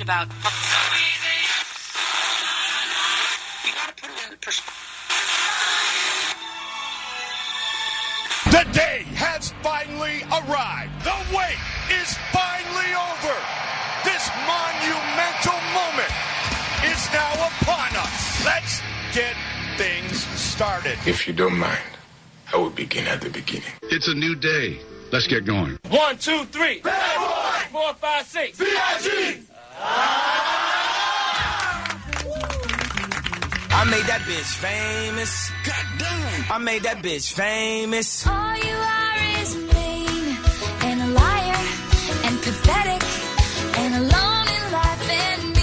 about. So easy. You gotta put it in perspective. The day has finally arrived. The wait is finally over. This monumental moment is now upon us. Let's get things started. If you don't mind, I will begin at the beginning. It's a new day. Let's get going. 1, 2, 3. Bad boy. 4, 5, 6. B.I.G. I made that bitch famous. Goddamn. I made that bitch famous. All you are is vain and a liar and pathetic and alone in life and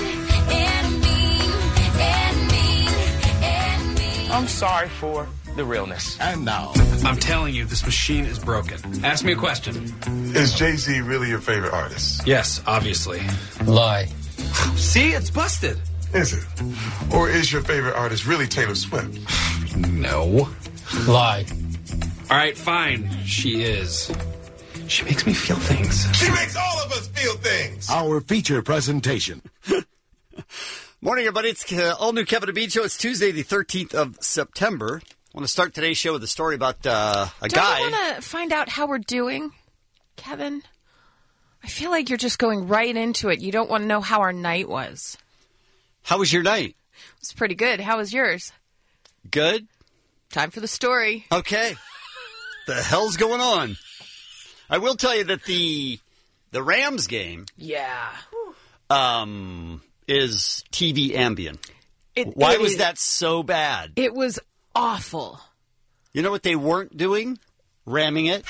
mean. I'm sorry for the realness. And now, I'm telling you, this machine is broken. Ask me a question. Is Jay-Z really your favorite artist? Yes, obviously. Lie. See, it's busted. Is it? Or is your favorite artist really Taylor Swift? No. Lie. All right, fine. She is. She makes me feel things. She makes all of us feel things. Our feature presentation. Morning, everybody. It's all new Kevin and Bean Show. It's Tuesday, the 13th of September. I want to start today's show with a story about a guy. Don't you want to find out how we're doing, Kevin? I feel like you're just going right into it. You don't want to know how our night was. How was your night? It was pretty good. How was yours? Good. Time for the story. Okay. The hell's going on? I will tell you that the Rams game Yeah. is TV Ambien. Why was that so bad? It was awful. You know what they weren't doing? Ramming it.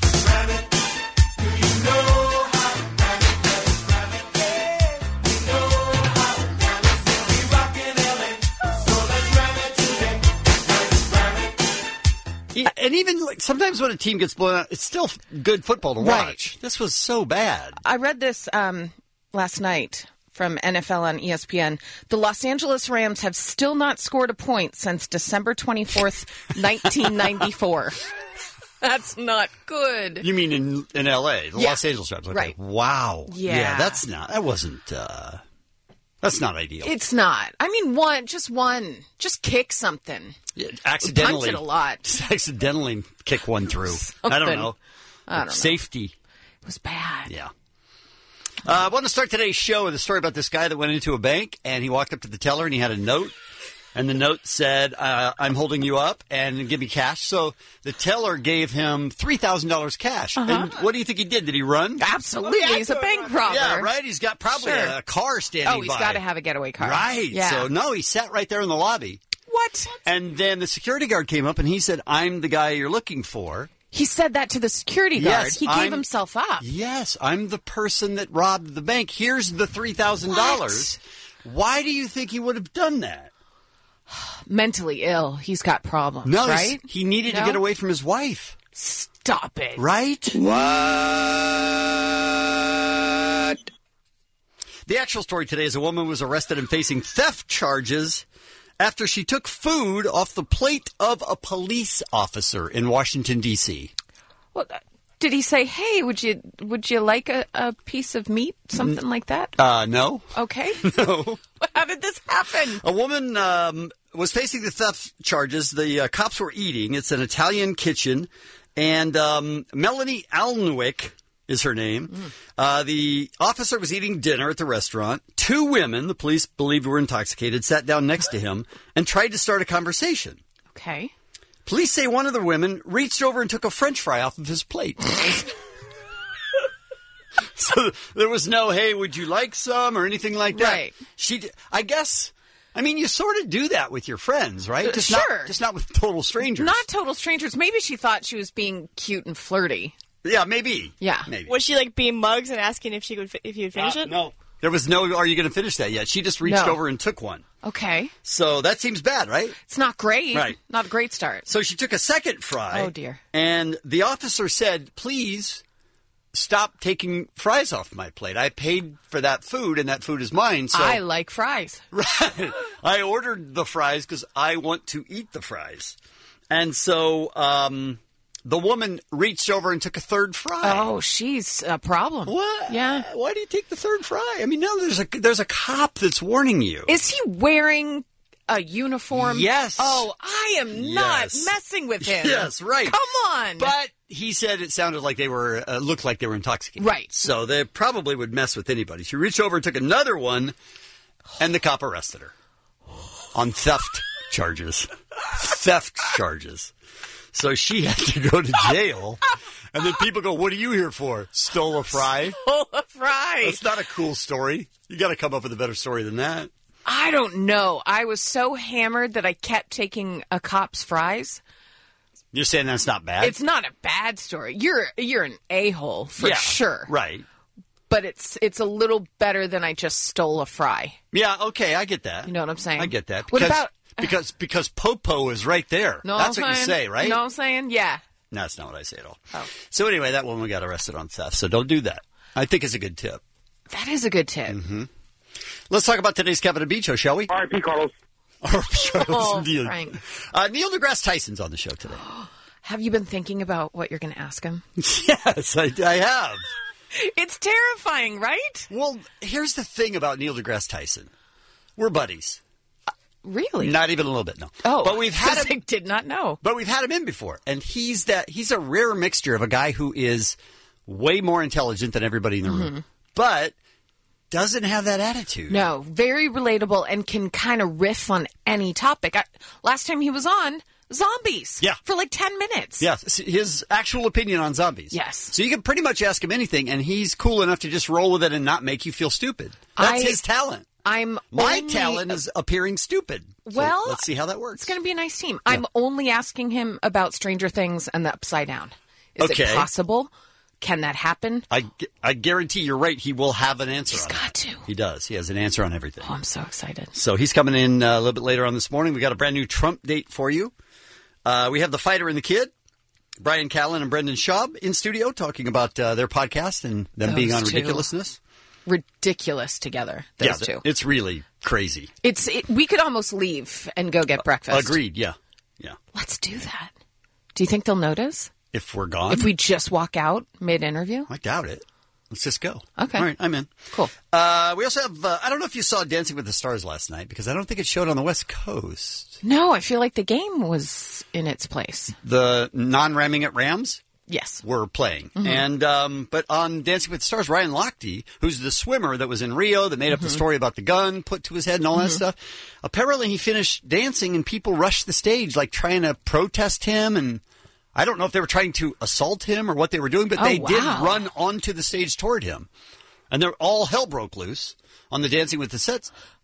And even like sometimes when a team gets blown out, it's still good football to watch. Right. This was so bad. I read this last night from NFL on ESPN. The Los Angeles Rams have still not scored a point since December 24th, 1994. That's not good. You mean in L.A., the Los Angeles Rams? Okay. Right. Wow. Yeah. That's not ideal. It's not. I mean, just one. Just kick something. Yeah, accidentally. We punted a lot. Just accidentally kick one through. I don't know. Safety. It was bad. Yeah. I want to start today's show with a story about this guy that went into a bank, and he walked up to the teller, and he had a note. And the note said, I'm holding you up and give me cash. So the teller gave him $3,000 cash. And what do you think he did? Did he run? Absolutely. He's a bank robber. Yeah, right? He's got probably a car standing by. Oh, he's got to have a getaway car. Right. Yeah. So, no, he sat right there in the lobby. What? And then the security guard came up and he said, I'm the guy you're looking for. He said that to the security guard. Yes, he gave himself up. Yes, I'm the person that robbed the bank. Here's the $3,000. Why do you think he would have done that? Mentally ill. He's got problems, No, right? he needed to get away from his wife. Stop it. Right? What? The actual story today is a woman was arrested and facing theft charges after she took food off the plate of a police officer in Washington, D.C. Well, did he say, hey, would you like a piece of meat? Something like that? No. Okay. No. How did this happen? A woman was facing the theft charges. The cops were eating. It's an Italian kitchen. And Melanie Alnwick is her name. The officer was eating dinner at the restaurant. Two women, the police believed were intoxicated, sat down next to him and tried to start a conversation. Okay. Police say one of the women reached over and took a French fry off of his plate. So there was no, hey, would you like some or anything like that. Right. I guess, I mean, you sort of do that with your friends, right? Sure. Just not with total strangers. Not total strangers. Maybe she thought she was being cute and flirty. Yeah, maybe. Yeah. Maybe. Was she like being mugs and asking if you would finish it? No. There was no, are you going to finish that yet? She just reached over and took one. Okay. So that seems bad, right? It's not great. Right. Not a great start. So she took a second fry. Oh, dear. And the officer said, please stop taking fries off my plate. I paid for that food, and that food is mine. So I like fries. Right. I ordered the fries because I want to eat the fries. And so the woman reached over and took a third fry. Oh, she's a problem. What? Yeah. Why do you take the third fry? I mean, no, there's a cop that's warning you. Is he wearing a uniform? Yes. Oh, I am not Yes. messing with him. Yes, right. Come on. But he said it sounded like they were, looked like they were intoxicated. Right. So they probably would mess with anybody. She reached over and took another one, and the cop arrested her on theft charges. Theft charges. So she had to go to jail. And then people go, what are you here for? Stole a fry? Stole a fry. That's not a cool story. You got to come up with a better story than that. I don't know. I was so hammered that I kept taking a cop's fries. You're saying that's not bad? It's not a bad story. You're an a-hole for sure. Right. But it's a little better than I just stole a fry. Yeah, okay, I get that. You know what I'm saying? I get that. What about... Because Popo is right there. No, That's what you say, right? You know what I'm saying? Yeah. No, that's not what I say at all. Oh. So anyway, that woman got arrested on theft. So don't do that. I think it's a good tip. That is a good tip. Mm-hmm. Let's talk about today's Kevin and Bean show, shall we? R.I.P. Carlos. Neil. Frank. Neil deGrasse Tyson's on the show today. Have you been thinking about what you're going to ask him? Yes, I have. It's terrifying, right? Well, here's the thing about Neil deGrasse Tyson. We're buddies. Really? Not even a little bit, no. Oh, but we've had I did not know. But we've had him in before, and he's a rare mixture of a guy who is way more intelligent than everybody in the room, but doesn't have that attitude. No, very relatable and can kind of riff on any topic. Last time he was on, zombies. Yeah. For like 10 minutes. Yes, his actual opinion on zombies. Yes. So you can pretty much ask him anything, and he's cool enough to just roll with it and not make you feel stupid. That's his talent. My talent is appearing stupid. Well, so let's see how that works. It's going to be a nice team. Yeah. I'm only asking him about Stranger Things and the Upside Down. Is it possible? Can that happen? I guarantee you're right. He will have an answer. He's got to. He does. He has an answer on everything. Oh, I'm so excited. So he's coming in a little bit later on this morning. We got a brand new Trump date for you. We have the Fighter and the Kid, Brian Callen and Brendan Schaub in studio talking about their podcast and them being on ridiculousness. Ridiculous together, those two. It's really crazy. We could almost leave and go get breakfast. Agreed, yeah. Let's do that. Do you think they'll notice? If we're gone? If we just walk out mid-interview? I doubt it. Let's just go. Okay. All right, I'm in. Cool. We also have, I don't know if you saw Dancing with the Stars last night, because I don't think it showed on the West Coast. No, I feel like the game was in its place. The non-ramming at Rams? Yes. Were playing. Mm-hmm. And but on Dancing with the Stars, Ryan Lochte, who's the swimmer that was in Rio that made up the story about the gun put to his head and all that stuff, apparently he finished dancing and people rushed the stage like trying to protest him, and I don't know if they were trying to assault him or what they were doing, but they did run onto the stage toward him. And all hell broke loose on the Dancing with the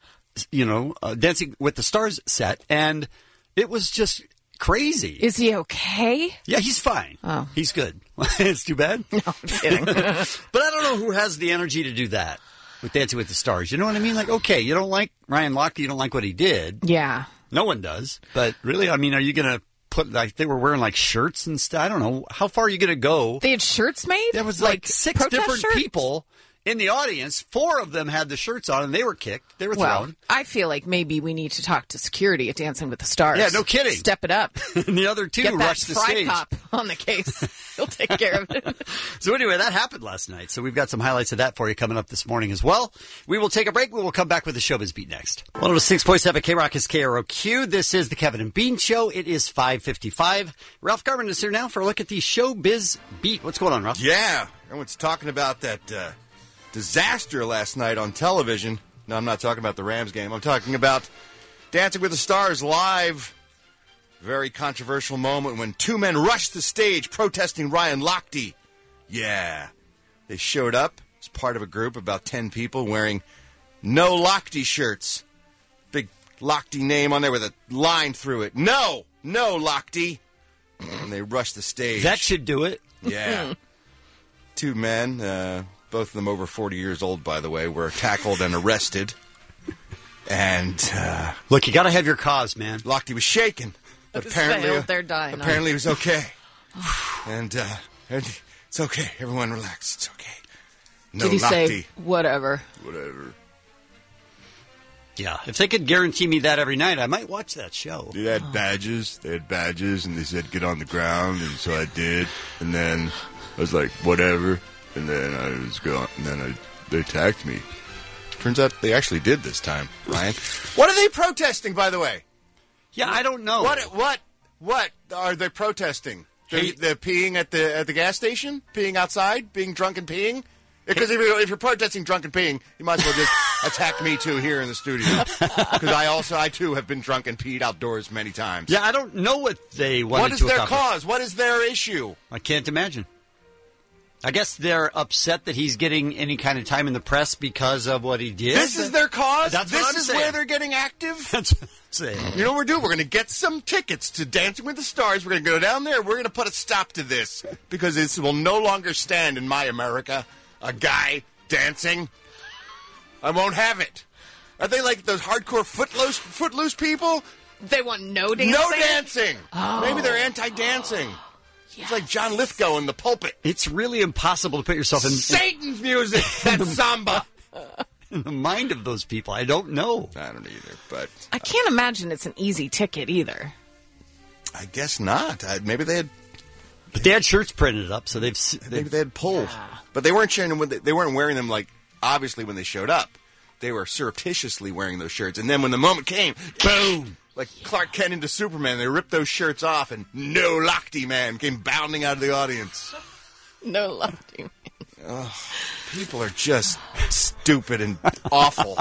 Dancing with the Stars set, and it was just crazy. Is he okay? Yeah, he's fine. Oh. He's good. It's too bad. No, I'm kidding. But I don't know who has the energy to do that with Dancing with the Stars. You know what I mean? Like, okay, you don't like Ryan Lochte, you don't like what he did. Yeah. No one does. But really, I mean, are you going to put, like, they were wearing, like, shirts and stuff? I don't know. How far are you going to go? They had shirts made? There was, like 6 different people in the audience. 4 of them had the shirts on, and they were kicked. They were thrown. I feel like maybe we need to talk to security at Dancing with the Stars. Yeah, no kidding. Step it up. And the other 2 rushed the stage. Get that fry cop on the case. He'll take care of it. So anyway, that happened last night. So we've got some highlights of that for you coming up this morning as well. We will take a break. We will come back with the Showbiz Beat next. 106.7 K-Rock is KROQ. This is the Kevin and Bean Show. It is 5:55. Ralph Garman is here now for a look at the Showbiz Beat. What's going on, Ralph? Yeah. Everyone's talking about that disaster last night on television. No, I'm not talking about the Rams game. I'm talking about Dancing with the Stars live. Very controversial moment when 2 men rushed the stage protesting Ryan Lochte. Yeah. They showed up as part of a group of about 10 people wearing No Lochte shirts. Big Lochte name on there with a line through it. No Lochte. And they rushed the stage. That should do it. Yeah. 2 men, both of them over 40 years old, by the way, were tackled and arrested. And look, you got to have your cause, man. Lochte was shaken, but apparently they're dying. Apparently, he was okay. And it's okay. Everyone, relax. It's okay. No Did he Lochte. say whatever? Whatever. Yeah, if they could guarantee me that every night, I might watch that show. They had badges. They had badges, and they said, get on the ground, and so I did. And then I was like, whatever. And then I was going, and then they attacked me. Turns out they actually did this time, Ryan. What are they protesting, by the way? Yeah, I don't know. What are they protesting? They're peeing at the gas station? Peeing outside? Being drunk and peeing? Because if you're protesting drunk and peeing, you might as well just attack me, too, here in the studio. Because I, too, have been drunk and peed outdoors many times. Yeah, I don't know what they wanted to accomplish. What is their cause? What is their issue? I can't imagine. I guess they're upset that he's getting any kind of time in the press because of what he did. This is their cause? That's what I'm This is saying. where they're getting active? That's what I'm saying. You know what we're doing? We're going to get some tickets to Dancing with the Stars. We're going to go down there. We're going to put a stop to this because this will no longer stand in my America. A guy dancing. I won't have it. Are they like those hardcore footloose people? They want no dancing? No dancing. Oh. Maybe they're anti-dancing. It's like John Lithgow in the pulpit. It's really impossible to put yourself in Satan's music. That's samba. in the mind of those people. I don't know. I don't either, but I can't imagine it's an easy ticket either. I guess not. Maybe they had. But they had shirts printed up, so Maybe they had pulled, but they weren't sharing them. They weren't wearing them like obviously when they showed up. They were surreptitiously wearing those shirts, and then when the moment came, boom! Like Clark Kent into Superman, they ripped those shirts off, and no Lochte Man came bounding out of the audience. No Lochte Man. Oh, people are just stupid and awful.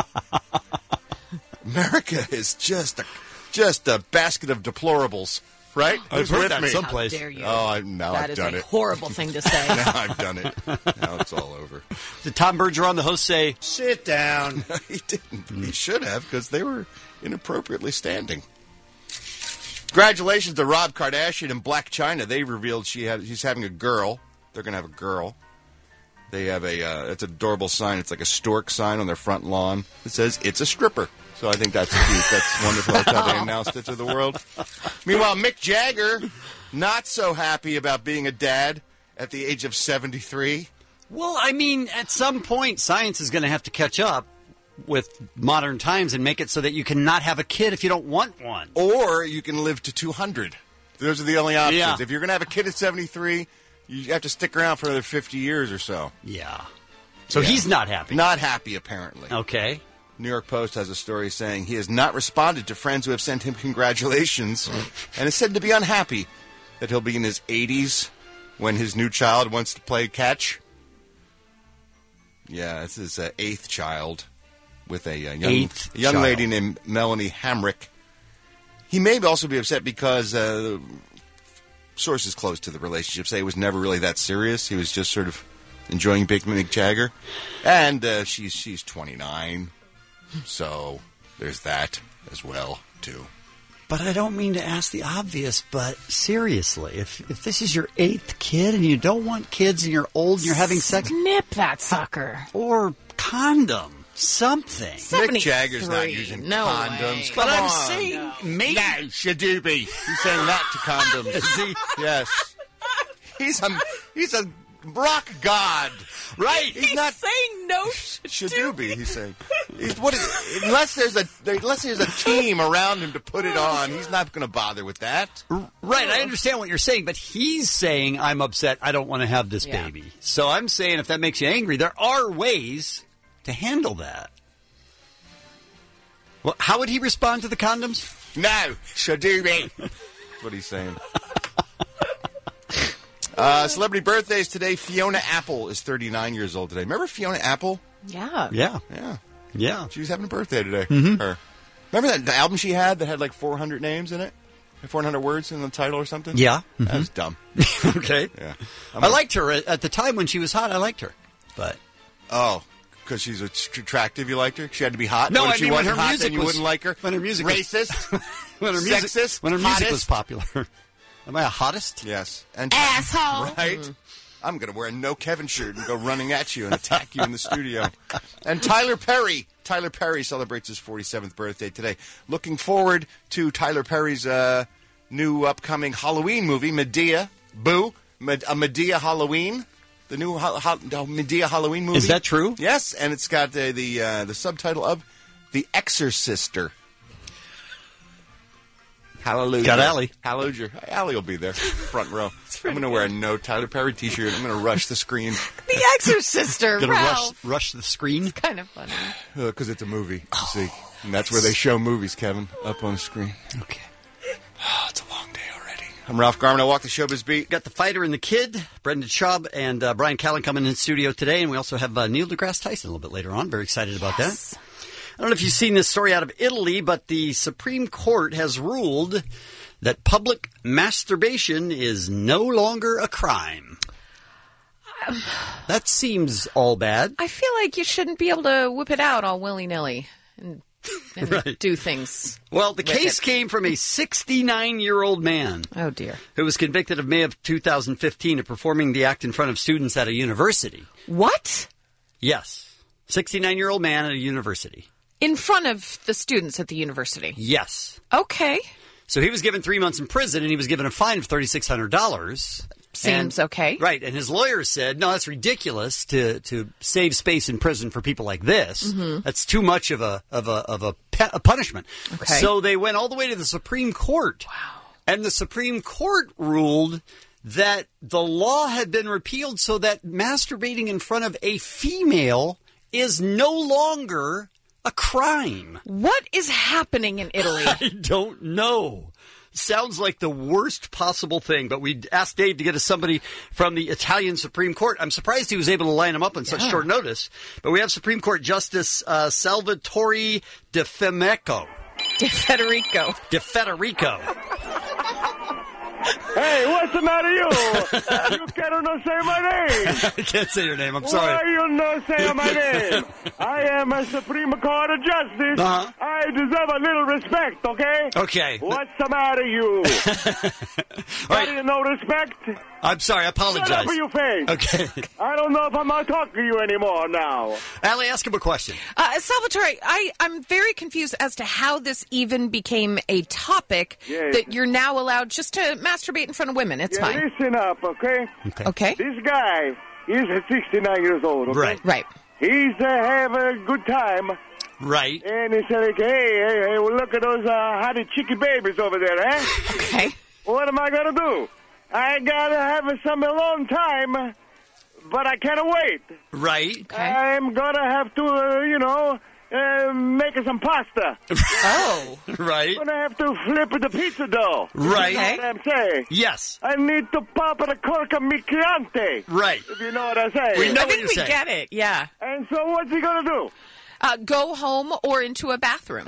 America is just a basket of deplorables, right? I've heard that someplace. How dare you? Oh, I've done it. That is a horrible thing to say. Now I've done it. Now it's all over. Did Tom Bergeron, the host, say, "Sit down"? He didn't. He should have, because they were inappropriately standing. Congratulations to Rob Kardashian and Blac Chyna. They revealed she's having a girl. They're going to have a girl. They have it's an adorable sign. It's like a stork sign on their front lawn. It says, "It's a stripper." So I think that's cute. That's wonderful. That's how they announced it to the world. Meanwhile, Mick Jagger, not so happy about being a dad at the age of 73. Well, I mean, at some point, science is going to have to catch up with modern times and make it so that you cannot have a kid if you don't want one. Or you can live to 200. Those are the only options. Yeah. If you're going to have a kid at 73, you have to stick around for another 50 years or so. Yeah. So he's not happy. Not happy, apparently. Okay. New York Post has a story saying he has not responded to friends who have sent him congratulations and is said to be unhappy that he'll be in his 80s when his new child wants to play catch. Yeah, this is his eighth child with a young lady named Melanie Hamrick. He may also be upset because sources close to the relationship say it was never really that serious. He was just sort of enjoying Big Mick Jagger. And she's 29. So there's that as well, too. But I don't mean to ask the obvious, but seriously, if this is your eighth kid and you don't want kids and you're old and you're having sex... Snip that sucker. Or condom. Something. Mick Jagger's not using condoms. Way. But Come I'm on. saying maybe... No, Shadoobie. He's saying that to condoms. Is he? Yes. He's a rock god. Right. He's not saying no Shadoobie, he's saying. Unless there's a team around him to put it on, he's not going to bother with that. Right, I understand what you're saying, but he's saying, I'm upset, I don't want to have this baby. So I'm saying, if that makes you angry, there are ways to handle that. Well, how would he respond to the condoms? No, Shadoobie. That's what he's saying. Celebrity birthdays today. Fiona Apple is 39 years old today. Remember Fiona Apple? Yeah. Yeah. She was having a birthday today. Mm-hmm. Her. Remember that album she had that had like 400 names in it? 400 words in the title or something? Yeah. That was dumb. Okay. Yeah. I liked her. At the time when she was hot, I liked her. But because she's attractive, you liked her? She had to be hot? No, if I she mean when wasn't her hot, music then you was... wouldn't like her? When her music Racist? Sexist? When her music was popular. Am I a hottest? Yes. And Asshole. Right? I'm going to wear a No Kevin shirt and go running at you and attack you in the studio. And Tyler Perry celebrates his 47th birthday today. Looking forward to Tyler Perry's new upcoming Halloween movie, Medea. A Medea Halloween. The new Medea Halloween movie. Is that true? Yes, and it's got the subtitle of The Exorcister. Hallelujah. Got Allie. Hallelujah. Allie will be there, front row. I'm going to wear a no Tyler Perry T-shirt. I'm going to rush the screen. The Exorcister, Gonna Ralph. rush the screen? Kind of funny. Because it's a movie, you see. And that's where they show movies, Kevin, up on the screen. Okay. Oh, it's a long day already. I'm Ralph Garman. I walk the showbiz beat. Got the fighter and the kid, Brendan Schaub and Brian Callen coming in studio today. And we also have Neil deGrasse Tyson a little bit later on. Very excited about that. I don't know if you've seen this story out of Italy, but the Supreme Court has ruled that public masturbation is no longer a crime. That seems all bad. I feel like you shouldn't be able to whip it out all willy-nilly and Right. do things. Well, the case came from a 69-year-old man. Oh, dear. Who was convicted of May of 2015 of performing the act in front of students at a university. What? Yes. 69-year-old man at a university. In front of the students at the university? Yes. Okay. So he was given 3 months in prison, and he was given a fine of $3,600. Seems okay. Right, and his lawyer said, no, that's ridiculous to save space in prison for people like this. Mm-hmm. That's too much of a punishment. Okay. So they went all the way to the Supreme Court. Wow. And the Supreme Court ruled that the law had been repealed so that masturbating in front of a female is no longer a crime. What is happening in Italy? I don't know. Sounds like the worst possible thing, but we asked Dave to get us somebody from the Italian Supreme Court. I'm surprised he was able to line them up on such short notice. But we have Supreme Court Justice Salvatore De Federico. De Federico. De Federico. Hey, what's the matter, you? You cannot say my name. I can't say your name. I'm sorry. Why you not say my name? I am a Supreme Court of Justice. Uh-huh. I deserve a little respect, okay? Okay. What's the matter, you? Right. Got you no respect? I'm sorry. I apologize. Shut up in your face. Okay. I don't know if I'm not talking to you anymore now. Allie, ask him a question. Salvatore, I'm very confused as to how this even became a topic that you're now allowed just to masturbate in front of women. It's fine. Listen up, okay? Okay. This guy is 69 years old, okay? Right. He's having a good time. Right. And he said, like, hey, well, look at those hotty chicky babies over there, eh? Okay. What am I going to do? I got to have some alone time, but I can't wait. Right. Okay. I'm going to have to, make some pasta. Oh. Right. I'm going to have to flip the pizza dough. Right. You know what I'm saying? Yes. I need to pop the corca mi Chianti. Right. If you know what I'm saying. We know I what think you're we saying. get it, yeah. And so what's he going to do? Go home or into a bathroom.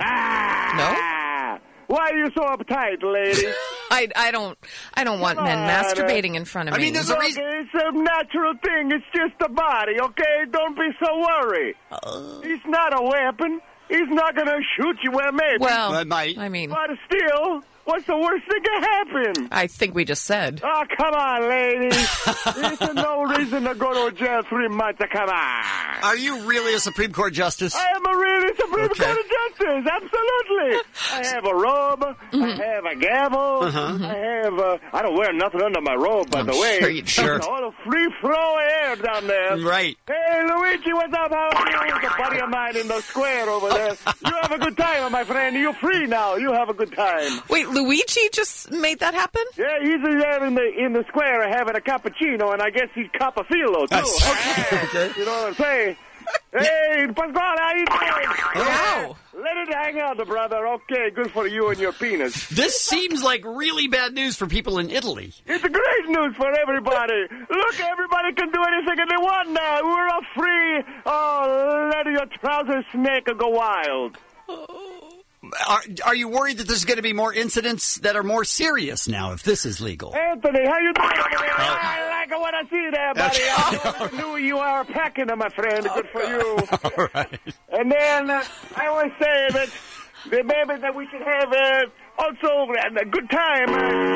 Why are you so uptight, lady? I don't want men masturbating in front of me. I mean, there's a Look, reason. it's a natural thing. It's just a body, okay? Don't be so worried. He's not a weapon. He's not going to shoot you. Well, maybe. Well, I might. I mean, But still, what's the worst thing can happen? I think we just said. Oh, come on, lady. There's no reason to go to jail 3 months. Come on. Are you really a Supreme Court justice? I am a really Supreme Okay. Court of Justice. Absolutely. I have a robe. I have a gavel. I have. I don't wear nothing under my robe, by the way. sure you don't. Sure. All the free flow air down there. Right. Hey, Luigi, what's up? How are you? It's a buddy of mine in the square over there. You have a good time, my friend. You're free now. You have a good time. Wait, Luigi just made that happen? Yeah, he's there in the square having a cappuccino, and I guess he's Capafilo, too. Okay. You know what I'm saying? Hey, Pasquale, how you doing? Wow. Let it hang out, brother. Okay, good for you and your penis. This seems like really bad news for people in Italy. It's great news for everybody. Look, everybody can do anything they want now. We're all free. Oh, let your trouser snake go wild. Are you worried that there's going to be more incidents that are more serious now if this is legal? Anthony, how you doing over there? I like what I see there, buddy. I knew you are packing, my friend. Good for you. All right. And then I always say that maybe that we should have also a good time.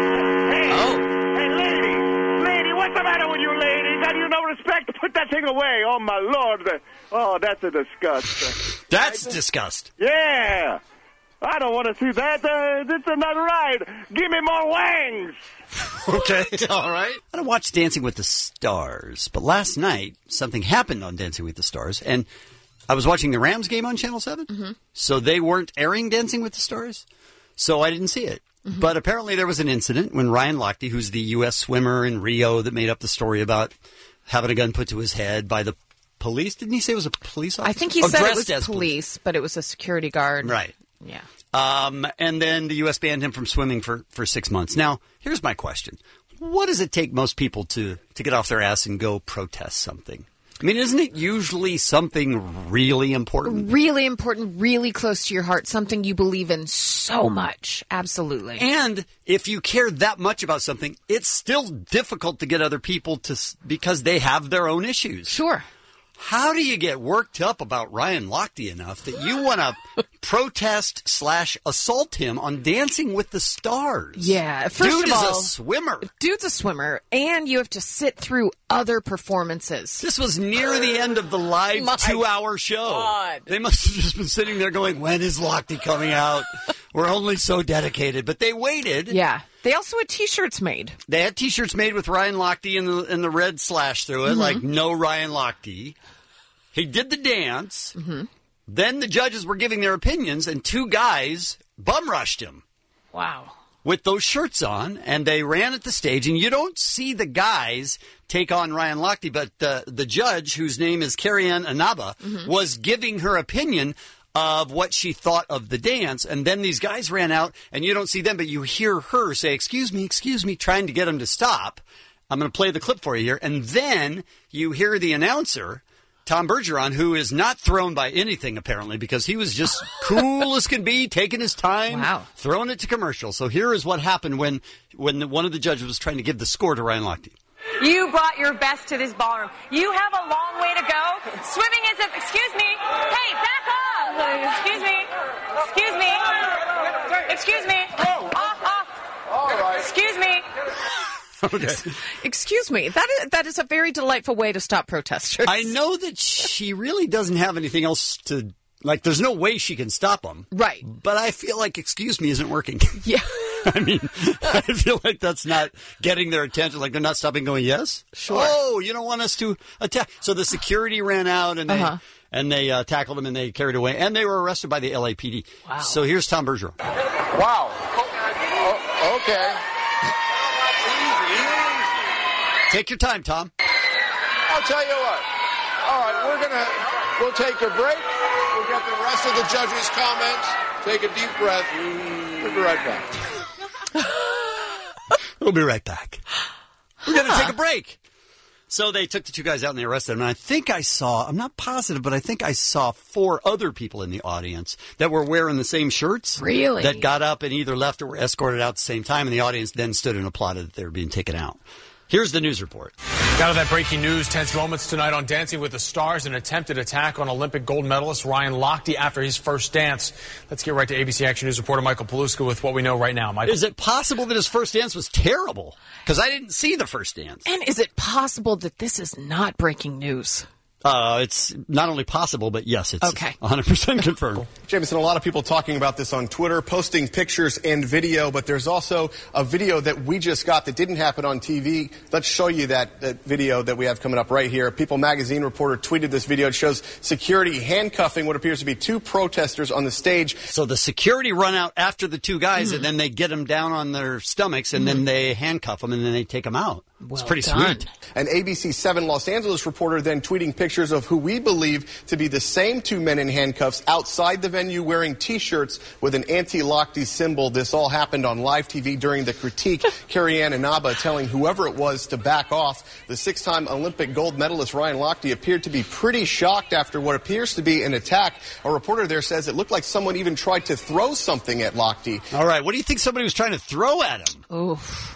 Hey, lady, what's the matter with you, lady? Got you no respect? Put that thing away. Oh, my Lord. Oh, that's a disgust. That's disgust. Yeah. I don't want to see that. This is not right. Give me more wangs. Okay. All right. I don't watch Dancing with the Stars, but last night something happened on Dancing with the Stars, and I was watching the Rams game on Channel 7, so they weren't airing Dancing with the Stars, so I didn't see it. But apparently there was an incident when Ryan Lochte, who's the U.S. swimmer in Rio that made up the story about having a gun put to his head by the police. Didn't he say it was a police officer? I think he said it was police, but it was a security guard. Right. Yeah. And then the U.S. banned him from swimming for 6 months. Now, here's my question. What does it take most people to get off their ass and go protest something? I mean, isn't it usually something really important? Really important, really close to your heart, something you believe in so much. Absolutely. And if you care that much about something, it's still difficult to get other people because they have their own issues. Sure. How do you get worked up about Ryan Lochte enough that you want to protest/assault him on Dancing with the Stars? Yeah. First Dude of all, is a swimmer. Dude's a swimmer, and you have to sit through other performances. This was near the end of the live 2-hour show. God. They must have just been sitting there going, when is Lochte coming out? We're only so dedicated. But they waited. Yeah. They also had T-shirts made. They had T-shirts made with Ryan Lochte and the red slash through it, like no Ryan Lochte. He did the dance. Then the judges were giving their opinions, and 2 guys bum rushed him. Wow. With those shirts on, and they ran at the stage, and you don't see the guys take on Ryan Lochte, but the judge, whose name is Carrie-Ann Inaba, was giving her opinion of what she thought of the dance, and then these guys ran out, and you don't see them, but you hear her say, excuse me, trying to get them to stop. I'm going to play the clip for you here, and then you hear the announcer, Tom Bergeron, who is not thrown by anything, apparently, because he was just cool as can be, taking his time, throwing it to commercial. So here is what happened when one of the judges was trying to give the score to Ryan Lochte. You brought your best to this ballroom. You have a long way to go. Swimming is a... Excuse me. Hey, back off. Excuse me. Excuse me. Excuse me. Off. All right. Excuse me. Okay. Excuse me. That is a very delightful way to stop protesters. I know that she really doesn't have anything else to... Like, there's no way she can stop them. Right. But I feel like excuse me isn't working. Yeah. I mean, I feel like that's not getting their attention. Like, they're not stopping going, yes? Sure. Oh, you don't want us to attack. So the security ran out, and they tackled him, and they carried away. And they were arrested by the LAPD. Wow. So here's Tom Bergeron. Wow. Okay. Take your time, Tom. I'll tell you what. All right, we'll take a break. We'll get the rest of the judges' comments. Take a deep breath. We'll be right back. We'll be right back. We're going to take a break. So they took the 2 guys out and they arrested them. And I think I saw, I'm not positive, but I think I saw 4 other people in the audience that were wearing the same shirts. Really? That got up and either left or were escorted out at the same time. And the audience then stood and applauded that they were being taken out. Here's the news report. Now to that breaking news, tense moments tonight on Dancing with the Stars, an attempted attack on Olympic gold medalist Ryan Lochte after his first dance. Let's get right to ABC Action News reporter Michael Paluska with what we know right now. Michael. Is it possible that his first dance was terrible? Because I didn't see the first dance. And is it possible that this is not breaking news? It's not only possible, but yes, it's 100% confirmed. Jameson, a lot of people talking about this on Twitter, posting pictures and video, but there's also a video that we just got that didn't happen on TV. Let's show you that video that we have coming up right here. People Magazine reporter tweeted this video. It shows security handcuffing what appears to be 2 protesters on the stage. So the security run out after the 2 guys, and then they get them down on their stomachs, and then they handcuff them, and then they take them out. It's pretty sweet. An ABC 7 Los Angeles reporter then tweeting pictures of who we believe to be the same 2 men in handcuffs outside the venue wearing T-shirts with an anti-Lochte symbol. This all happened on live TV during the critique. Carrie-Ann Inaba telling whoever it was to back off. The 6-time Olympic gold medalist Ryan Lochte appeared to be pretty shocked after what appears to be an attack. A reporter there says it looked like someone even tried to throw something at Lochte. All right, what do you think somebody was trying to throw at him? Oof.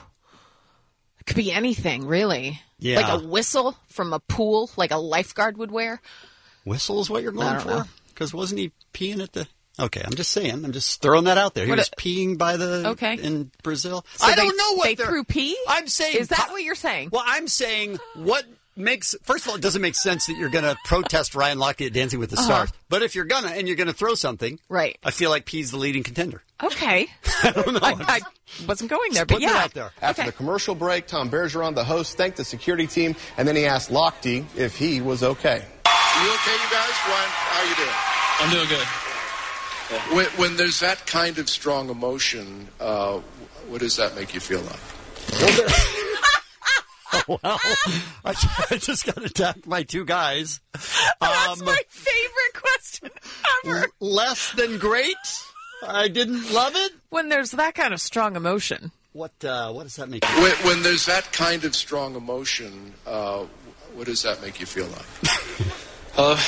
It could be anything, really. Yeah. Like a whistle from a pool, like a lifeguard would wear. Whistle is what you're going for? Because wasn't he peeing at the... Okay, I'm just saying. I'm just throwing that out there. He was peeing by the... in Brazil. So I don't know what they threw pee? I'm saying... Is that what you're saying? Well, I'm saying what makes... First of all, it doesn't make sense that you're going to protest Ryan Lochte at Dancing with the Stars. But if you're going to, and you're going to throw something... Right. I feel like pee's the leading contender. Okay. I don't know. I wasn't going there, but It out there. After the commercial break, Tom Bergeron, the host, thanked the security team, and then he asked Lochte if he was okay. You okay, you guys? How you doing? I'm doing good. When there's that kind of strong emotion, what does that make you feel like? Well, I just got attacked by two guys. That's my favorite question ever. Less than great? I didn't love it? When there's that kind of strong emotion. What does that make you feel like? When there's that kind of strong emotion, what does that make you feel like?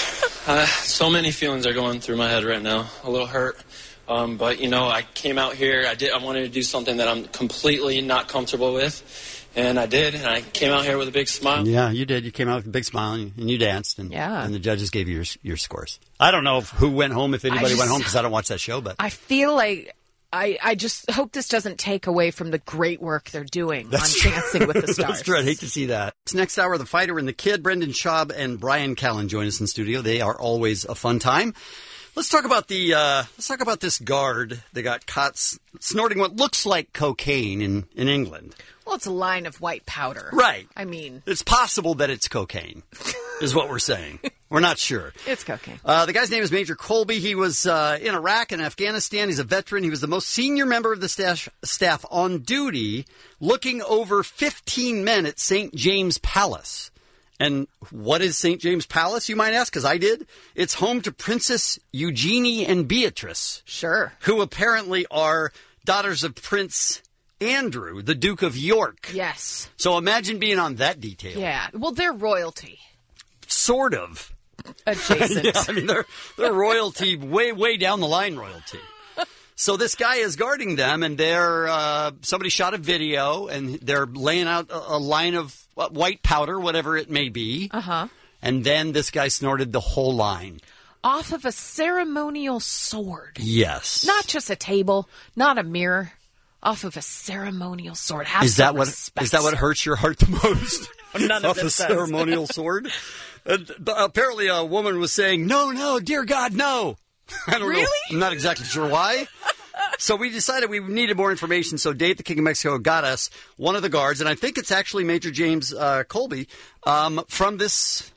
So many feelings are going through my head right now. A little hurt. But, I came out here. I wanted to do something that I'm completely not comfortable with. And I did, and I came out here with a big smile. Yeah, you did. You came out with a big smile, and you danced, and the judges gave you your scores. I don't know who went home, if anybody went home, because I don't watch that show. But I feel like I just hope this doesn't take away from the great work they're doing on Dancing with the Stars. That's true. I'd hate to see that. It's next hour, The Fighter and the Kid. Brendan Schaub and Brian Callen join us in studio. They are always a fun time. Let's talk about this guard that got caught snorting what looks like cocaine in England. Well, it's a line of white powder. Right. I mean, it's possible that it's cocaine, is what we're saying. We're not sure. It's cocaine. The guy's name is Major Colby. He was in Iraq and Afghanistan. He's a veteran. He was the most senior member of the staff on duty, looking over 15 men at St. James Palace. And what is St. James Palace, you might ask, because I did? It's home to Princess Eugenie and Beatrice. Sure. Who apparently are daughters of Prince Andrew, the Duke of York. Yes. So imagine being on that detail. Yeah. Well, they're royalty. Sort of. Adjacent. Yeah, I mean, they're royalty, way down the line royalty. So this guy is guarding them, and somebody shot a video, and they're laying out a line of white powder, whatever it may be. Uh-huh. And then this guy snorted the whole line. Off of a ceremonial sword. Yes. Not just a table, not a mirror. Off of a ceremonial sword. Is that what hurts your heart the most? None of this does. Off a ceremonial sword? Apparently a woman was saying, no, dear God, no. I don't know. I'm not exactly sure why. So we decided we needed more information. So Dave, the King of Mexico, got us one of the guards, and I think it's actually Major James Colby from this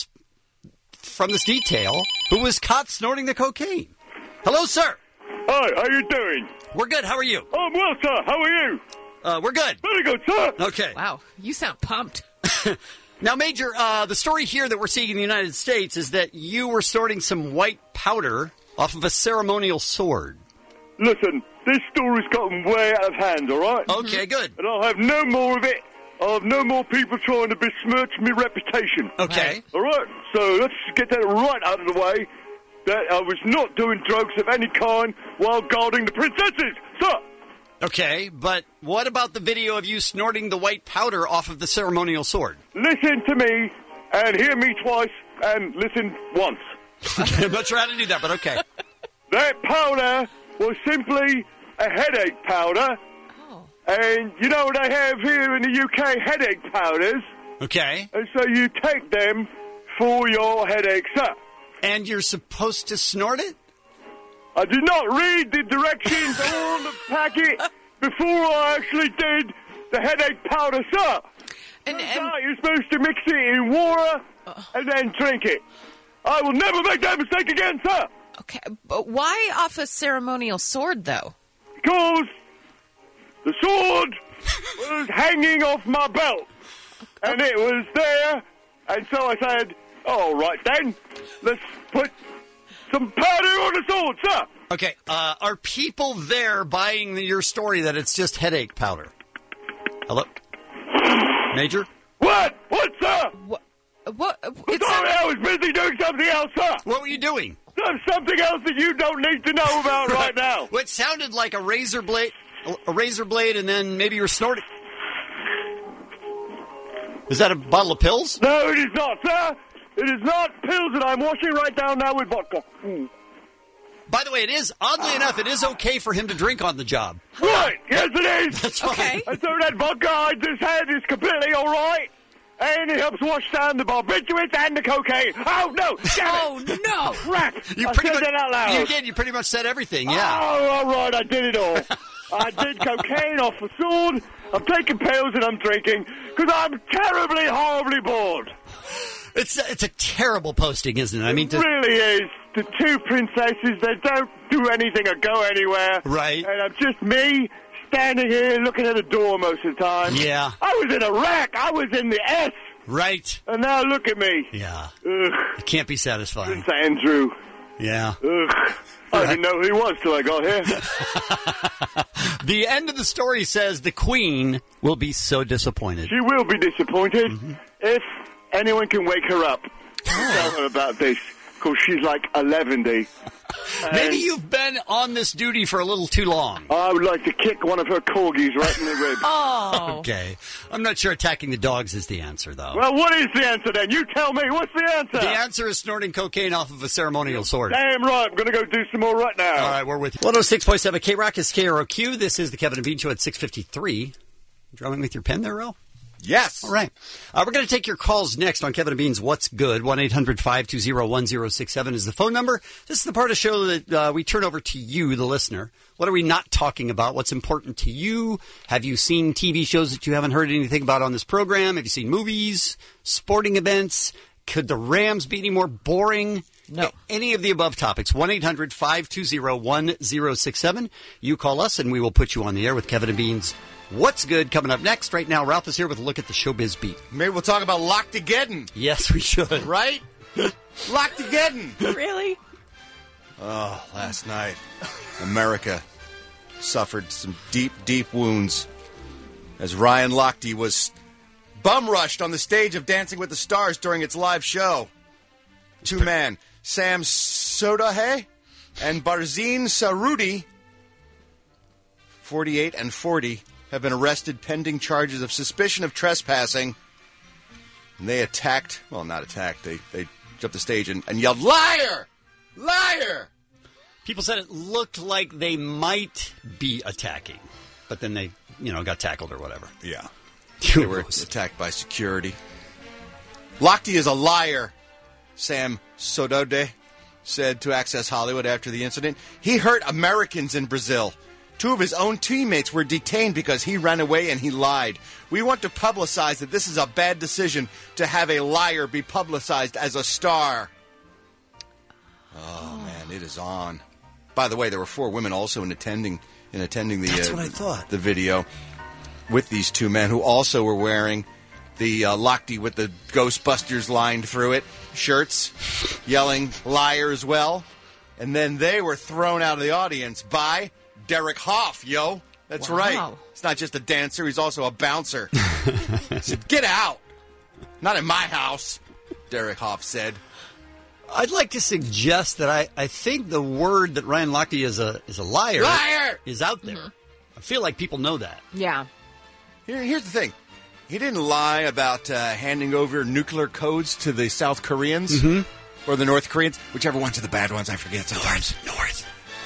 detail, who was caught snorting the cocaine. Hello, sir. Hi, how you doing? We're good. How are you? I'm well, sir. How are you? We're good. Very good, sir. Okay. Wow, you sound pumped. Now, Major, the story here that we're seeing in the United States is that you were snorting some white powder off of a ceremonial sword. Listen, this story's gotten way out of hand, all right? Okay, good. And I'll have no more of it. I'll have no more people trying to besmirch my reputation. Okay. All right? So let's get that right out of the way, that I was not doing drugs of any kind while guarding the princesses, sir. Okay, but what about the video of you snorting the white powder off of the ceremonial sword? Listen to me and hear me twice and listen once. I'm not sure how to do that, but okay. That powder was simply a headache powder. Oh. And you know they have here in the UK headache powders. Okay. And so you take them for your headache, sir. And you're supposed to snort it? I did not read the directions on the packet before I actually did the headache powder, sir. And you're supposed to mix it in water and then drink it. I will never make that mistake again, sir. Okay, but why off a ceremonial sword, though? Because the sword was hanging off my belt, and it was there, and so I said, all right then, let's put some powder on the sword, sir. Okay, are people there buying your story that it's just headache powder? Hello? Major? What? What, sir? What? Sorry, I was busy doing something else, sir. What were you doing? There's something else that you don't need to know about right now. Well, it sounded like a razor blade, and then maybe you were snorting. Is that a bottle of pills? No, it is not, sir. It is not pills that I'm washing right down now with vodka. By the way, it is, oddly enough, it is okay for him to drink on the job. Right, yes it is. That's okay. Right. And so that vodka I just had is completely all right. And it helps wash down the barbiturates and the cocaine. Oh, no! Oh, no! Crap! You I pretty said much, that out loud. You did. You pretty much said everything, yeah. Oh, all right, I did it all. I did cocaine off the sword. I'm taking pills and I'm drinking because I'm terribly, horribly bored. It's a terrible posting, isn't it? I mean, It really is. The two princesses, they don't do anything or go anywhere. Right. And I'm just me standing here looking at a door most of the time. Yeah. I was in Iraq. I was in the S. Right. And now look at me. Yeah. Ugh. It can't be satisfying. Prince Andrew. Yeah. Ugh. I didn't know who he was till I got here. The end of the story says the Queen will be so disappointed. She will be disappointed if anyone can wake her up. Tell her about this, because she's like 11. Maybe you've been on this duty for a little too long. I would like to kick one of her corgis right in the ribs. Oh. Okay. I'm not sure attacking the dogs is the answer, though. Well, what is the answer then? You tell me. What's the answer? The answer is snorting cocaine off of a ceremonial sword. Damn right. I'm going to go do some more right now. All right, we're with you. 106.7 K-Rock is KROQ. This is the Kevin and Bean Show at 6:53. Drumming with your pen there, Earl? Yes. All right. We're going to take your calls next on Kevin and Bean's What's Good. 1-800-520-1067 is the phone number. This is the part of the show that we turn over to you, the listener. What are we not talking about? What's important to you? Have you seen TV shows that you haven't heard anything about on this program? Have you seen movies, sporting events? Could the Rams be any more boring? No. Any of the above topics. 1-800-520-1067. You call us and we will put you on the air with Kevin and Bean's What's Good coming up next. Right now, Ralph is here with a look at the Showbiz Beat. Maybe we'll talk about Locked-Ageddon. Yes, we should. Right? Locked-Ageddon. Really? Oh, last night, America suffered some deep, deep wounds as Ryan Lochte was bum-rushed on the stage of Dancing with the Stars during its live show. Two-man, Sam Sodahe and Barzin Sarudi, 48 and 40, have been arrested pending charges of suspicion of trespassing. And they attacked, well, not attacked, they jumped the stage and yelled, "Liar! Liar!" People said it looked like they might be attacking, but then they, got tackled or whatever. Yeah. They were attacked by security. Lochte is a liar, Sam Sodode said to Access Hollywood after the incident. He hurt Americans in Brazil. 2 of his own teammates were detained because he ran away and he lied. We want to publicize that this is a bad decision to have a liar be publicized as a star. Oh, man, it is on. By the way, there were 4 women also in attending the That's what I thought. The video with these 2 men who also were wearing the Lochte with the Ghostbusters lined through it shirts, yelling liar as well. And then they were thrown out of the audience by Derek Hoff, yo. That's right. He's not just a dancer, he's also a bouncer. He said, "Get out. Not in my house," Derek Hoff said. I'd like to suggest that I think the word that Ryan Lochte is a liar, is out there. Mm-hmm. I feel like people know that. Yeah. Here's the thing. He didn't lie about handing over nuclear codes to the South Koreans or the North Koreans, whichever ones are the bad ones, I forget sometimes. North.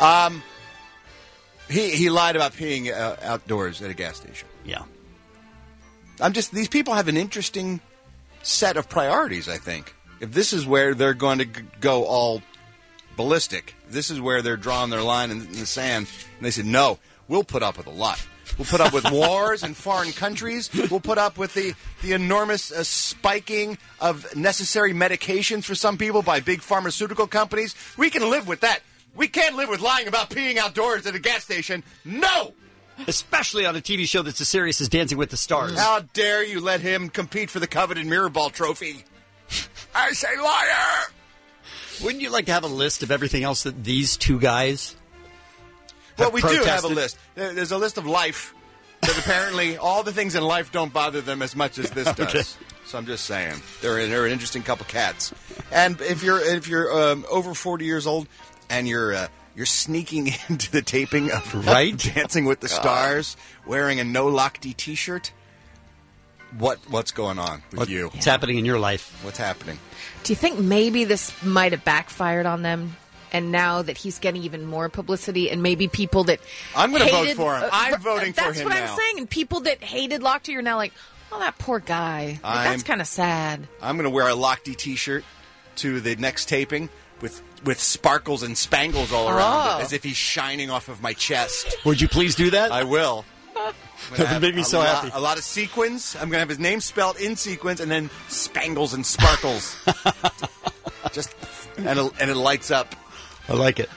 He lied about peeing outdoors at a gas station. Yeah. These people have an interesting set of priorities, I think. If this is where they're going to go all ballistic, this is where they're drawing their line in the sand, and they said, no, we'll put up with a lot. We'll put up with wars in foreign countries. We'll put up with the enormous spiking of necessary medications for some people by big pharmaceutical companies. We can live with that. We can't live with lying about peeing outdoors at a gas station. No! Especially on a TV show that's as serious as Dancing with the Stars. How dare you let him compete for the coveted Mirror Ball trophy? I say liar! Wouldn't you like to have a list of everything else that these 2 guys Well, we protested? do have a list. There's a list of life, but apparently all the things in life don't bother them as much as this does. Okay. So I'm just saying. They're an interesting couple cats. And if you're over 40 years old and you're sneaking into the taping of Dancing with the Stars wearing a No Lochte t-shirt, what's going on with you? What's happening in your life? What's happening? Do you think maybe this might have backfired on them? And now that he's getting even more publicity, and maybe people that I'm going to vote for him. I'm voting for him now. That's what I'm saying. And people that hated Lochte are now like, oh, that poor guy. That's kind of sad. I'm going to wear a Lochte t-shirt to the next taping with sparkles and spangles all around it, as if he's shining off of my chest. Would you please do that? I will. That would make me so happy. A lot of sequins. I'm going to have his name spelled in sequins, and then spangles and sparkles. And it lights up. I like it.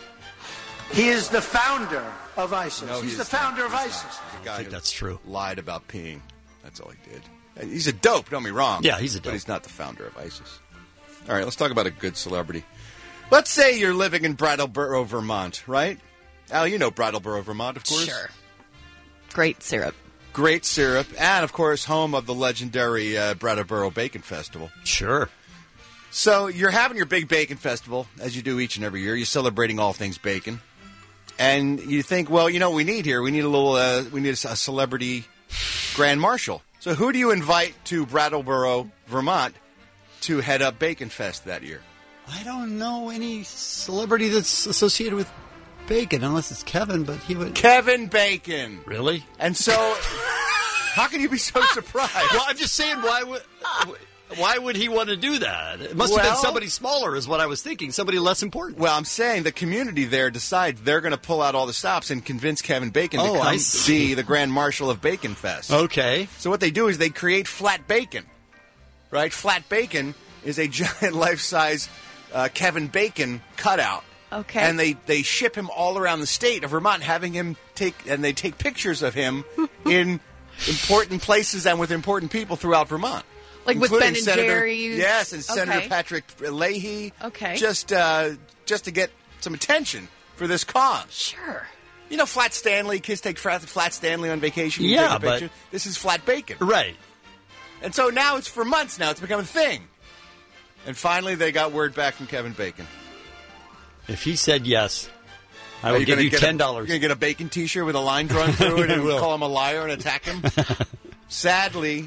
He is the founder of ISIS. No, he's the founder of ISIS. He's a guy I think who that's true. Lied about peeing. That's all he did. He's a dope, don't be wrong. Yeah, he's a dope. But he's not the founder of ISIS. All right, let's talk about a good celebrity. Let's say you're living in Brattleboro, Vermont, right? Al, you know Brattleboro, Vermont, of course. Sure. Great syrup. Great syrup. And, of course, home of the legendary Brattleboro Bacon Festival. Sure. So you're having your big bacon festival, as you do each and every year. You're celebrating all things bacon. And you think, well, you know what we need here? We need a celebrity grand marshal. So who do you invite to Brattleboro, Vermont, to head up Bacon Fest that year? I don't know any celebrity that's associated with bacon, unless it's Kevin, but he would... Kevin Bacon. Really? And so, how can you be so surprised? Well, I'm just saying, why would he want to do that? It must have been somebody smaller is what I was thinking, somebody less important. Well, I'm saying the community there decides they're going to pull out all the stops and convince Kevin Bacon to come be the Grand Marshal of Bacon Fest. Okay. So what they do is they create flat bacon, right? Flat bacon is a giant life-size Kevin Bacon cutout. Okay. And they ship him all around the state of Vermont, having him take pictures of him in important places and with important people throughout Vermont. Like with Ben and Senator, Jerry's? Yes, and Senator Okay. Patrick Leahy. Okay. Just to get some attention for this cause. Sure. You know, Flat Stanley, kids take Flat Stanley on vacation. You Yeah, take a but- picture. This is Flat Bacon. Right. And so now it's for months now. It's become a thing. And finally they got word back from Kevin Bacon. If he said yes, I Are will you give gonna you get $10. You're going to get a bacon T-shirt with a line drawn through it and will. call him a liar and attack him? Sadly,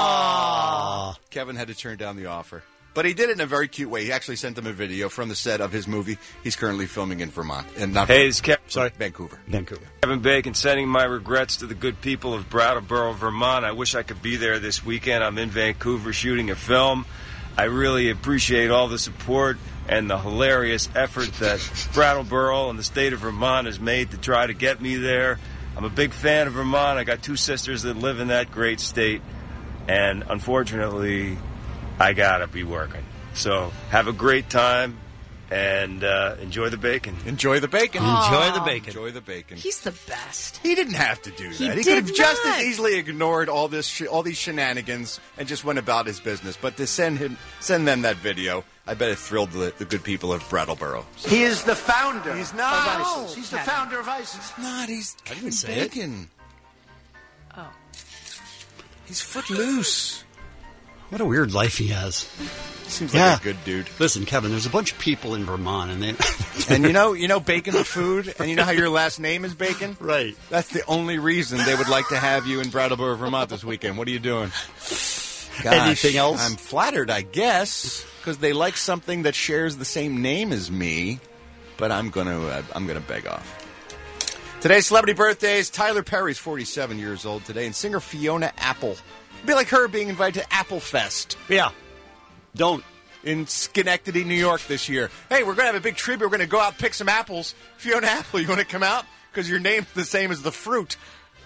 Kevin had to turn down the offer. But he did it in a very cute way. He actually sent them a video from the set of his movie he's currently filming in Vermont. And not Hey, it's Vancouver. Kevin Bacon sending my regrets to the good people of Brattleboro, Vermont. I wish I could be there this weekend. I'm in Vancouver shooting a film. I really appreciate all the support and the hilarious effort that Brattleboro and the state of Vermont has made to try to get me there. I'm a big fan of Vermont. I got two sisters that live in that great state. And unfortunately, I got to be working. So have a great time and enjoy the bacon. Enjoy the bacon. Enjoy the bacon. Enjoy the bacon. He's the best. He didn't have to do that. He He did could have just not. as easily ignored all these shenanigans and just went about his business. But to send them that video, I bet it thrilled the good people of Brattleboro. He is the founder He's not. of ISIS. He's the founder of ISIS. Not. He's I didn't say it. Bacon. Oh. He's footloose. What a weird life he has. Seems like a good dude. Listen, Kevin, there's a bunch of people in Vermont, and they And you know bacon the food, and you know how your last name is Bacon? Right. That's the only reason they would like to have you in Brattleboro, Vermont this weekend. What are you doing? Gosh, Anything else? I'm flattered, I guess, because they like something that shares the same name as me, but I'm gonna beg off. Today's celebrity birthdays. Tyler Perry's 47 years old today, and singer Fiona Apple. It'd be like her being invited to Apple Fest. Yeah. Don't. In Schenectady, New York this year. Hey, we're going to have a big tribute. We're going to go out and pick some apples. Fiona Apple, you want to come out? Because your name's the same as the fruit.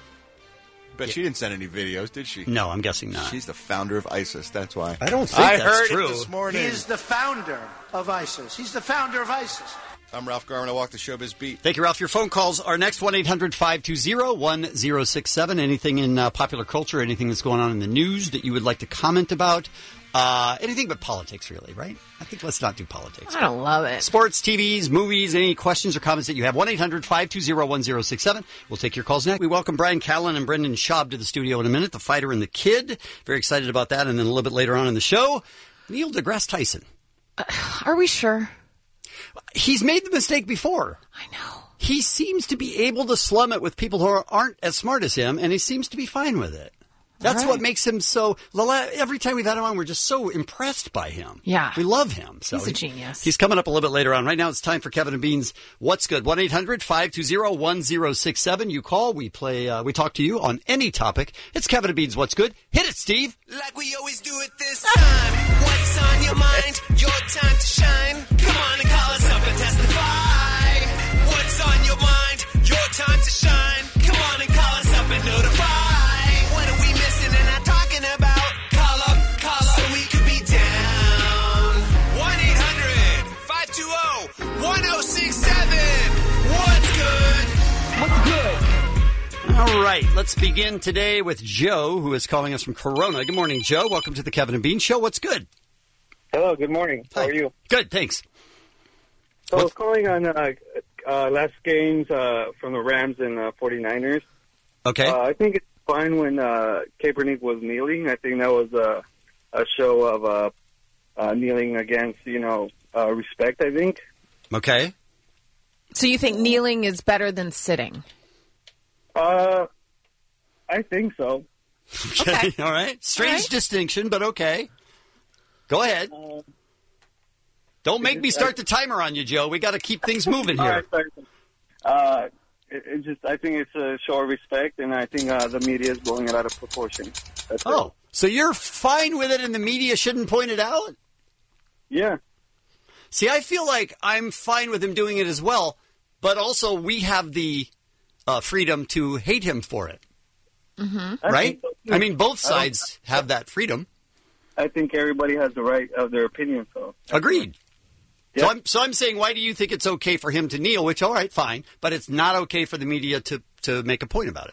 Bet she didn't send any videos, did she? No, I'm guessing not. She's the founder of ISIS. That's why. I don't think I that's heard true. it this morning. He is the founder of ISIS. He's the founder of ISIS. I'm Ralph Garman. I walk the showbiz beat. Thank you, Ralph. Your phone calls are next, 1-800-520-1067. Anything in popular culture, anything that's going on in the news that you would like to comment about. Anything but politics, really, right? I think let's not do politics. I don't love it. Sports, TVs, movies, any questions or comments that you have, 1-800-520-1067. We'll take your calls next. We welcome Brian Callen and Brendan Schaub to the studio in a minute, the fighter and the kid. Very excited about that. And then a little bit later on in the show, Neil deGrasse Tyson. Are we sure? He's made the mistake before. I know. He seems to be able to slum it with people who aren't as smart as him, and he seems to be fine with it. That's what makes him so... Every time we've had him on, we're just so impressed by him. Yeah. We love him. So He's a genius. He's coming up a little bit later on. Right now, it's time for Kevin and Bean's What's Good? 1-800-520-1067. You call, we play, we talk to you on any topic. It's Kevin and Bean's What's Good. Hit it, Steve. Like we always do it this time. What's on your mind? Your time to shine. Come on and call us up and testify. What's on your mind? Your time to shine. Come on and call us up and All right, let's begin today with Joe, who is calling us from Corona. Good morning, Joe. Welcome to the Kevin and Bean Show. What's good? Hello, good morning. How are you? Good, thanks. So I was calling on last games from the Rams and 49ers. Okay. I think it's fine when Kaepernick was kneeling. I think that was a show of kneeling against, respect, I think. Okay. So you think kneeling is better than sitting? I think so. Okay. All right. Strange distinction, but okay. Go ahead. Don't make me start the timer on you, Joe. We got to keep things moving here. I think it's a show of respect, and I think the media is blowing it out of proportion. That's it. So you're fine with it and the media shouldn't point it out? Yeah. See, I feel like I'm fine with him doing it as well, but also we have the freedom to hate him for it. Mm-hmm. Right? I mean, both sides have that freedom. I think everybody has the right of their opinion. So agreed. Yeah. So I'm saying, why do you think it's okay for him to kneel? Which, all right, fine, but it's not okay for the media to make a point about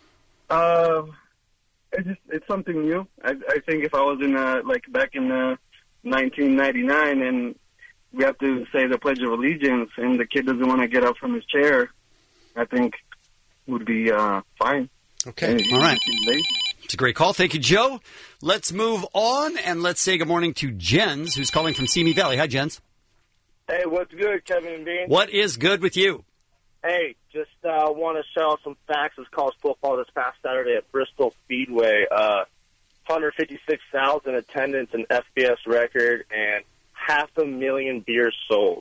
it. It's something new. I think if I was in back in 1999 and we have to say the Pledge of Allegiance and the kid doesn't want to get up from his chair, I think would be fine. Okay, all right. It's a great call. Thank you, Joe. Let's move on, and let's say good morning to Jens, who's calling from Simi Valley. Hi, Jens. Hey, what's good, Kevin and Bean? What is good with you? Hey, just want to shout out some facts of college football this past Saturday at Bristol Speedway. 156,000 attendance, an FBS record, and 500,000 beers sold.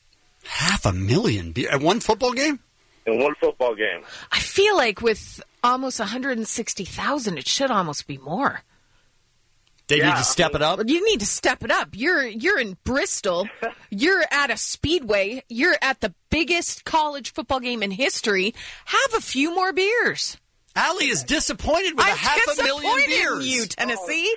500,000 beers at one football game? In one football game. I feel like with almost 160,000, it should almost be more. They need to step it up? You need to step it up. You're in Bristol. You're at a speedway. You're at the biggest college football game in history. Have a few more beers. Allie is disappointed with 500,000 beers. In you, Tennessee.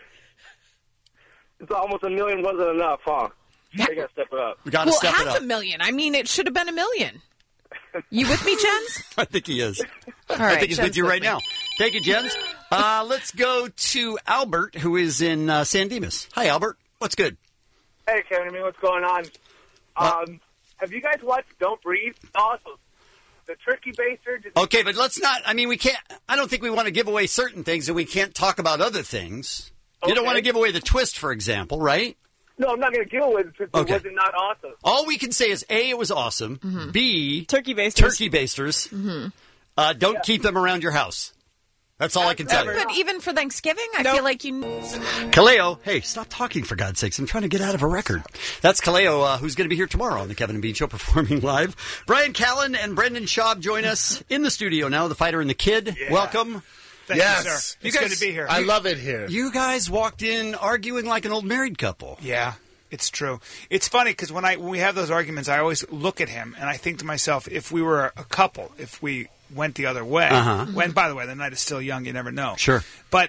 It's almost 1 million wasn't enough, huh? They got to step it up. We got to step it up. 500,000. I mean, it should have been 1 million. You with me, Jens? I think he is. All right, I think he's with you right now. Thank you, Jens. Let's go to Albert, who is in San Dimas. Hi, Albert. What's good? Hey, Kevin and me, what's going on? Have you guys watched Don't Breathe? Awesome. The turkey baster. Okay, but let's not. I mean, we can't. I don't think we want to give away certain things, and we can't talk about other things. You don't want to give away the twist, for example, right? No, I'm not going to give away the twist. Okay. Was it not awesome? All we can say is A, it was awesome. Mm-hmm. B, turkey basters. Turkey basters. Mm-hmm. Don't keep them around your house. That's all I can tell you. But even for Thanksgiving, I feel like you... Kaleo, hey, stop talking, for God's sakes. I'm trying to get out of a record. That's Kaleo, who's going to be here tomorrow on the Kevin and Bean Show performing live. Brian Callen and Brendan Schaub join us in the studio now, the fighter and the kid. Yeah. Welcome. Thank you, sir. It's good to be here. I love it here. You guys walked in arguing like an old married couple. Yeah. It's true. It's funny because when we have those arguments, I always look at him and I think to myself, if we were a couple, if we went the other way, when, by the way, the night is still young, you never know. Sure. But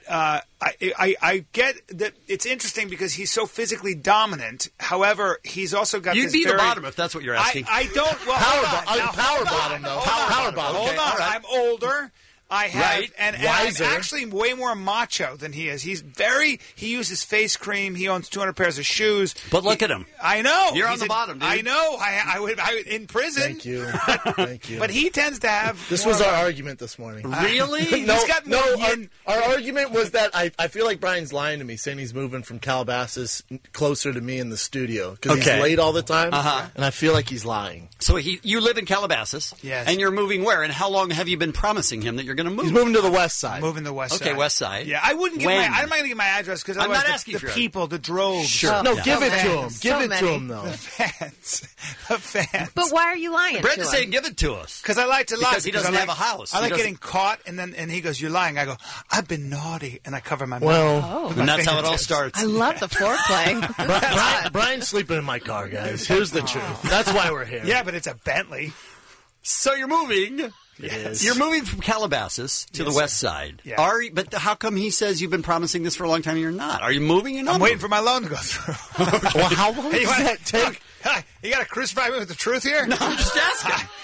I get that it's interesting because he's so physically dominant. However, he's also got You'd this be very... the bottom if that's what you're asking. I don't... Well, power bottom, though. Power bottom. Hold on. Right. I'm older. I have, right. and I'm actually way more macho than he is. He uses face cream. He owns 200 pairs of shoes. But look at him. I know. You're on the bottom, dude. I know. I would in prison. Thank you. Thank you. But he tends to have... This was our argument this morning. Really? Our argument was that I feel like Brian's lying to me, saying he's moving from Calabasas closer to me in the studio. Because he's late all the time, and I feel like he's lying. So you live in Calabasas, yes, and you're moving where? And how long have you been promising him that you're going to move? He's moving to the west side. Moving to the west side. Okay, west side. Yeah, I wouldn't give I'm not going to give my address because I'm not asking the people, the droves. Sure. No, Yeah. give it to him. So Give it to many. him, though. The fans. But why are you lying? Brendan's to him? saying give it to us. Because I like to lie. Because he doesn't have a house. I He like doesn't- getting caught, and he goes, "You're lying." I go, "I've been naughty," and I cover my Oh. mouth. And that's how it all starts. I love the foreplay. Brian's sleeping in my car, guys. Here's the truth. That's why we're here. Yeah, but it's a Bentley. So you're moving. Yes. You're moving from Calabasas to the west side. Yeah. But how come he says you've been promising this for a long time and you're not? Are you moving? You're not I'm waiting for my loan to go through. Well, how long does that take? You got to crucify me with the truth here? No, I'm just asking.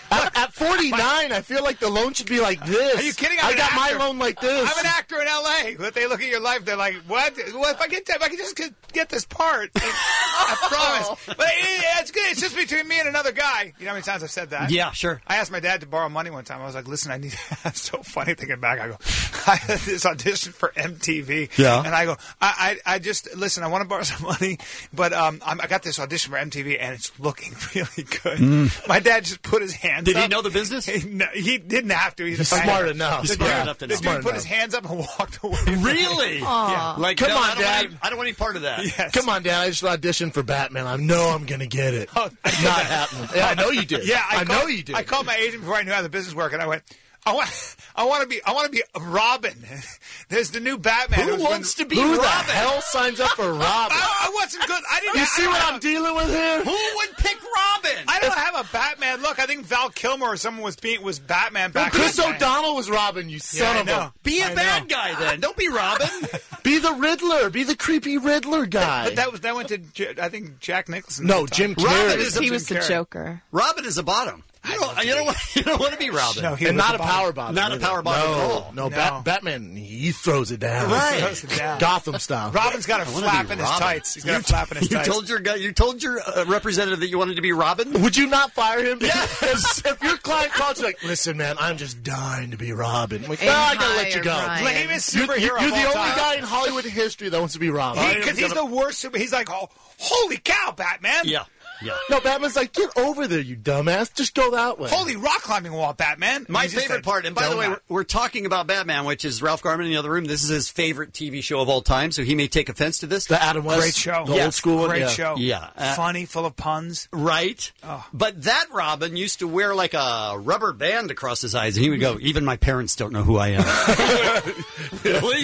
At 49, I feel like the loan should be like this. Are you kidding? I got my loan like this. I'm an actor in L.A. But they look at your life, they're like, what? Well, if I can just get this part, I promise. But it's good. It's just between me and another guy. You know how many times I've said that? Yeah, sure. I asked my dad to borrow money one time. I was like, listen, I need. It's so funny thinking back. I go, I had this audition for MTV. Yeah. And I go, I just listen. I want to borrow some money, but I got this audition for MTV, and it's looking really good. My dad just put his hands. Did up. he know the business? No, he didn't have to. He's smart enough. The Smart enough dude put his hands up and walked away. Really? Yeah. Like, Come no, on, Dad. I don't want any part of that. Yes. Come on, Dad. I just auditioned for Batman. I know I'm going to get it. Not happening. Yeah, I know you did. Yeah, I know you did. I called my agent before I knew how the business worked, and I went, I want to be Robin. There's the new Batman. Who wants to be Robin? Who the hell signs up for Robin? I wasn't good. I didn't. You see what I'm dealing with here? Who would pick Robin? I don't have a Batman look. I think Val Kilmer or someone was Batman back Chris in the day. O'Donnell was Robin, you son of a... Be a bad guy then. Don't be Robin. Be the Riddler. Be the creepy Riddler guy. But that went to, I think, Jack Nicholson. No, Jim Carrey. He was the Joker. Robin is a bottom. You don't want to be Robin. No, and not a power bottom. Not a power bottom at all. No. Batman, he throws it down. Right. Throws it down. Gotham style. Robin's got a flap in his tights. He's got a flap in his tights. You told your representative that you wanted to be Robin? Would you not fire him? Yeah. If your client calls you like, listen, man, I'm just dying to be Robin. I'm like, no, I gotta let you go. Lamest superhero You're of the all only time. guy in Hollywood history that wants to be Robin. Because he's the worst super. He's like, oh, holy cow, Batman. Yeah. Yeah. No, Batman's like, get over there, you dumbass. Just go that way. Holy rock climbing wall, Batman. My favorite part, and by the way, we're talking about Batman, which is Ralph Garman in the other room. This is his favorite TV show of all time, so he may take offense to this. The Adam West. Great show. The old school one. Great show. Yeah. Funny, full of puns. Right. Oh. But that Robin used to wear like a rubber band across his eyes, and he would go, even my parents don't know who I am. Really?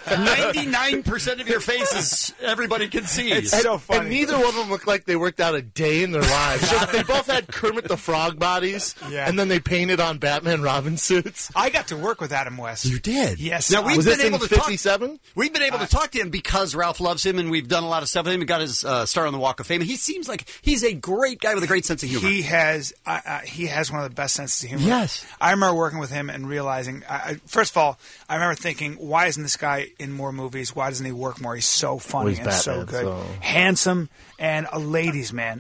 99% of your faces, everybody can see. It's so funny. And neither one of them looked like they worked out a day in their lives. Just, they both had Kermit the Frog bodies, and then they painted on Batman Robin suits. I got to work with Adam West. You did? Yes. Now, we've was been this able in to 57? We've been able to talk to him because Ralph loves him, and we've done a lot of stuff with him. He got his star on the Walk of Fame. He seems like he's a great guy with a great sense of humor. He has one of the best senses of humor. Yes. I remember working with him and realizing, first of all, I remember thinking, why isn't this guy in more movies? Why doesn't he work more? He's so funny and so good. Handsome and a ladies' man.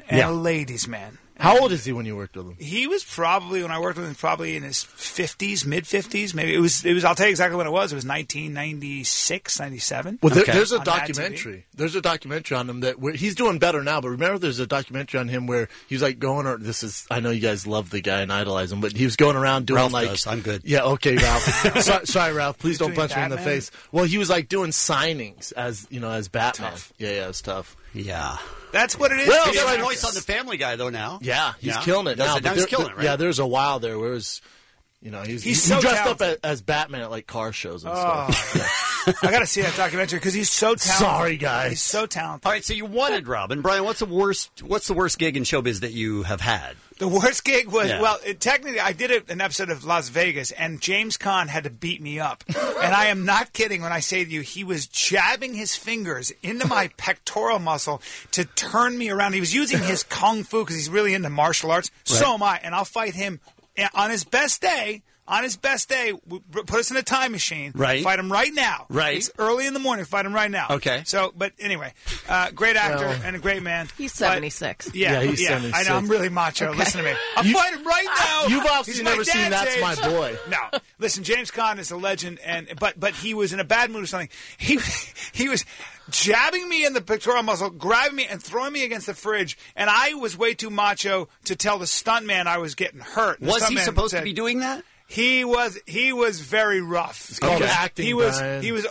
How old is he when you worked with him? He was probably, when I worked with him, probably in his 50s, mid-50s. Maybe it was. I'll tell you exactly when it was. It was 1996, 97. Well, there's a documentary. There's a documentary on him he's doing better now, but remember there's a documentary on him where he was like going, I know you guys love the guy and idolize him, but he was going around doing Ralph does. I'm good. Yeah, okay, Ralph. sorry, Ralph. Please don't punch me in the face. Well, he was like doing signings as Batman. Tough. Yeah, it was tough. Yeah. That's what it is. Well, he has a voice on The Family Guy, though, now. Yeah, he's killing it now. He's killing it, right? Yeah, there's a while there where it was, he so dressed talented. up as Batman at like car shows and stuff. Yeah. I got to see that documentary because he's so talented. Sorry, guys. He's so talented. All right, so you wanted Robin. Brian, what's the worst gig in showbiz that you have had? The worst gig was, technically, I did an episode of Las Vegas, and James Caan had to beat me up. And I am not kidding when I say to you, he was jabbing his fingers into my pectoral muscle to turn me around. He was using his kung fu because he's really into martial arts. Right. So am I, and I'll fight him on his best day. On his best day, put us in a time machine. Right. Fight him right now. Right. It's early in the morning. Fight him right now. Okay. So, but anyway, great actor and a great man. He's 76. Yeah, he's 76. I know. I'm really macho. Okay. Listen to me. I'm fighting him right now. You've obviously never seen That's My Boy. No. Listen, James Caan is a legend, but he was in a bad mood or something. He was jabbing me in the pectoral muscle, grabbing me and throwing me against the fridge, and I was way too macho to tell the stuntman I was getting hurt. Was he supposed to be doing that? He was very rough. It's called acting, he was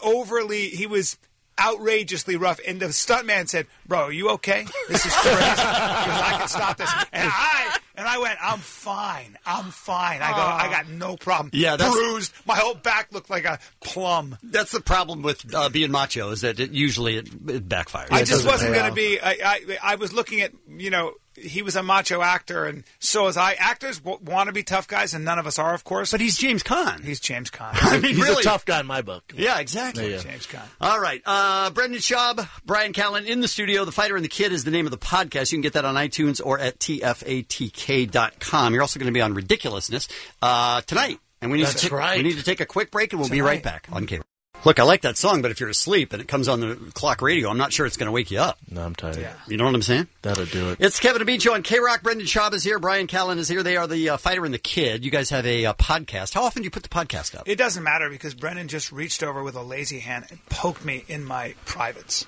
outrageously rough, and the stuntman said, "Bro, are you okay? This is crazy because I can stop this." And I went, "I'm fine. I got no problem." Yeah, bruised. My whole back looked like a plum. That's the problem with being macho is that it backfires. I just wasn't going to be. I was looking at he was a macho actor, and so was I. Actors want to be tough guys, and none of us are, of course. But he's James Caan. He's James Caan. I mean, He's really. a tough guy in my book. Yeah, exactly. Yeah. James Caan. All right. Brendan Schaub, Brian Callen in the studio. The Fighter and the Kid is the name of the podcast. You can get that on iTunes or at tfatk.com. You're also going to be on Ridiculousness tonight. And we need to take a quick break, and we'll be right back on cable. Look, I like that song, but if you're asleep and it comes on the clock radio, I'm not sure it's going to wake you up. No, I'm tired. Yeah. You know what I'm saying? That'll do it. It's Kevin and Bean Show on K-Rock. Brendan Schaub is here. Brian Callen is here. They are the Fighter and the Kid. You guys have a podcast. How often do you put the podcast up? It doesn't matter because Brendan just reached over with a lazy hand and poked me in my privates.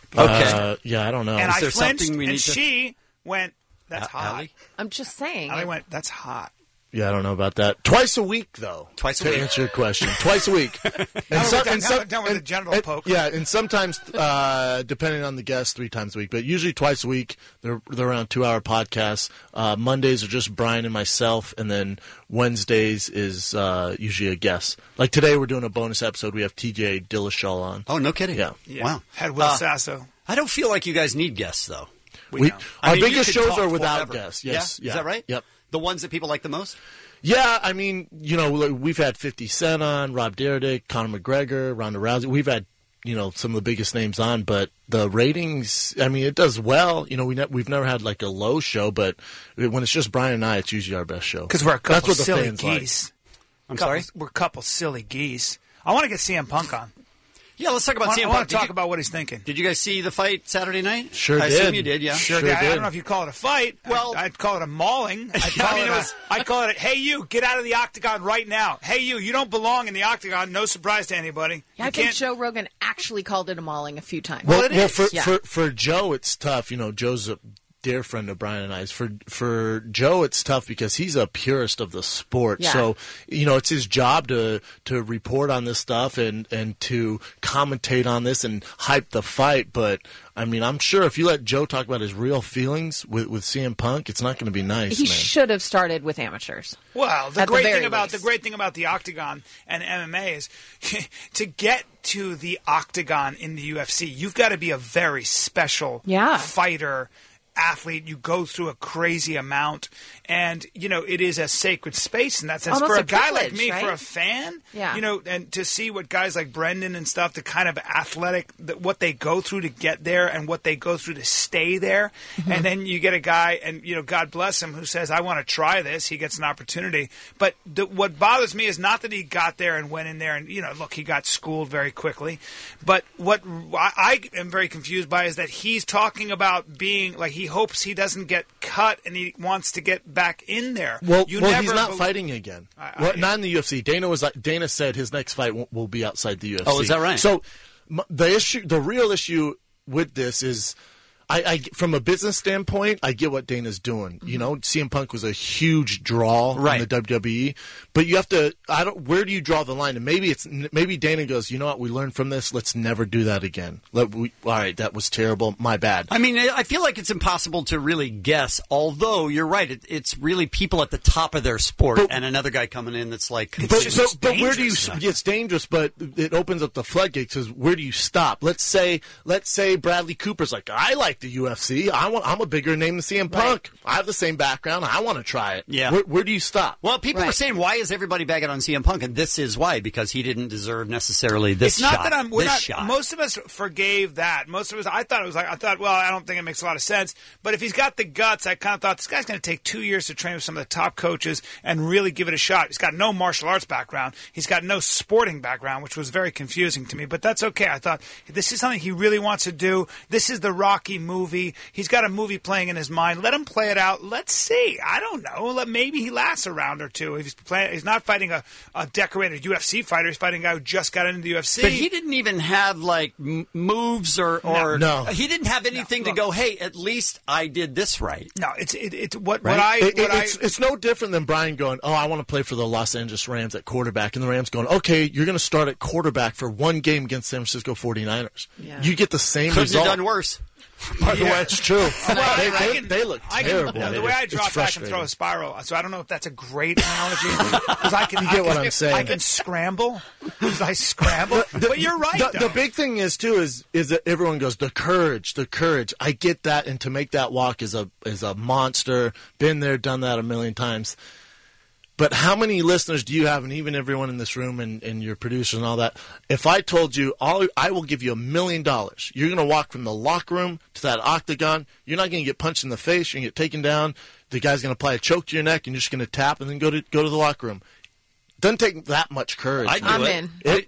Okay. Yeah, I don't know. And Is I there flinched, something we and need to... she went, that's hot. Allie? I'm just saying. I went, that's hot. Yeah, I don't know about that. Twice a week, though. Twice a to week. answer your question. Twice a week. Done with the general poke. Yeah, and sometimes, depending on the guest, 3 times a week. But usually twice a week. They're around 2-hour podcasts. Mondays are just Brian and myself, and then Wednesdays is usually a guest. Like today, we're doing a bonus episode. We have TJ Dillashaw on. Oh, no kidding. Yeah. Wow. Had Will Sasso. I don't feel like you guys need guests, though. Our biggest you could shows talk are without forever. guests. Yes. Yeah? Is that right? Yep. The ones that people like the most? Yeah, I mean, we've had 50 Cent on, Rob Dyrdek, Conor McGregor, Ronda Rousey. We've had, some of the biggest names on, but the ratings, I mean, it does well. We've never had like a low show, but when it's just Brian and I, it's usually our best show. Because we're a couple That's what the silly fans geese. I'm sorry? We're a couple silly geese. I want to get CM Punk on. Yeah, let's talk about CM Punk. I want to talk about what he's thinking. Did you guys see the fight Saturday night? Sure I did. assume you did, yeah. Sure did. I don't know if you call it a fight. Well, I'd call it a mauling. I'd call it, hey, you, get out of the octagon right now. Hey, you don't belong in the octagon. No surprise to anybody. Yeah, I think Joe Rogan actually called it a mauling a few times. Well, for Joe, it's tough. Joe's a dear friend of Brian and I's. For Joe, it's tough because he's a purist of the sport. Yeah. So, it's his job to report on this stuff and to commentate on this and hype the fight. But, I mean, I'm sure if you let Joe talk about his real feelings with CM Punk, it's not going to be nice, He man. should have started with amateurs. Well, the At great very thing about the octagon and MMA is to get to the octagon in the UFC, you've got to be a very special fighter, athlete. You go through a crazy amount, and it is a sacred space in that sense. Almost for a a guy like privilege, me, right? for a fan, Yeah. and to see what guys like Brendan and stuff, the kind of athletic, what they go through to get there and what they go through to stay there, and then you get a guy, and God bless him, who says, "I want to try this." He gets an opportunity, but what bothers me is not that he got there and went in there and look, he got schooled very quickly, but what I am very confused by is that he's talking about being like he hopes he doesn't get cut and he wants to get back in there. Well, he's not fighting again. Not in the UFC. Dana said his next fight will be outside the UFC. Oh, is that right? So the real issue with this is, I from a business standpoint, I get what Dana's doing. CM Punk was a huge draw in the WWE, but you have to. Where do you draw the line? And maybe Dana goes, you know what? We learned from this. Let's never do that again. All right, that was terrible. My bad. I mean, I feel like it's impossible to really guess. Although you're right, it's really people at the top of their sport, and another guy coming in that's like. But where do you? It's dangerous, but it opens up the floodgates. Because where do you stop? Let's say Bradley Cooper's like, I like the UFC. I'm a bigger name than CM Punk. I have the same background. I want to try it. Yeah. Where do you stop? Well, people were saying, why is everybody bagging on CM Punk? And this is why, because he didn't deserve necessarily this shot. It's not that shot. Most of us forgave that. Most of us, I thought, well, I don't think it makes a lot of sense. But if he's got the guts, I kind of thought this guy's going to take 2 years to train with some of the top coaches and really give it a shot. He's got no martial arts background. He's got no sporting background, which was very confusing to me. But that's okay. I thought, this is something he really wants to do. This is the Rocky movie. He's got a movie playing in his mind. Let him play it out. Let's see. I don't know. Maybe he lasts a round or two. If he's not fighting a decorated UFC fighter. He's fighting a guy who just got into the UFC. But he didn't even have moves or no. He didn't have anything to go, hey, at least I did this right. No, it's no different than Brian going, oh, I want to play for the Los Angeles Rams at quarterback, and the Rams going, okay, you're going to start at quarterback for one game against San Francisco 49ers. Yeah. You get the same Couldn't result. have done worse. By the way, it's true. Well, they look terrible. The way I drop back and throw a spiral, so I don't know if that's a great analogy. Because I can, you get what I'm saying. I can scramble. Because I scramble. But you're right. The big thing is too is that everyone goes the courage. I get that, and to make that walk is a monster. Been there, done that a million times. But how many listeners do you have, and even everyone in this room and your producers and all that, if I told you, I will give you $1 million, you're going to walk from the locker room to that octagon, you're not going to get punched in the face, you're going to get taken down, the guy's going to apply a choke to your neck, and you're just going to tap and then go to the locker room. Doesn't take that much courage. I'm in.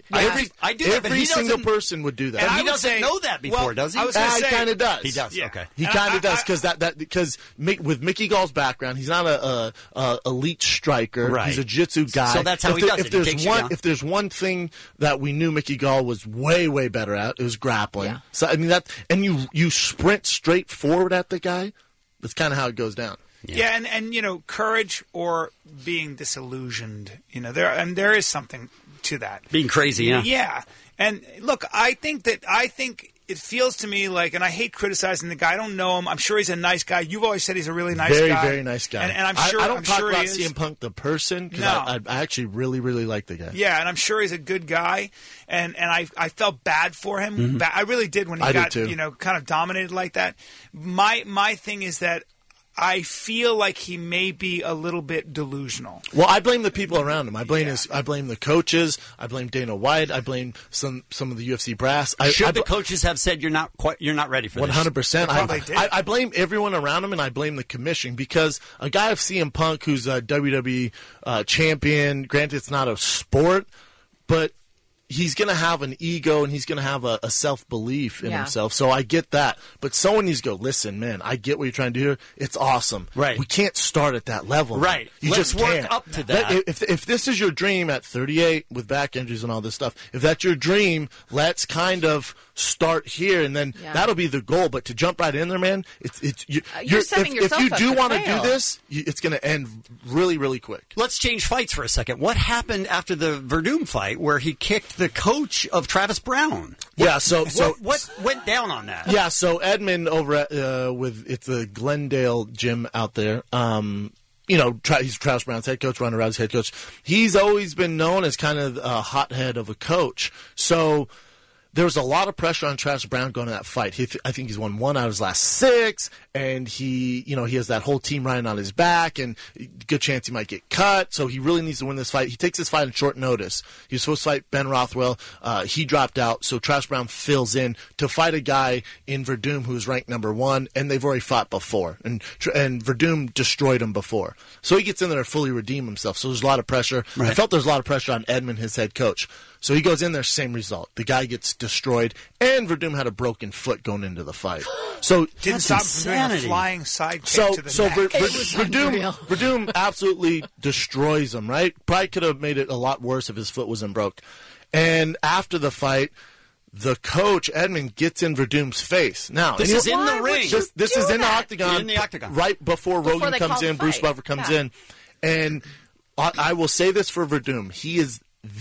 I do that, every single person would do that. And he doesn't know that before, does he? He kind of does. He does. Yeah. Okay. He kind of does because with Mickey Gall's background, he's not a elite striker. Right. He's a jiu-jitsu guy. So that's how he does it. If there's one thing that we knew Mickey Gall was way better at, it was grappling. Yeah. So I mean and you sprint straight forward at the guy. That's kind of how it goes down. Yeah, and courage or being disillusioned, there is something to that. Being crazy, yeah. Yeah. And look, I think it feels to me like, and I hate criticizing the guy. I don't know him. I'm sure he's a nice guy. You've always said he's a really nice guy. Very nice guy. And I'm sure I don't talk about he is. CM Punk the person because No. I actually really like the guy. Yeah, and I'm sure he's a good guy. And I felt bad for him. Mm-hmm. I really did when he got kind of dominated like that. My thing is that I feel like he may be a little bit delusional. Well, I blame the people around him. I blame the coaches. I blame Dana White. I blame some of the UFC brass. Should the coaches have said you're not ready for this? 100%. I blame everyone around him, and I blame the commission because a guy of CM Punk who's a WWE champion. Granted, it's not a sport, but he's going to have an ego and he's going to have a self-belief in himself. So I get that. But someone needs to go, listen, man, I get what you're trying to do here. It's awesome. Right. We can't start at that level. Right. You Let's just work can't. up to that. If this is your dream at 38 with back injuries and all this stuff, if that's your dream, let's kind of start here, and then that'll be the goal. But to jump right in there, man, you're setting yourself if you up do to want to fail. do this, it's going to end really quick. Let's change fights for a second. What happened after the Verdum fight where he kicked the coach of Travis Brown? What went down on that? Yeah, so Edmund over at it's the Glendale gym out there. He's Travis Brown's head coach, Ronda Rousey's head coach. He's always been known as kind of a hothead of a coach. So there was a lot of pressure on Travis Brown going to that fight. I think he's won 1 out of his last 6, and he has that whole team riding on his back, and good chance he might get cut. So he really needs to win this fight. He takes this fight on short notice. He was supposed to fight Ben Rothwell. He dropped out, so Travis Brown fills in to fight a guy in Verdum who's ranked number 1, and they've already fought before, and Verdum destroyed him before. So he gets in there to fully redeem himself. So there's a lot of pressure. Right. I felt there's a lot of pressure on Edmund, his head coach. So he goes in there, same result. The guy gets destroyed, and Verdum had a broken foot going into the fight. So didn't stop him from doing a flying side kick to the neck. Verdum absolutely destroys him. Right? Probably could have made it a lot worse if his foot wasn't broke. And after the fight, the coach Edmund gets in Verdum's face. Now this is in the ring. This is in the octagon. In the octagon, right before Rogan comes in, Bruce Buffer comes in, and I will say this for Verdum: he is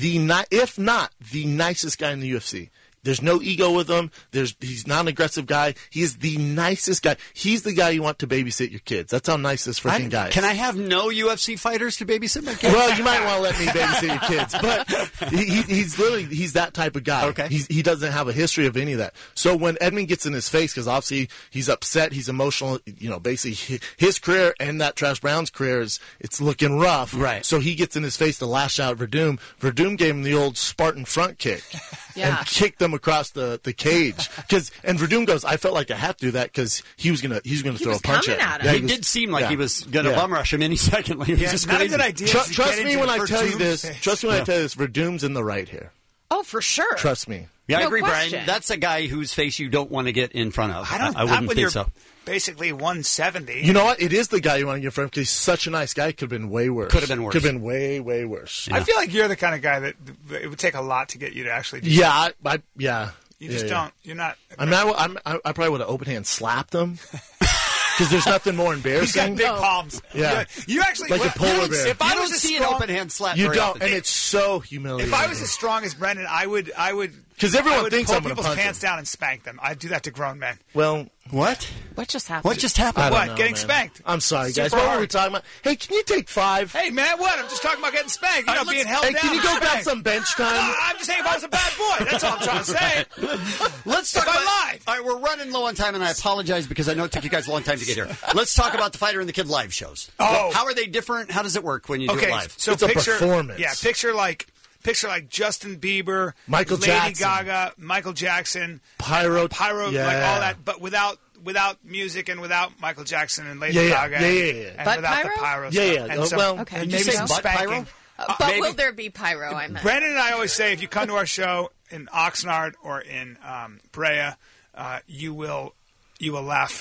if not the nicest guy in the UFC. There's no ego with him. He's not an aggressive guy. He is the nicest guy. He's the guy you want to babysit your kids. That's how nice this freaking guy is. Can I have no UFC fighters to babysit my kids? Well, you might want to let me babysit your kids, but he's that type of guy. Okay. He doesn't have a history of any of that. So when Edmund gets in his face, because obviously he's upset, he's emotional. Basically his career and that Travis Brown's career it's looking rough. Right. So he gets in his face to lash out at Verdum. Verdum gave him the old Spartan front kick and kicked him across the cage. And Verdum goes, I felt like I had to do that because he was gonna throw a punch at him. Yeah, he did seem like he was going to bum rush him any second. It was just not crazy. a good idea. Trust me when I tell you this. Verdum's in the right here. Oh, for sure. Trust me. Yeah, I agree, question. Brian. That's a guy whose face you don't want to get in front of. I wouldn't think so. Basically 170. You know what? It is the guy you want to get in front of because he's such a nice guy. Could have been way worse. Could have been worse. Could have been way worse. Yeah. I feel like you're the kind of guy that it would take a lot to get you to actually do something. You just don't. You're not. I probably would have open hand slapped him. Because there's nothing more embarrassing. He's got big palms. Yeah. You actually like a polar bear. If I was see an open hand slap, you don't, and it's so humiliating. If I was as strong as Brendan, I would Because everyone I would thinks pull I'm going to people's punch pants them. down and spank them. I do that to grown men. Well, what? What just happened? What just happened? I don't What? know, Getting man. spanked. I'm sorry, Super guys. What were hard. we talking about? Hey, can you take 5? Hey, man, what? I'm just talking about getting spanked. You know, being held Hey, down. can you go and grab spanked. some bench time? No, I'm just saying if I was a bad boy. That's all I'm trying to say. Let's talk If I about. lied. All right, we're running low on time, and I apologize because I know it took you guys a long time to get here. Let's talk about the Fighter and the Kid live shows. Oh. How are they different? How does it work when you do Okay, it live? so It's a picture, performance. Yeah, picture like Justin Bieber, Michael Lady Jackson. Gaga, Michael Jackson, Pyro, like all that, but without music and without Michael Jackson and Lady Yeah, Gaga, yeah. and But without pyro? the pyro Yeah, stuff. yeah. And so, Well, Okay. and Did you maybe say some butt spanking. pyro? But maybe. will there be pyro? I meant. Brendan and I always say if you come to our show in Oxnard or in Brea, you will laugh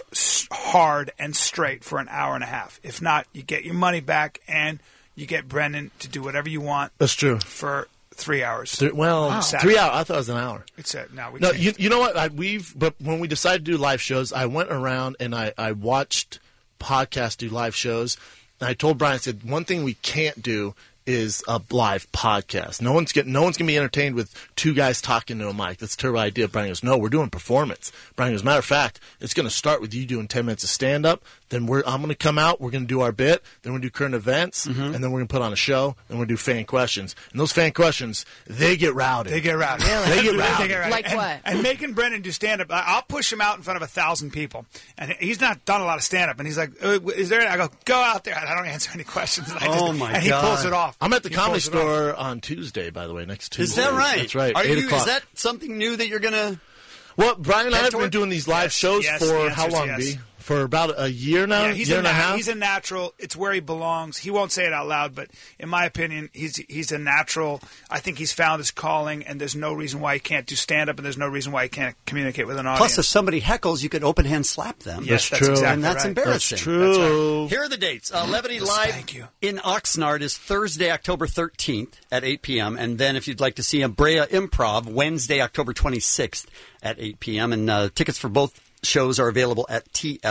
hard and straight for an hour and a half. If not, you get your money back and you get Brendan to do whatever you want. That's true. For 3 hours. Well, Saturday. 3 hours. I thought it was an hour. It's now we No, changed. you know what? But when we decided to do live shows, I went around and I watched podcasts do live shows, and I told Brian, I said, one thing we can't do is a live podcast. No one's gonna be entertained with two guys talking to a mic. That's a terrible idea. Brian goes, no, we're doing performance. Brian goes, matter of fact, it's gonna start with you doing 10 minutes of stand up. Then I'm gonna come out. We're gonna do our bit. Then we're gonna do current events, and then we're gonna put on a show. And we're gonna do fan questions. And those fan questions, they get rowdy. They get rowdy. They get rowdy. They get rowdy. Like and, what? And making Brendan do stand up, I'll push him out in front of 1,000 people, and he's not done a lot of stand up. And he's like, "Is there?" I go out there. I don't answer any questions. And and he pulls it off. I'm at the He Comedy pulls it off. Store on Tuesday, by the way, next Tuesday. Is that right? That's right. Are 8 you? o'clock. Is that something new that you're gonna? Well, Brian and I head have been toward? doing these live shows yes, for the how answer's long, yes. B? For about a year now, Yeah, he's year and a half. He's a natural. It's where he belongs. He won't say it out loud, but in my opinion, he's a natural. I think he's found his calling, and there's no reason why he can't do stand up, and there's no reason why he can't communicate with an audience. Plus, if somebody heckles, you could open hand slap them. Yes, that's true. exactly And that's right. embarrassing. That's true. Here are the dates. Levity Live thank you. in Oxnard is Thursday, October 13th at 8 p.m. And then if you'd like to see a Brea Improv, Wednesday, October 26th at 8 p.m. And tickets for both shows are available at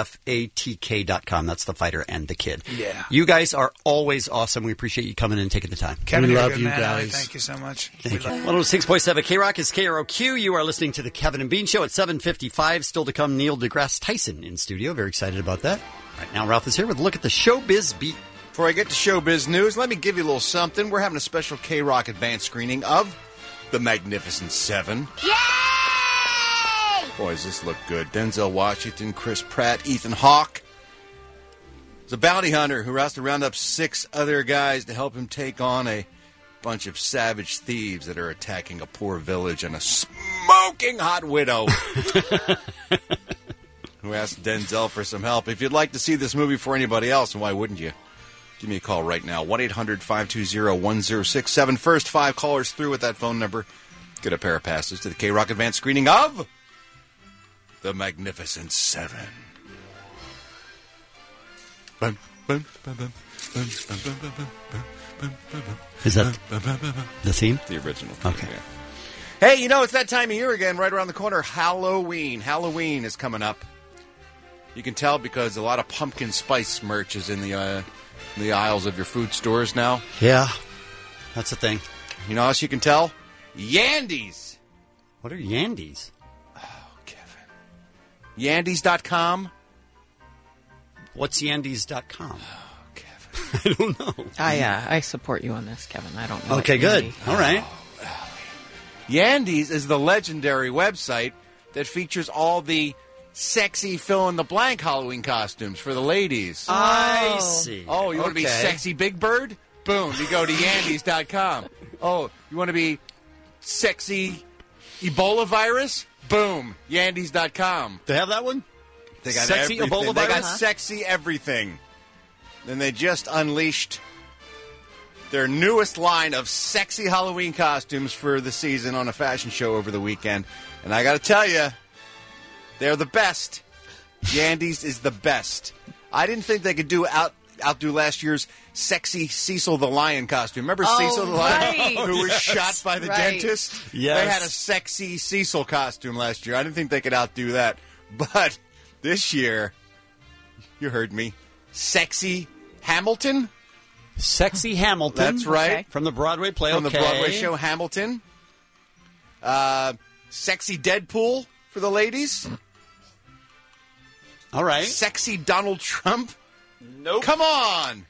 tfatk.com. That's the Fighter and the Kid. Yeah. You guys are always awesome. We appreciate you coming in and taking the time. Kevin, We you're a love good you man, guys. Ellie. Thank you so much. Thank you. 106.7 K-Rock is KROQ. You are listening to the Kevin and Bean Show at 7:55. Still to come, Neil deGrasse Tyson in studio. Very excited about that. Right now, Ralph is here with a look at the Showbiz Beat. Before I get to showbiz news, let me give you a little something. We're having a special K-Rock advanced screening of The Magnificent Seven. Yay! Boy, does this look good. Denzel Washington, Chris Pratt, Ethan Hawke. He's a bounty hunter who has to round up 6 other guys to help him take on a bunch of savage thieves that are attacking a poor village and a smoking hot widow who asked Denzel for some help. If you'd like to see this movie for anybody else, and why wouldn't you? Give me a call right now, 1-800-520-1067. First 5 callers through with that phone number get a pair of passes to the K-Rock advanced screening of The Magnificent Seven. Is that the theme? The original theme, Okay. yeah. Hey, you know, it's that time of year again, right around the corner. Halloween. Halloween is coming up. You can tell because a lot of pumpkin spice merch is in the aisles of your food stores now. Yeah, that's the thing. You know how else you can tell? Yandies. What are Yandies? Yandies.com. What's Yandies.com? I don't know. I support you on this, Kevin. I don't know. Okay, it good. really- All right. Yandies is the legendary website that features all the sexy fill-in-the-blank Halloween costumes for the ladies. I see. Oh, you want to be Okay. sexy Big Bird? Boom, you go to Yandies.com. Oh, you want to be sexy Ebola virus? Boom, Yandies.com. They have that one? They got Sexy everything. Ebola They got virus? sexy everything. Then they just unleashed their newest line of sexy Halloween costumes for the season on a fashion show over the weekend. And I got to tell you, they're the best. Yandies is the best. I didn't think they could outdo last year's sexy Cecil the Lion costume. Remember Cecil the Lion who was shot by the dentist? Yes. They had a sexy Cecil costume last year. I didn't think they could outdo that. But this year, you heard me, sexy Hamilton? Sexy Hamilton. That's right. Okay. From the Broadway play. From the okay. Broadway show Hamilton. Sexy Deadpool for the ladies. All right. Sexy Donald Trump. Nope. Come on.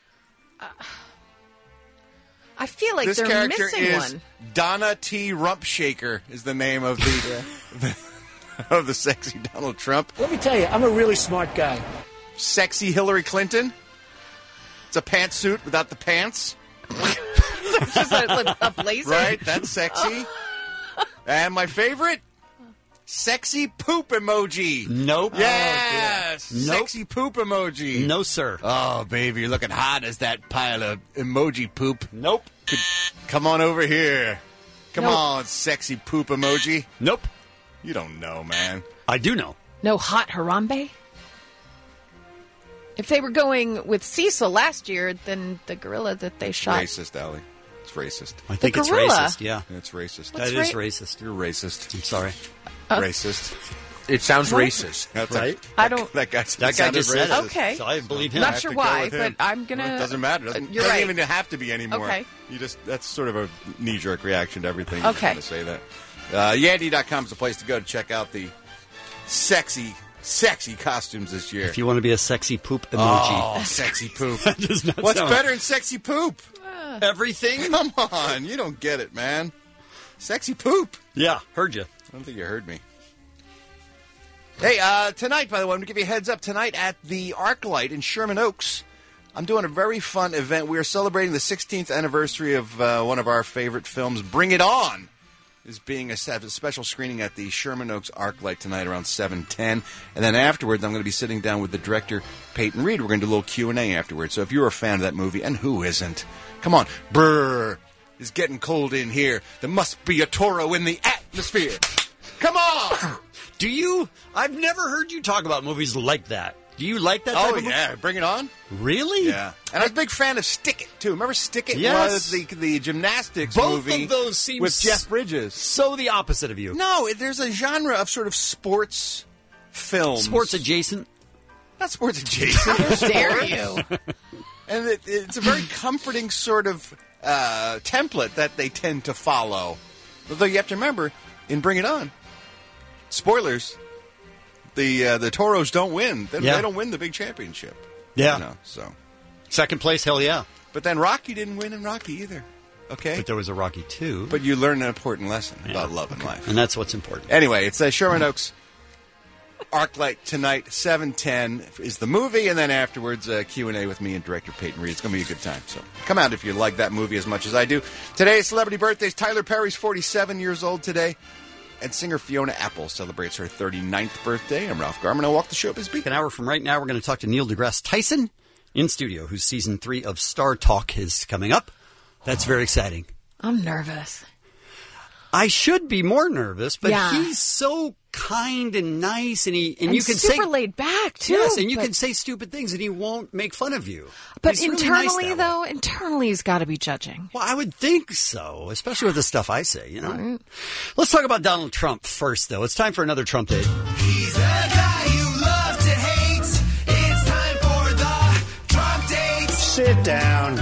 I feel like This they're character missing is one. Donna T. Rumpshaker is the name of of the sexy Donald Trump. Let me tell you, I'm a really smart guy. Sexy Hillary Clinton. It's a pantsuit without the pants. Just a blazer. Right? That's sexy. And my favorite, sexy poop emoji. Nope. Yes. Nope. Sexy poop emoji. No, sir. Oh, baby, you're looking hot as that pile of emoji poop. Nope. Come on over here. Come Nope. on, sexy poop emoji. Nope. You don't know, man. I do know. No hot Harambe? If they were going with Cecil last year, then the gorilla that they shot. Racist, Allie. It's racist. I think it's gorilla. racist, yeah. It's racist. That is racist. You're racist. I'm sorry. Racist. It sounds What? racist. That's Right? I don't. That guy That guy sounded just said it. racist. Okay. So I believe him. Not I have sure to go why, with him. but I'm gonna. Well, it doesn't matter. Doesn't You're doesn't right. even have to be anymore. Okay. That's sort of a knee-jerk reaction to everything. You're Okay. trying to say that. Yandy.com is the place to go to check out the sexy costumes this year. If you want to be a sexy poop emoji. Oh, sexy poop. That does not What's sound- better than sexy poop? Everything? Come on. You don't get it, man. Sexy poop. Yeah, heard you. I don't think you heard me. Hey, tonight, by the way, I'm going to give you a heads up. Tonight at the ArcLight in Sherman Oaks, I'm doing a very fun event. We are celebrating the 16th anniversary of one of our favorite films, Bring It On, is being a special screening at the Sherman Oaks ArcLight tonight around 7:10. And then afterwards, I'm going to be sitting down with the director, Peyton Reed. We're going to do a little Q&A afterwards. So if you're a fan of that movie, and who isn't, come on. Brr, it's getting cold in here. There must be a Toro in the atmosphere. Come on! Do you? I've never heard you talk about movies like that. Do you like that type Oh, of movie? yeah. Bring It On? Really? Yeah. And I was a big fan of Stick It, too. Remember Stick It? Yes. Was the gymnastics Both movie of those seem with Jeff Bridges. so the opposite of you. No, there's a genre of sort of sports films. Sports adjacent? Not sports adjacent. How dare you? And it's a very comforting sort of template that they tend to follow. Although you have to remember, in Bring It On, spoilers, the Toros don't win. They don't win the big championship. Yeah. You know, so. Second place, hell yeah. But then Rocky didn't win in Rocky either. Okay? But there was a Rocky 2. But you learn an important lesson about love and life. And that's what's important. Anyway, it's Sherman Oaks ArcLight tonight, 7:10 is the movie, and then afterwards Q&A with me and director Peyton Reed. It's going to be a good time. So come out if you like that movie as much as I do. Today's celebrity birthdays. Tyler Perry's 47 years old today, and singer Fiona Apple celebrates her 39th birthday. I'm Ralph Garman. I'll walk the show up as beat. An hour from right now, we're going to talk to Neil deGrasse Tyson in studio, whose season 3 of Star Talk is coming up. That's very exciting. I'm nervous. I should be more nervous, but Yeah. he's so kind and nice, and you can super say laid back too. yes, and you but- can say stupid things, and he won't make fun of you. But He's really nice internally, that way. though, internally he's got to be judging. Well, I would think so, especially with the stuff I say. You know. Let's talk about Donald Trump first, though. It's time for another Trump date. He's the guy you love to hate. It's time for the Trump date. Sit down.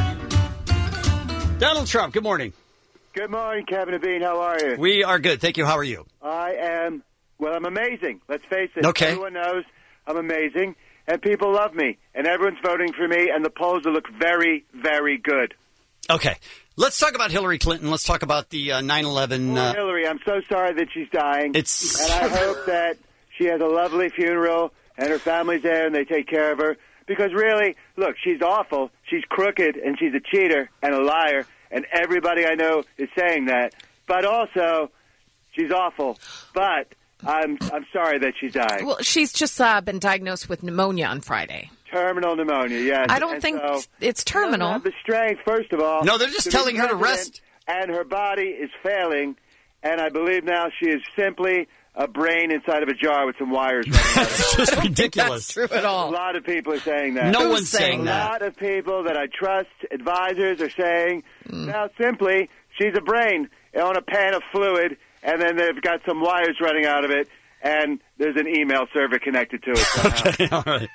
Donald Trump. Good morning. Good morning, Kevin and Bean. How are you? We are good. Thank you. How are you? I am, well, I'm amazing. Let's face it. Okay. Everyone knows I'm amazing, and people love me, and everyone's voting for me, and the polls will look very, very good. Okay. Let's talk about Hillary Clinton. Let's talk about the 9/11. Poor Hillary, I'm so sorry that she's dying. It's and I hope that she has a lovely funeral, and her family's there, and they take care of her. Because really, look, she's awful. She's crooked, and she's a cheater and a liar, and everybody I know is saying that. But also, she's awful. But I'm sorry that she's dying. Well, she's just been diagnosed with pneumonia on Friday. Terminal pneumonia, yes. I don't And think so it's she doesn't terminal. have the strength, first of all. No, they're just be telling her to president, rest. And her body is failing, and I believe now she is simply a brain inside of a jar with some wires running out of it. It's just ridiculous. True at all. A lot of people are saying that. No Who's one's saying A that. lot of people that I trust, advisors, are saying, now simply, she's a brain on a pan of fluid, and then they've got some wires running out of it, and there's an email server connected to it somehow. Okay, all right.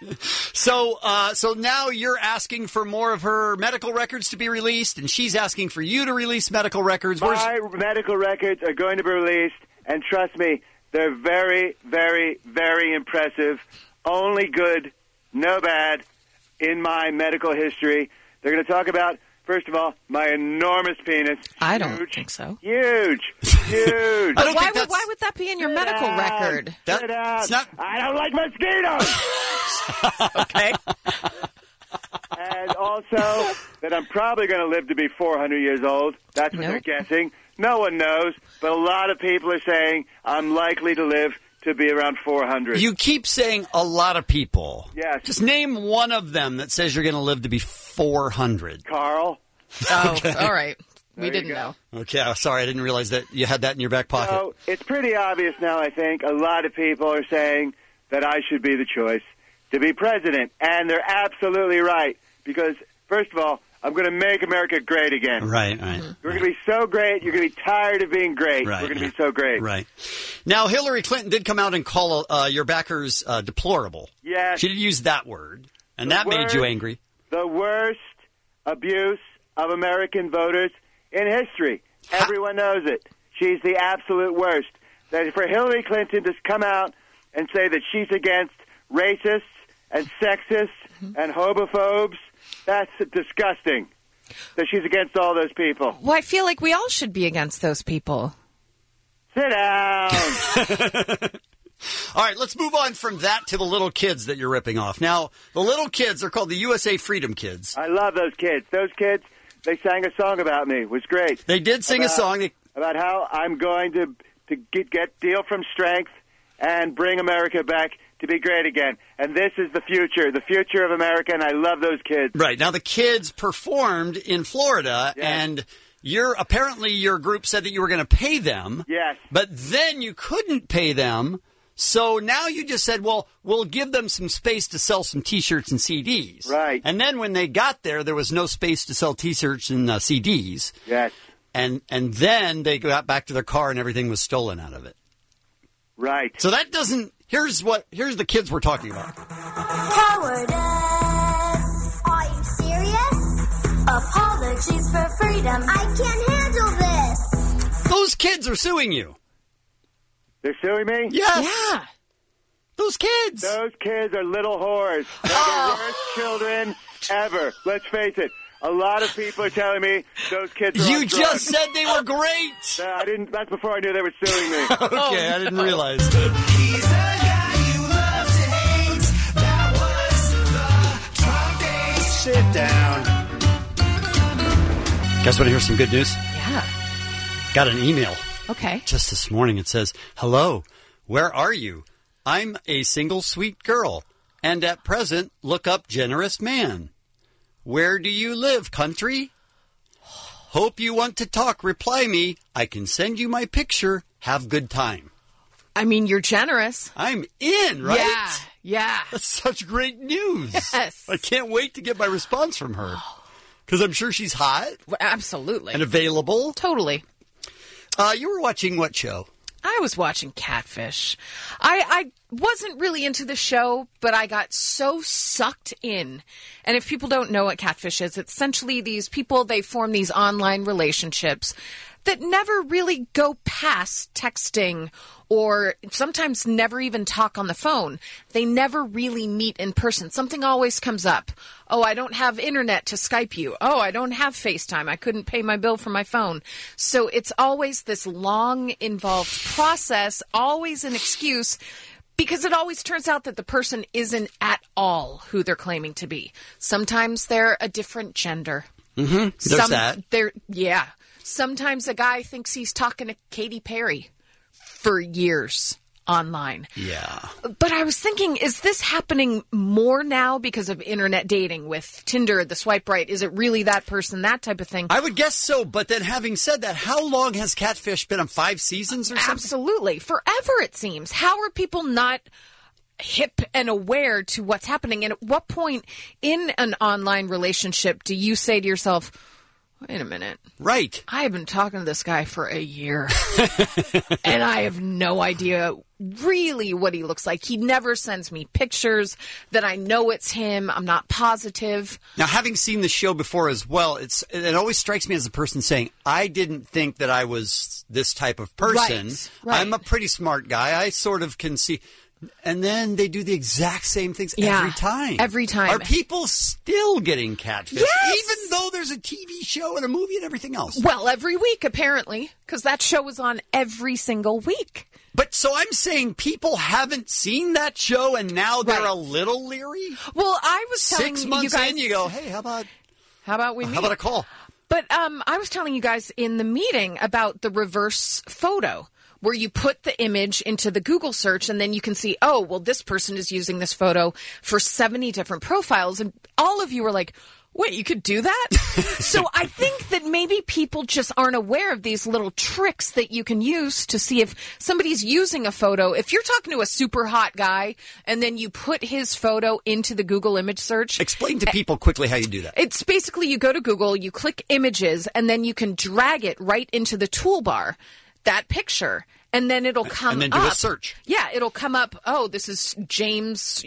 So now you're asking for more of her medical records to be released, and she's asking for you to release medical records. My medical records are going to be released, And trust me, they're very, very, very impressive. Only good, no bad in my medical history. They're going to talk about, first of all, my enormous penis. I don't think so. Huge. Huge. But why would that be in your medical record? Sit down. I don't like mosquitoes. Okay. And also that I'm probably going to live to be 400 years old. That's what they're guessing. No one knows, but a lot of people are saying I'm likely to live to be around 400. You keep saying a lot of people. Yes. Just name one of them that says you're going to live to be 400. Carl. Oh, all right. We didn't know. Okay, sorry, I didn't realize that you had that in your back pocket. So it's pretty obvious now, I think. A lot of people are saying that I should be the choice to be president, and they're absolutely right. Because, first of all, I'm going to make America great again. Right. We're going to be so great, you're going to be tired of being great. Right, We're going to be so great. Right. Now, Hillary Clinton did come out and call your backers deplorable. Yes. She did use that word, and that made you angry. The worst abuse of American voters in history. Everyone knows it. She's the absolute worst. That for Hillary Clinton to come out and say that she's against racists and sexists and homophobes, that's disgusting. That she's against all those people. Well, I feel like we all should be against those people. Sit down. All right, let's move on from that to the little kids that you're ripping off. Now, the little kids are called the USA Freedom Kids. I love those kids. Those kids, they sang a song about me. It was great. They did sing a song. About how I'm going to get deal from strength and bring America back to be great again. And this is the future of America, and I love those kids. Right. Now, the kids performed in Florida, and apparently your group said that you were going to pay them. Yes. But then you couldn't pay them, so now you just said, well, we'll give them some space to sell some T-shirts and CDs. Right. And then when they got there was no space to sell T-shirts and CDs. Yes. And then they got back to their car and everything was stolen out of it. Right. So that doesn't... Here's the kids we're talking about. Cowardice. Are you serious? Apologies for freedom. I can't handle this. Those kids are suing you. They're suing me? Yes. Yeah. Those kids. Those kids are little whores. They're the worst children ever. Let's face it. A lot of people are telling me those kids are You on just drugs. said they were great. I didn't. That's before I knew they were suing me. Okay, I didn't realize. He's a guy you love to hate. That was the Trump days. Sit down. Guys, want to hear some good news? Yeah. Got an email. Okay. Just this morning. It says, "Hello, where are you? I'm a single sweet girl, and at present look up generous man. Where do you live, country? Hope you want to talk. Reply me. I can send you my picture. Have good time." I mean, you're generous. I'm in, right? Yeah. That's such great news. Yes. I can't wait to get my response from her. Because I'm sure she's hot. Absolutely. And available. Totally. You were watching what show? I was watching Catfish. I wasn't really into the show, but I got so sucked in. And if people don't know what Catfish is, it's essentially these people, they form these online relationships that never really go past texting or sometimes never even talk on the phone. They never really meet in person. Something always comes up. Oh, I don't have internet to Skype you. Oh, I don't have FaceTime. I couldn't pay my bill for my phone. So it's always this long, involved process, always an excuse, because it always turns out that the person isn't at all who they're claiming to be. Sometimes they're a different gender. Mm-hmm. There's that. Yeah. Sometimes a guy thinks he's talking to Katy Perry for years online. Yeah. But I was thinking, is this happening more now because of internet dating with Tinder, the swipe right? Is it really that person, that type of thing? I would guess so, but then having said that, how long has Catfish been on? 5 seasons or something? Absolutely. Forever, it seems. How are people not hip and aware to what's happening? And at what point in an online relationship do you say to yourself, wait a minute. Right. I have been talking to this guy for a year, and I have no idea really what he looks like. He never sends me pictures that I know it's him. I'm not positive. Now, having seen the show before as well, it always strikes me as a person saying, I didn't think that I was this type of person. Right. I'm a pretty smart guy. I sort of can see. And then they do the exact same things every time. Every time. Are people still getting catfished? Yes! Even though there's a TV show and a movie and everything else? Well, every week, apparently, because that show was on every single week. But so I'm saying people haven't seen that show and now they're a little leery? Well, I was telling 6 months you guys, in, you go, hey, how about we meet? How about a call? But I was telling you guys in the meeting about the reverse photo, where you put the image into the Google search and then you can see, oh, well, this person is using this photo for 70 different profiles. And all of you were like, wait, you could do that? So I think that maybe people just aren't aware of these little tricks that you can use to see if somebody's using a photo. If you're talking to a super hot guy and then you put his photo into the Google image search. Explain to people quickly how you do that. It's basically you go to Google, you click images, and then you can drag it right into the toolbar, that picture. And then it'll come up. And then do a search. Yeah, it'll come up, oh, this is James,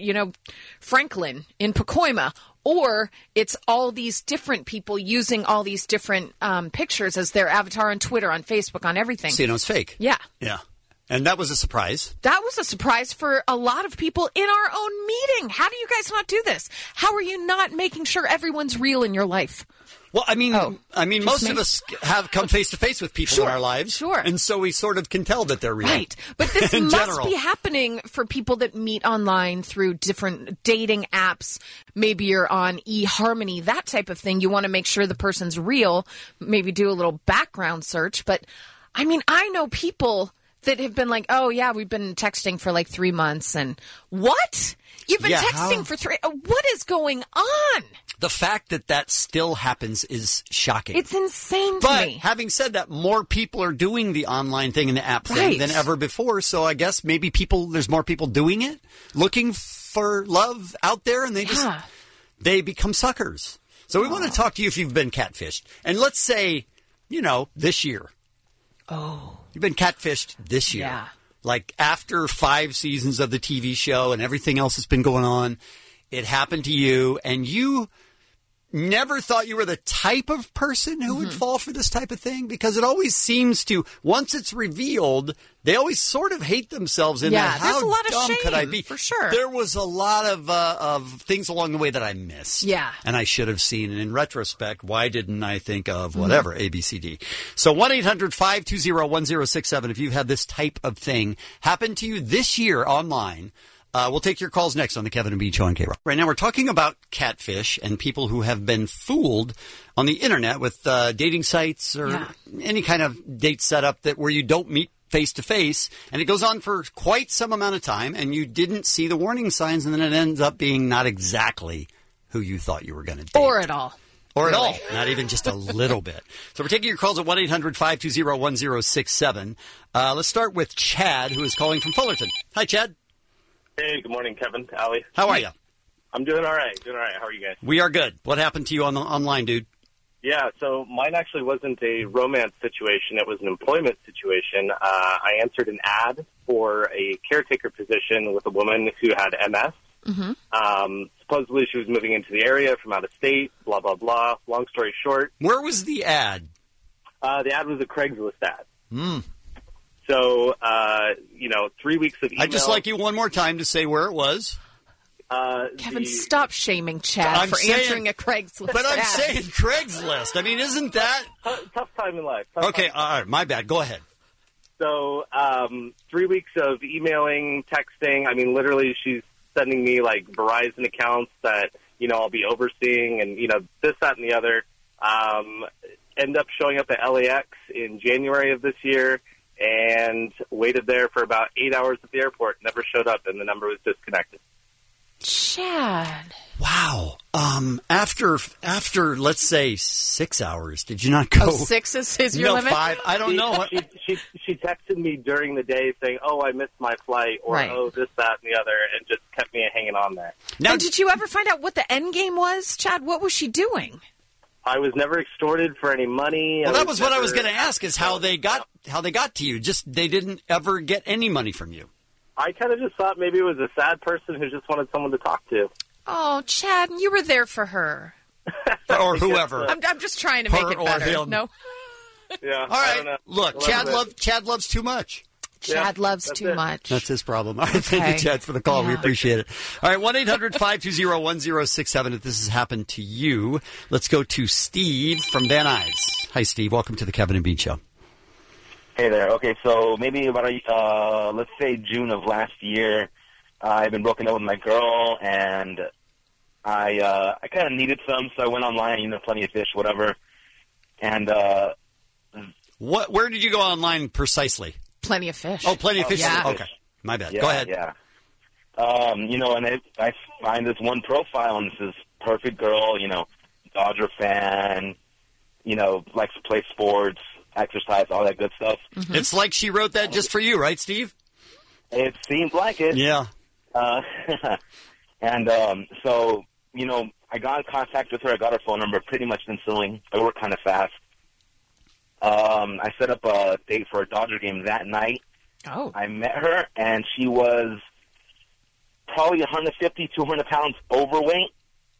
Franklin in Pacoima. Or it's all these different people using all these different pictures as their avatar on Twitter, on Facebook, on everything. So you know it's fake. Yeah. Yeah. And that was a surprise. That was a surprise for a lot of people in our own meeting. How do you guys not do this? How are you not making sure everyone's real in your life? Well, I mean, most of us have come face to face with people in our lives. Sure. And so we sort of can tell that they're real. Right. But this in must general. be happening for people that meet online through different dating apps. Maybe you're on eHarmony, that type of thing. You want to make sure the person's real. Maybe do a little background search. But, I mean, I know people that have been like, oh, yeah, we've been texting for like 3 months. And what? You've been texting for 3... What is going on? The fact that still happens is shocking. It's insane to me. But having said that, more people are doing the online thing and the app thing than ever before. So I guess maybe there's more people doing it, looking for love out there, and they become suckers. So we want to talk to you if you've been catfished. And let's say, this year. Oh. You've been catfished this year. Yeah. Like after 5 seasons of the TV show and everything else that's been going on, it happened to you, and you never thought you were the type of person who would fall for this type of thing, because it always seems to, once it's revealed, they always sort of hate themselves in that. There's a lot of dumb shame, could I be? for sure. There was a lot of things along the way that I missed. Yeah. And I should have seen. And in retrospect, why didn't I think of whatever, ABCD? So 1-800-520-1067 if you've had this type of thing happen to you this year online. We'll take your calls next on the Kevin and Bean Show on K-Rock. Right now we're talking about catfish and people who have been fooled on the internet with dating sites or any kind of date setup where you don't meet face-to-face, and it goes on for quite some amount of time, and you didn't see the warning signs, and then it ends up being not exactly who you thought you were going to date. Or at all. Or at all. Not even just a little bit. So we're taking your calls at 1-800-520-1067. Let's start with Chad, who is calling from Fullerton. Hi, Chad. Hey, good morning, Kevin, Allie. How are you? I'm doing all right. How are you guys? We are good. What happened to you online, dude? Yeah, so mine actually wasn't a romance situation. It was an employment situation. I answered an ad for a caretaker position with a woman who had MS. Supposedly she was moving into the area from out of state, blah, blah, blah. Long story short. Where was the ad? The ad was a Craigslist ad. So, 3 weeks of email. I'd just like you one more time to say where it was. Kevin, stop shaming Chad for answering a Craigslist But I'm ad. saying Craigslist. I mean, isn't that... Tough time in life. Okay, all right, my bad. Go ahead. So, 3 weeks of emailing, texting. I mean, literally she's sending me, like, Verizon accounts that, I'll be overseeing and, this, that, and the other. End up showing up at LAX in January of this year. And waited there for about 8 hours at the airport. Never showed up, and the number was disconnected. Chad. Wow. After let's say 6 hours, did you not go? Oh, 6 is your limit? 5. I don't know. She texted me during the day saying, "Oh, I missed my flight," or "Oh, this, that, and the other," and just kept me hanging on there. Now, did you ever find out what the end game was, Chad? What was she doing? I was never extorted for any money. Well, that was what I was going to ask: is how they got to you. Just they didn't ever get any money from you. I kind of just thought maybe it was a sad person who just wanted someone to talk to. Oh, Chad, you were there for her. Or whoever. I'm just trying to make Her it or better. him. No. Yeah. All right. Look, Chad loves too much. Chad loves too much. That's his problem. All right, thank you, Chad, for the call. We appreciate it. All right, 1-800-520-1067 if this has happened to you. Let's go to Steve from Van Nuys. Hi, Steve. Welcome to the Kevin and Bean Show. Hey there. Okay, so maybe about, let's say June of last year, I've been broken up with my girl, and I kind of needed some, so I went online, Plenty of Fish, whatever. And where did you go online precisely? Plenty of Fish. Oh, Plenty of Fish. Yeah. Okay, my bad. Yeah, Go ahead. Yeah. And I find this one profile, and this is perfect girl, Dodger fan, likes to play sports, exercise, all that good stuff. Mm-hmm. It's like she wrote that just for you, right, Steve? It seems like it. Yeah. So, I got in contact with her. I got her phone number pretty much instantly. I worked kind of fast. I set up a date for a Dodger game that night. Oh. I met her, and she was probably 150, 200 pounds overweight.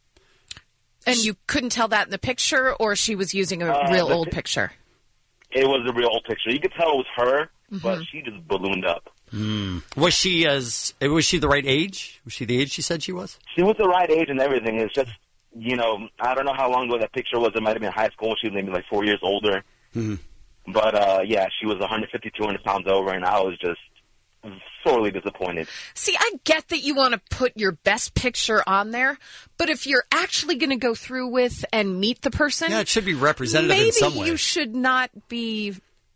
And you couldn't tell that in the picture, or she was using a real old picture? It was a real old picture. You could tell it was her, but she just ballooned up. Was she the right age? Was she the age she said she was? She was the right age and everything. It's just, I don't know how long ago that picture was. It might have been high school. She was maybe like 4 years older. Mm-hmm. But, she was 150, 200 pounds over, and I was just sorely disappointed. See, I get that you want to put your best picture on there, but if you're actually going to go through with and meet the person... Yeah, it should be representative in some way. Maybe you should not be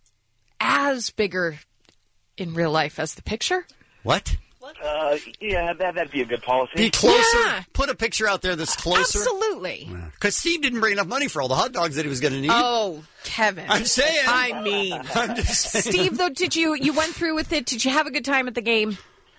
as bigger in real life as the picture. What? Yeah, that'd be a good policy. Be closer. Yeah. Put a picture out there that's closer. Absolutely. Because Steve didn't bring enough money for all the hot dogs that he was going to need. Oh, Kevin. I'm saying. I'm just saying. Steve, though, you went through with it? Did you have a good time at the game?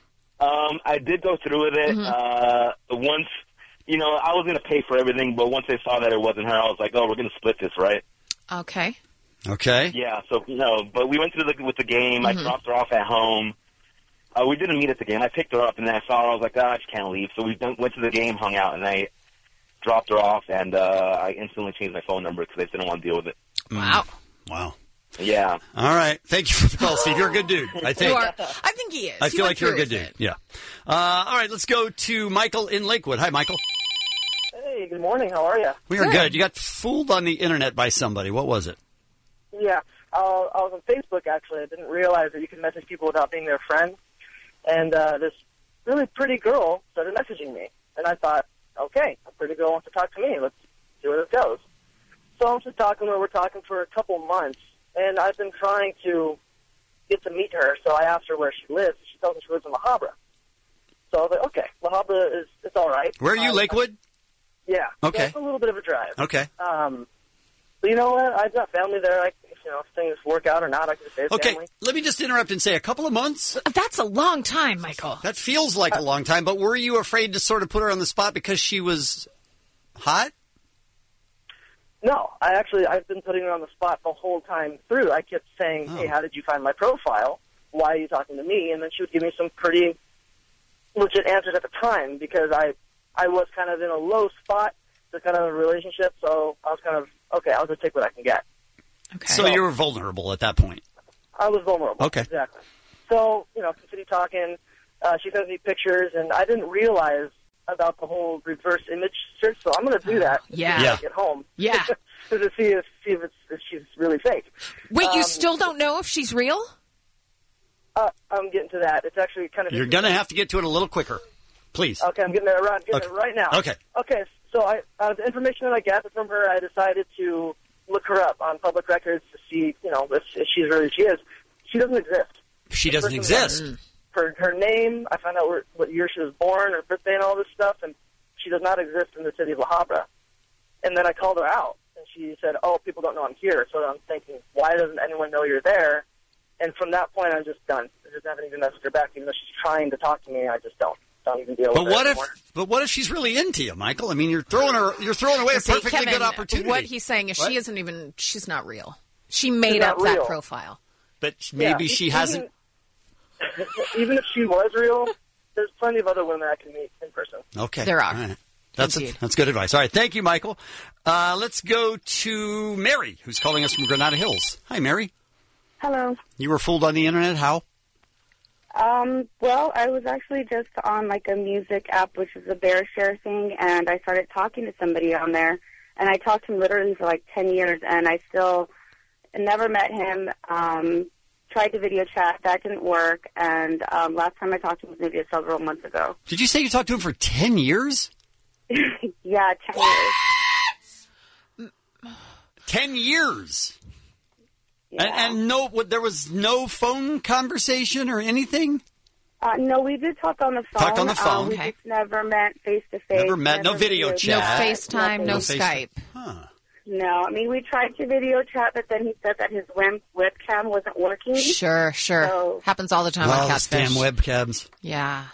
I did go through with it. Once, I was going to pay for everything, but once I saw that it wasn't her, I was like, oh, we're going to split this, right? Okay. Yeah, so, but we went through with the game. I dropped her off at home. We didn't meet at the game. I picked her up, and then I saw her. I was like, I just can't leave. So we went to the game, hung out, and I dropped her off, and I instantly changed my phone number because I didn't want to deal with it. Wow. Yeah. All right. Thank you for the call, Steve. You're a good dude, I think. You are. I think he is. I feel like you're a good dude. Yeah. All right, let's go to Michael in Lakewood. Hi, Michael. Hey, good morning. How are you? We are good. You got fooled on the internet by somebody. What was it? Yeah. I was on Facebook, actually. I didn't realize that you could message people without being their friend. And this really pretty girl started messaging me. And I thought, okay, a pretty girl wants to talk to me. Let's see where this goes. So I'm just talking to her. We're talking for a couple months. And I've been trying to get to meet her. So I asked her where she lives. She tells me she lives in La Habra. So I was like, okay, La Habra it's all right. Where are you, Lakewood? Yeah. Okay. So it's a little bit of a drive. Okay. But you know what? I've got family there. If things work out or not, I can stay with family. Let me just interrupt and say a couple of months? That's a long time, Michael. That feels like a long time, but were you afraid to sort of put her on the spot because she was hot? No, I've been putting her on the spot the whole time through. I kept saying, hey, how did you find my profile? Why are you talking to me? And then she would give me some pretty legit answers at the time because I was kind of in a low spot to kind of a relationship, so I was kind of, okay, I'll just take what I can get. Okay. So you were vulnerable at that point? I was vulnerable. Okay. Exactly. So, continue talking. She sends me pictures, and I didn't realize about the whole reverse image search, so I'm going to do that when I get home. Yeah. To see if she's really fake. Wait, you still don't know if she's real? I'm getting to that. It's actually kind of... You're going to have to get to it a little quicker. Please. Okay, I'm getting there right now. Okay. Okay, so the information that I gathered from her, I decided to look her up on public records to see, if she's really she is. She doesn't exist. She doesn't exist? Her name, I found out what year she was born, her birthday, and all this stuff, and she does not exist in the city of La Habra. And then I called her out, and she said, oh, people don't know I'm here. So I'm thinking, why doesn't anyone know you're there? And from that point, I'm just done. I just haven't even messaged her back, even though she's trying to talk to me, I just don't. don't even deal But with what it if? anymore. But what if she's really into you, Michael? I mean, you're throwing away a See, perfectly Kevin, good opportunity. What he's saying is What? she's not real. She made not up that real. profile. But maybe Yeah, she hasn't. Even if she was real, there's plenty of other women I can meet in person. Okay, There are. All right. That's Indeed. that's good advice. All right, thank you, Michael. Let's go to Mary, who's calling us from Granada Hills. Hi, Mary. Hello. You were fooled on the internet. How? Well, I was actually just on like a music app, which is a bear share thing, and I started talking to somebody on there, and I talked to him literally for like 10 years, and I still never met him. Tried to video chat, that didn't work, and last time I talked to him was maybe several months ago. Did you say you talked to him for 10 years? Yeah, 10 years. 10 years. Yeah. And there was no phone conversation or anything? No, we did talk on the phone. Talked on the phone. We just never met face-to-face. Never met, no video chat. No FaceTime, no Skype. Huh. No, I mean, we tried to video chat, but then he said that his webcam wasn't working. Sure. So, Happens all the time on those damn Catfish. webcams. Yeah.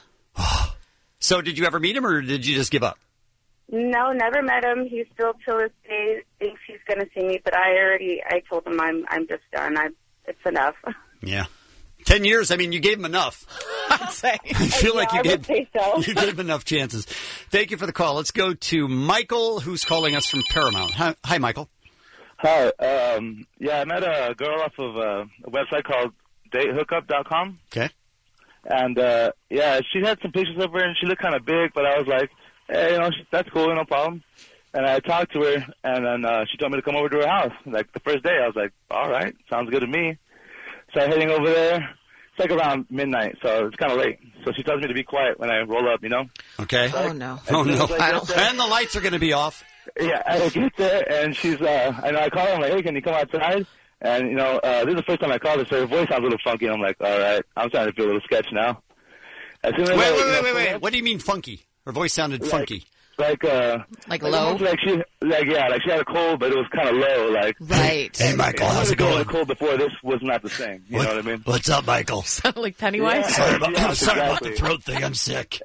So did you ever meet him, or did you just give up? no, never met him. He still, till this day, thinks he's going to see me, but I told him I'm just done. It's enough. Yeah. 10 years, I mean, you gave him enough. I'd say. I feel like you would say so. you gave him enough chances. Thank you for the call. Let's go to Michael, who's calling us from Paramount. Hi, Michael. Hi. I met a girl off of a website called datehookup.com. Okay. And, she had some pictures of her, and she looked kind of big, but I was like, hey, that's cool, no problem. And I talked to her, and then she told me to come over to her house. Like, the first day, I was like, all right, sounds good to me. So I'm heading over there. It's like around midnight, so it's kind of late. So she tells me to be quiet when I roll up, Okay. Oh, no. Oh, no. There, And the lights are going to be off. Yeah, I get there, and she's, I call her, I'm like, hey, can you come outside? And, this is the first time I called her, so her voice sounds a little funky. I'm like, all right, I'm starting to feel a little sketch now. As soon as Wait. What do you mean funky? Her voice sounded funky. Like low? Like she had a cold, but it was kind of low. Like, right. Hey, Michael, how's it going? going? Cold before this was not the same. You know what I mean? What's up, Michael? Sounded like Pennywise. Yeah, Sorry about the throat thing. I'm sick.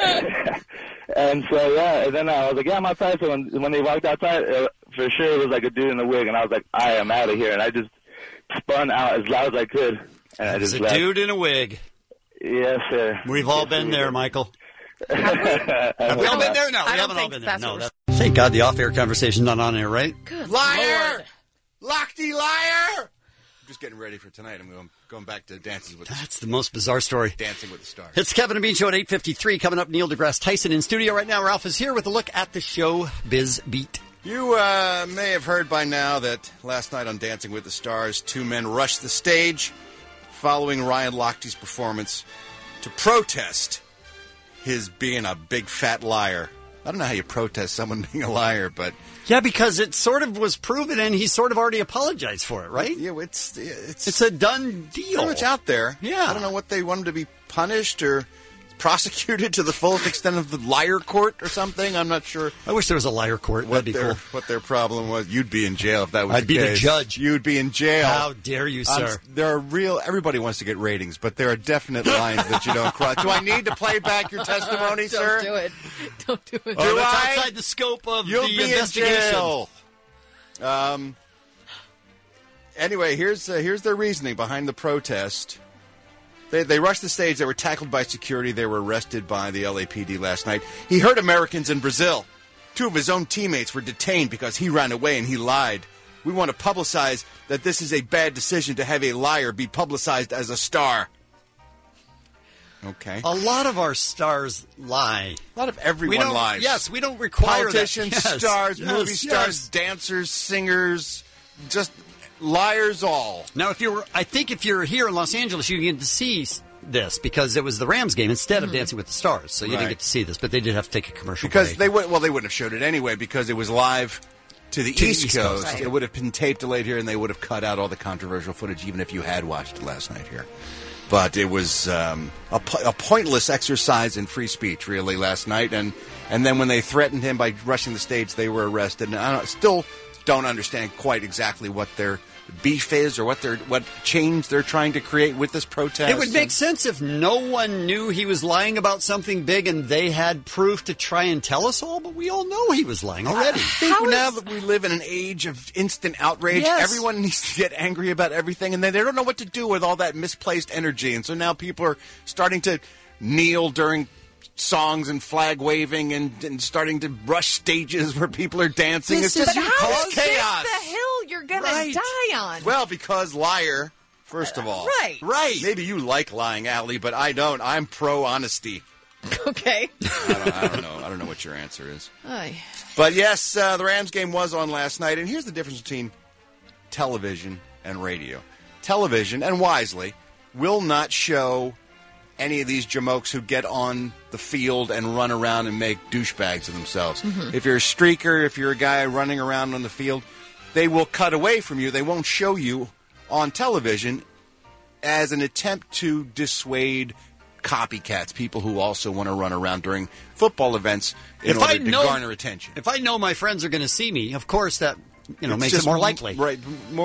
And so, and then I was like, I'm outside. So when they walked outside, for sure it was like a dude in a wig, and I was like, I am out of here. And I just spun out as loud as I could. And I It's just a left. dude in a wig. Yes, sir. We've all been there, Michael. Have we all been there? No, we I don't haven't all think been there. that's No. what we're- Thank God the off-air conversation's not on air, right? Good Liar! Lord. Lochte liar! I'm just getting ready for tonight. I'm going back to Dances with That's the most bizarre story. Dancing with the Stars. It's Kevin and Bean Show at 8:53. Coming up, Neil deGrasse Tyson in studio right now. Ralph is here with a look at the show Biz Beat. You may have heard by now that last night on Dancing with the Stars, two men rushed the stage following Ryan Lochte's performance to protest his being a big fat liar. I don't know how you protest someone being a liar, but... Yeah, because it sort of was proven, and he sort of already apologized for it, right? Yeah, it's a done deal. Pretty much out there. Yeah. I don't know what they want him to be punished or prosecuted to the fullest extent of the liar court or something. I'm not sure. I wish there was a liar court. That'd be cool. What their problem was. You'd be in jail if that was I'd the be the case. judge. You'd be in jail. How dare you, sir? Everybody wants to get ratings, but there are definite lines that you don't cross. Do I need to play back your testimony, sir? Don't do it. Don't do it. Oh, that's outside the scope of You'll the be investigation. in jail. Anyway, here's their reasoning behind the protest. They rushed the stage. They were tackled by security. They were arrested by the LAPD last night. He hurt Americans in Brazil. Two of his own teammates were detained because he ran away and he lied. We want to publicize that this is a bad decision to have a liar be publicized as a star. Okay. A lot of our stars lie. A lot of everyone lies. Yes, we don't require politicians, that. Yes, stars, yes, movie stars, yes. dancers, singers, just liars all. Now, I think if you're here in Los Angeles, you get to see this because it was the Rams game instead of Dancing with the Stars, so you didn't get to see this. But they did have to take a commercial because break. they wouldn't have showed it anyway because it was live to the East Coast. Right. It would have been tape delayed here, and they would have cut out all the controversial footage, even if you had watched it last night here. But it was a pointless exercise in free speech, really, last night. And then when they threatened him by rushing the stage, they were arrested. And still don't understand quite exactly what their beef is or what change they're trying to create with this protest. It would make sense if no one knew he was lying about something big and they had proof to try and tell us all, but we all know he was lying already. I think now that we live in an age of instant outrage, everyone needs to get angry about everything, and they don't know what to do with all that misplaced energy. And so now people are starting to kneel during songs and flag waving and starting to rush stages where people are dancing. It's just how is chaos. this the hill you're going to die on? Well, because liar, first of all. Right. Maybe you like lying, Allie, but I don't. I'm pro-honesty. Okay. I don't know. I don't know what your answer is. Aye. But yes, the Rams game was on last night, and here's the difference between television and radio. Television, and wisely, will not show any of these jamokes who get on the field and run around and make douchebags of themselves. Mm-hmm. If you're a streaker, if you're a guy running around on the field, they will cut away from you. They won't show you on television as an attempt to dissuade copycats, people who also want to run around during football events in order to garner attention. If I know my friends are going to see me, of course that It's makes just it more likely. Right,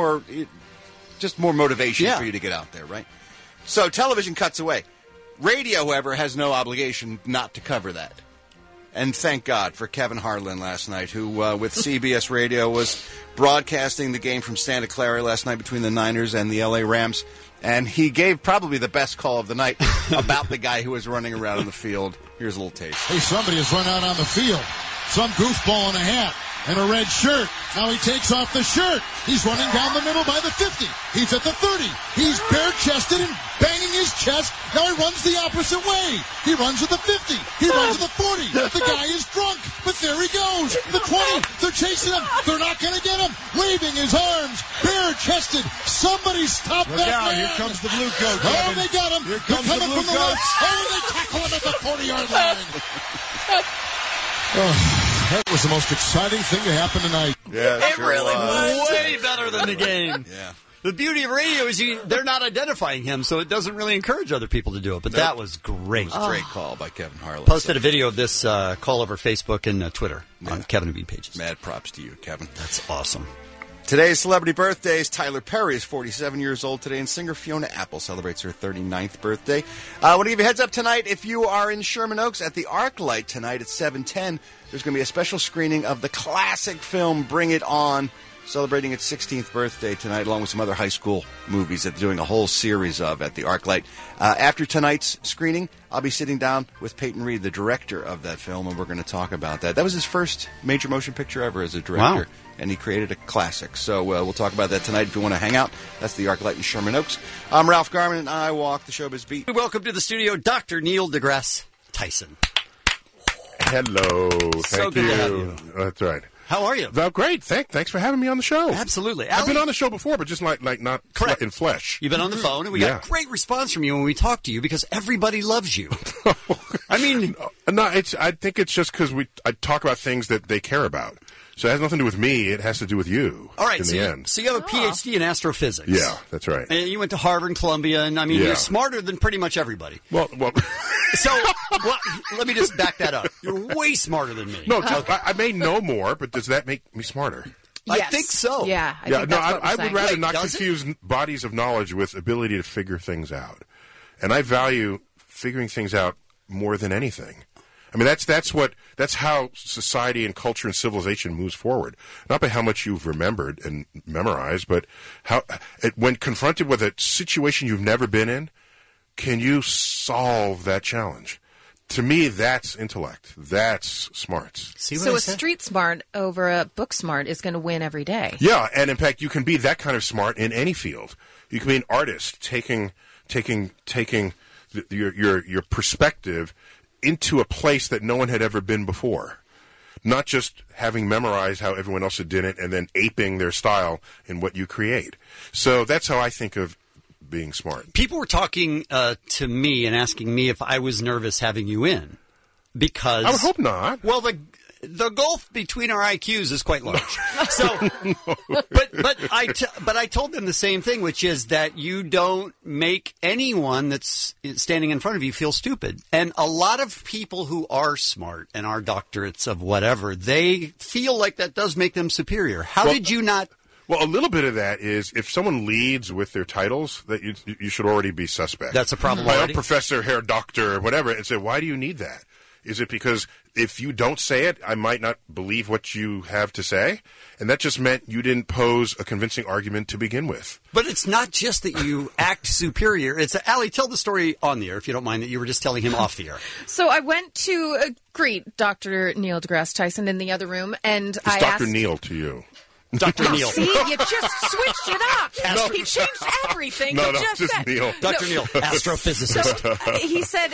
just more motivation for you to get out there, right? So television cuts away. Radio, however, has no obligation not to cover that. And thank God for Kevin Harlan last night, who, with CBS Radio, was broadcasting the game from Santa Clara last night between the Niners and the L.A. Rams. And he gave probably the best call of the night about the guy who was running around on the field. Here's a little taste. Hey, somebody has run out on the field. Some goofball in a hat and a red shirt. Now he takes off the shirt. He's running down the middle by the 50. He's at the 30. He's bare-chested and banging his chest. Now he runs the opposite way. He runs at the 50. He runs at the 40. The guy is drunk, but there he goes. The 20. They're chasing him. They're not going to get him. Waving his arms, bare-chested. Somebody stop that man. Here comes the blue coat. Oh, they got him. Here comes They're the coming blue from the coat. left. Oh, they tackle him at the 40-yard line. That was the most exciting thing to happen tonight. Yeah, It really was. Way better than the game. Yeah. The beauty of radio is they're not identifying him, so it doesn't really encourage other people to do it. But that was great. It was a great call by Kevin Harlan. Posted a video of this call over Facebook and Twitter on Kevin and Bean pages. Mad props to you, Kevin. That's awesome. Today's celebrity birthdays. Tyler Perry is 47 years old today, and singer Fiona Apple celebrates her 39th birthday. I want to give you a heads up tonight. If you are in Sherman Oaks at the ArcLight tonight at 7:10, there's going to be a special screening of the classic film Bring It On, celebrating its 16th birthday tonight, along with some other high school movies that they're doing a whole series of at the ArcLight. After tonight's screening, I'll be sitting down with Peyton Reed, the director of that film, and we're going to talk about that. That was his first major motion picture ever as a director. Wow. And he created a classic. So we'll talk about that tonight if you want to hang out. That's the ArcLight in Sherman Oaks. I'm Ralph Garman, and I walk the showbiz beat. Welcome to the studio, Dr. Neil deGrasse Tyson. Hello. So Thank good you. to have you. That's right. How are you? Oh, great. Thanks for having me on the show. Absolutely. I've been on the show before, but just like not in flesh. You've been on the phone, and we got great response from you when we talked to you because everybody loves you. I mean, no, I think it's just because I talk about things that they care about. So it has nothing to do with me. It has to do with you. All right, in so the you, end. so you have a PhD in astrophysics. Yeah, that's right. And you went to Harvard and Columbia, and I mean, you're smarter than pretty much everybody. Well. So let me just back that up. You're way smarter than me. No, I may know more, but does that make me smarter? Yes. I think so. Yeah, I think that's what we're I would saying. rather Wait, not does confuse bodies of knowledge with ability to figure things out. And I value figuring things out more than anything. I mean, that's how society and culture and civilization moves forward. Not by how much you've remembered and memorized, but when confronted with a situation you've never been in, can you solve that challenge? To me, that's intellect. That's smarts. So a street smart over a book smart is going to win every day. Yeah, and in fact, you can be that kind of smart in any field. You can be an artist, taking your perspective into a place that no one had ever been before. Not just having memorized how everyone else had done it and then aping their style in what you create. So that's how I think of being smart. People were talking to me and asking me if I was nervous having you in because I would hope not. Well, the gulf between our IQs is quite large. So, but I told them the same thing, which is that you don't make anyone that's standing in front of you feel stupid. And a lot of people who are smart and are doctorates of whatever, they feel like that does make them superior. How did you not? Well, a little bit of that is if someone leads with their titles, that you should already be suspect. That's a problem. My own professor, Herr Doctor, whatever, and say, why do you need that? Is it because if you don't say it, I might not believe what you have to say? And that just meant you didn't pose a convincing argument to begin with. But it's not just that you act superior. It's Allie, tell the story on the air, if you don't mind, that you were just telling him off the air. So I went to greet Dr. Neil deGrasse Tyson in the other room, and I asked... Dr. Neil to you. Dr. Neil. See, you just switched it up. He changed everything. Just Neil. Dr. Neil, astrophysicist. So he said,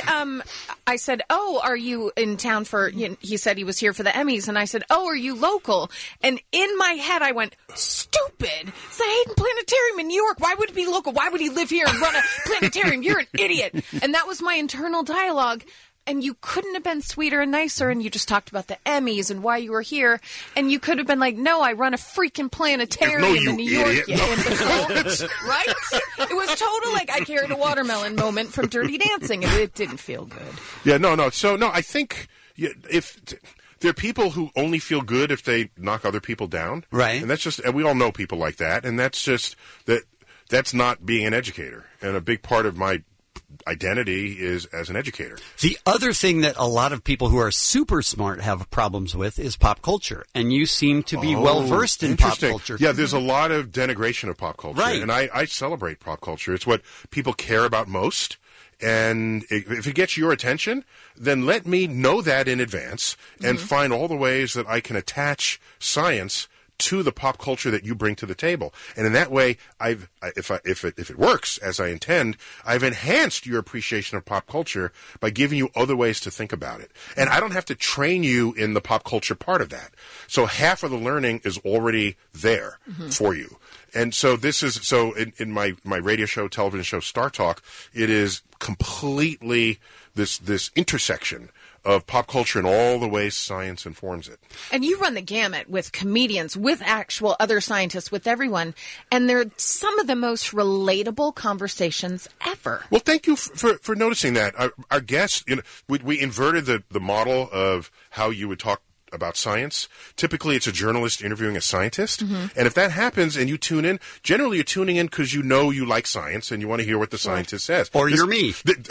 I said, oh, are you in town for, he said he was here for the Emmys. And I said, oh, are you local? And in my head, I went, stupid. It's the Hayden Planetarium in New York. Why would he be local? Why would he live here and run a planetarium? You're an idiot. And that was my internal dialogue. And you couldn't have been sweeter and nicer, and you just talked about the Emmys and why you were here, and you could have been like, no, I run a freaking planetarium in New York, you imbecile. Right? It was total, like, I carried a watermelon moment from Dirty Dancing, and it didn't feel good. Yeah, no. So, no, I think if... There are people who only feel good if they knock other people down. Right. And that's just... And we all know people like that, and that's just... That's not being an educator. And a big part of my identity is as an educator. The other thing that a lot of people who are super smart have problems with is pop culture, and you seem to be well versed in pop culture. Yeah, there's a lot of denigration of pop culture, right? And I celebrate pop culture. It's what people care about most. And if it gets your attention, then let me know that in advance and find all the ways that I can attach science to the pop culture that you bring to the table. And in that way, if it works as I intend, I've enhanced your appreciation of pop culture by giving you other ways to think about it. And I don't have to train you in the pop culture part of that. So half of the learning is already there for you. And so this is, so in my radio show, television show, Star Talk, it is completely this intersection of pop culture and all the ways science informs it. And you run the gamut with comedians, with actual other scientists, with everyone, and they're some of the most relatable conversations ever. Well, thank you for noticing that. Our guests, we inverted the model of how you would talk about science. Typically, it's a journalist interviewing a scientist. And if that happens and you tune in, generally you're tuning in because you know you like science and you want to hear what the scientist says. Or you're me.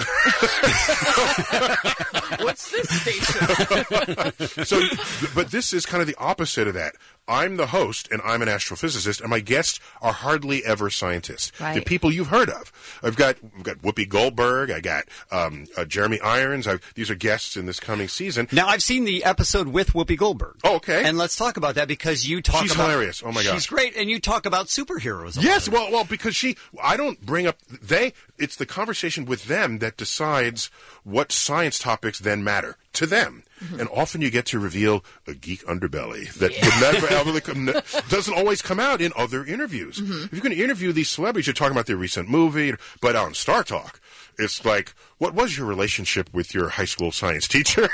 What's this station? But this is kind of the opposite of that. I'm the host, and I'm an astrophysicist, and my guests are hardly ever scientists. Right. They're people you've heard of. We've got Whoopi Goldberg. I got Jeremy Irons. These are guests in this coming season. Now, I've seen the episode with Whoopi Goldberg. Oh, okay. And let's talk about that because you talk She's about... hilarious. Oh, my gosh. She's great, and you talk about superheroes. Yes, well, because I don't bring up... It's the conversation with them that decides what science topics then matter to them. And often you get to reveal a geek underbelly that would never doesn't always come out in other interviews. If you're going to interview these celebrities, you're talking about their recent movie, but on Star Talk, it's like, what was your relationship with your high school science teacher?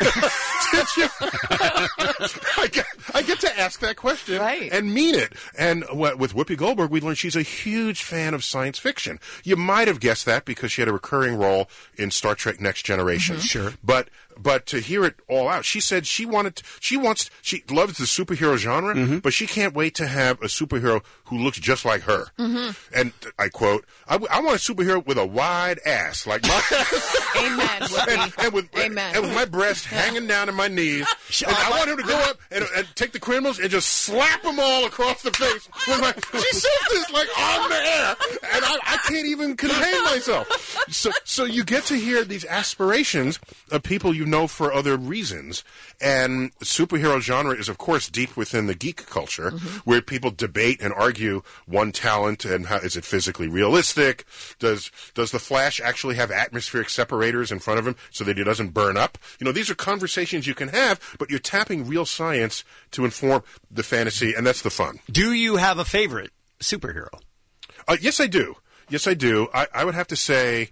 I get to ask that question and mean it. And with Whoopi Goldberg, we learned she's a huge fan of science fiction. You might have guessed that because she had a recurring role in Star Trek Next Generation. Sure. But to hear it all out, she said she loves the superhero genre, but she can't wait to have a superhero who looks just like her. And I quote, I want a superhero with a wide ass like mine. Amen, Whoopi. And with my breast hanging down to my knees. And I want him to go up and take the criminals and just slap them all across the face. She says this like on the air, and I can't even contain myself. So you get to hear these aspirations of people you know for other reasons. And superhero genre is, of course, deep within the geek culture, where people debate and argue one talent and how is it physically realistic? Does the Flash actually have atmospheric separators in front of him so that he doesn't burn up? These are conversations you can have, but you're tapping real science to inform the fantasy, and that's the fun. Do you have a favorite superhero? Yes, I do. I would have to say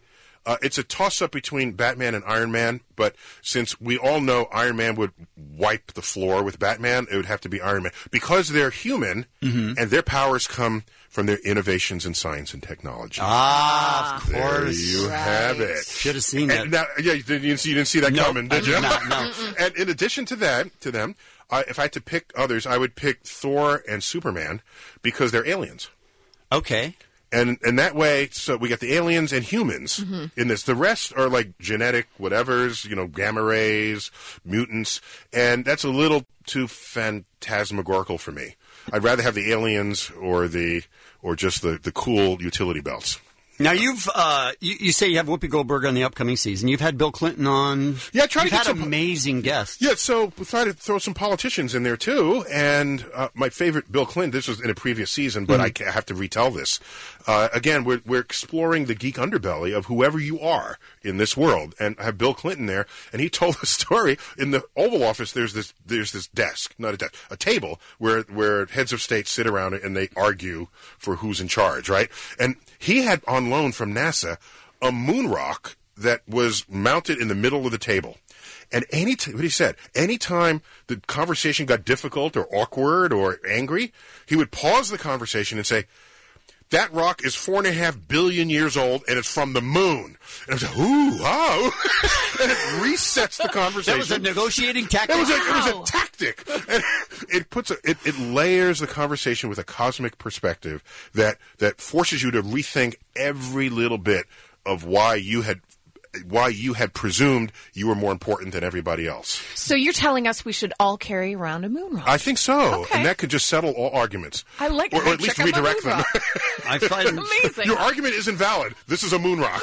It's a toss-up between Batman and Iron Man, but since we all know Iron Man would wipe the floor with Batman, it would have to be Iron Man. Because they're human, and their powers come from their innovations in science and technology. Of course. There you have it. Should have seen that. Now, you didn't see that coming, did you? No. And in addition to them, if I had to pick others, I would pick Thor and Superman because they're aliens. Okay. And that way, so we got the aliens and humans in this. The rest are like genetic whatevers, gamma rays, mutants, and that's a little too phantasmagorical for me. I'd rather have the aliens or just the cool utility belts. Now you say you have Whoopi Goldberg on the upcoming season. You've had Bill Clinton on. Yeah, try to get some amazing guests. Yeah, so we try to throw some politicians in there too. And my favorite, Bill Clinton. This was in a previous season, but I have to retell this. Again, we're exploring the geek underbelly of whoever you are in this world, and I have Bill Clinton there, and he told a story in the Oval Office. There's this desk, not a desk, a table where heads of state sit around and they argue for who's in charge, right? And he had on loan from NASA a moon rock that was mounted in the middle of the table. And what he said, anytime the conversation got difficult or awkward or angry, he would pause the conversation and say, that rock is 4.5 billion years old, and it's from the moon. And I was like, ooh, oh. And it resets the conversation. That was a negotiating tactic? It was a tactic. And it layers the conversation with a cosmic perspective that forces you to rethink every little bit of why you had presumed you were more important than everybody else. So you're telling us we should all carry around a moon rock? I think so. Okay. And that could just settle all arguments. I like it. Or at least redirect them. I find amazing. Your argument is invalid. This is a moon rock.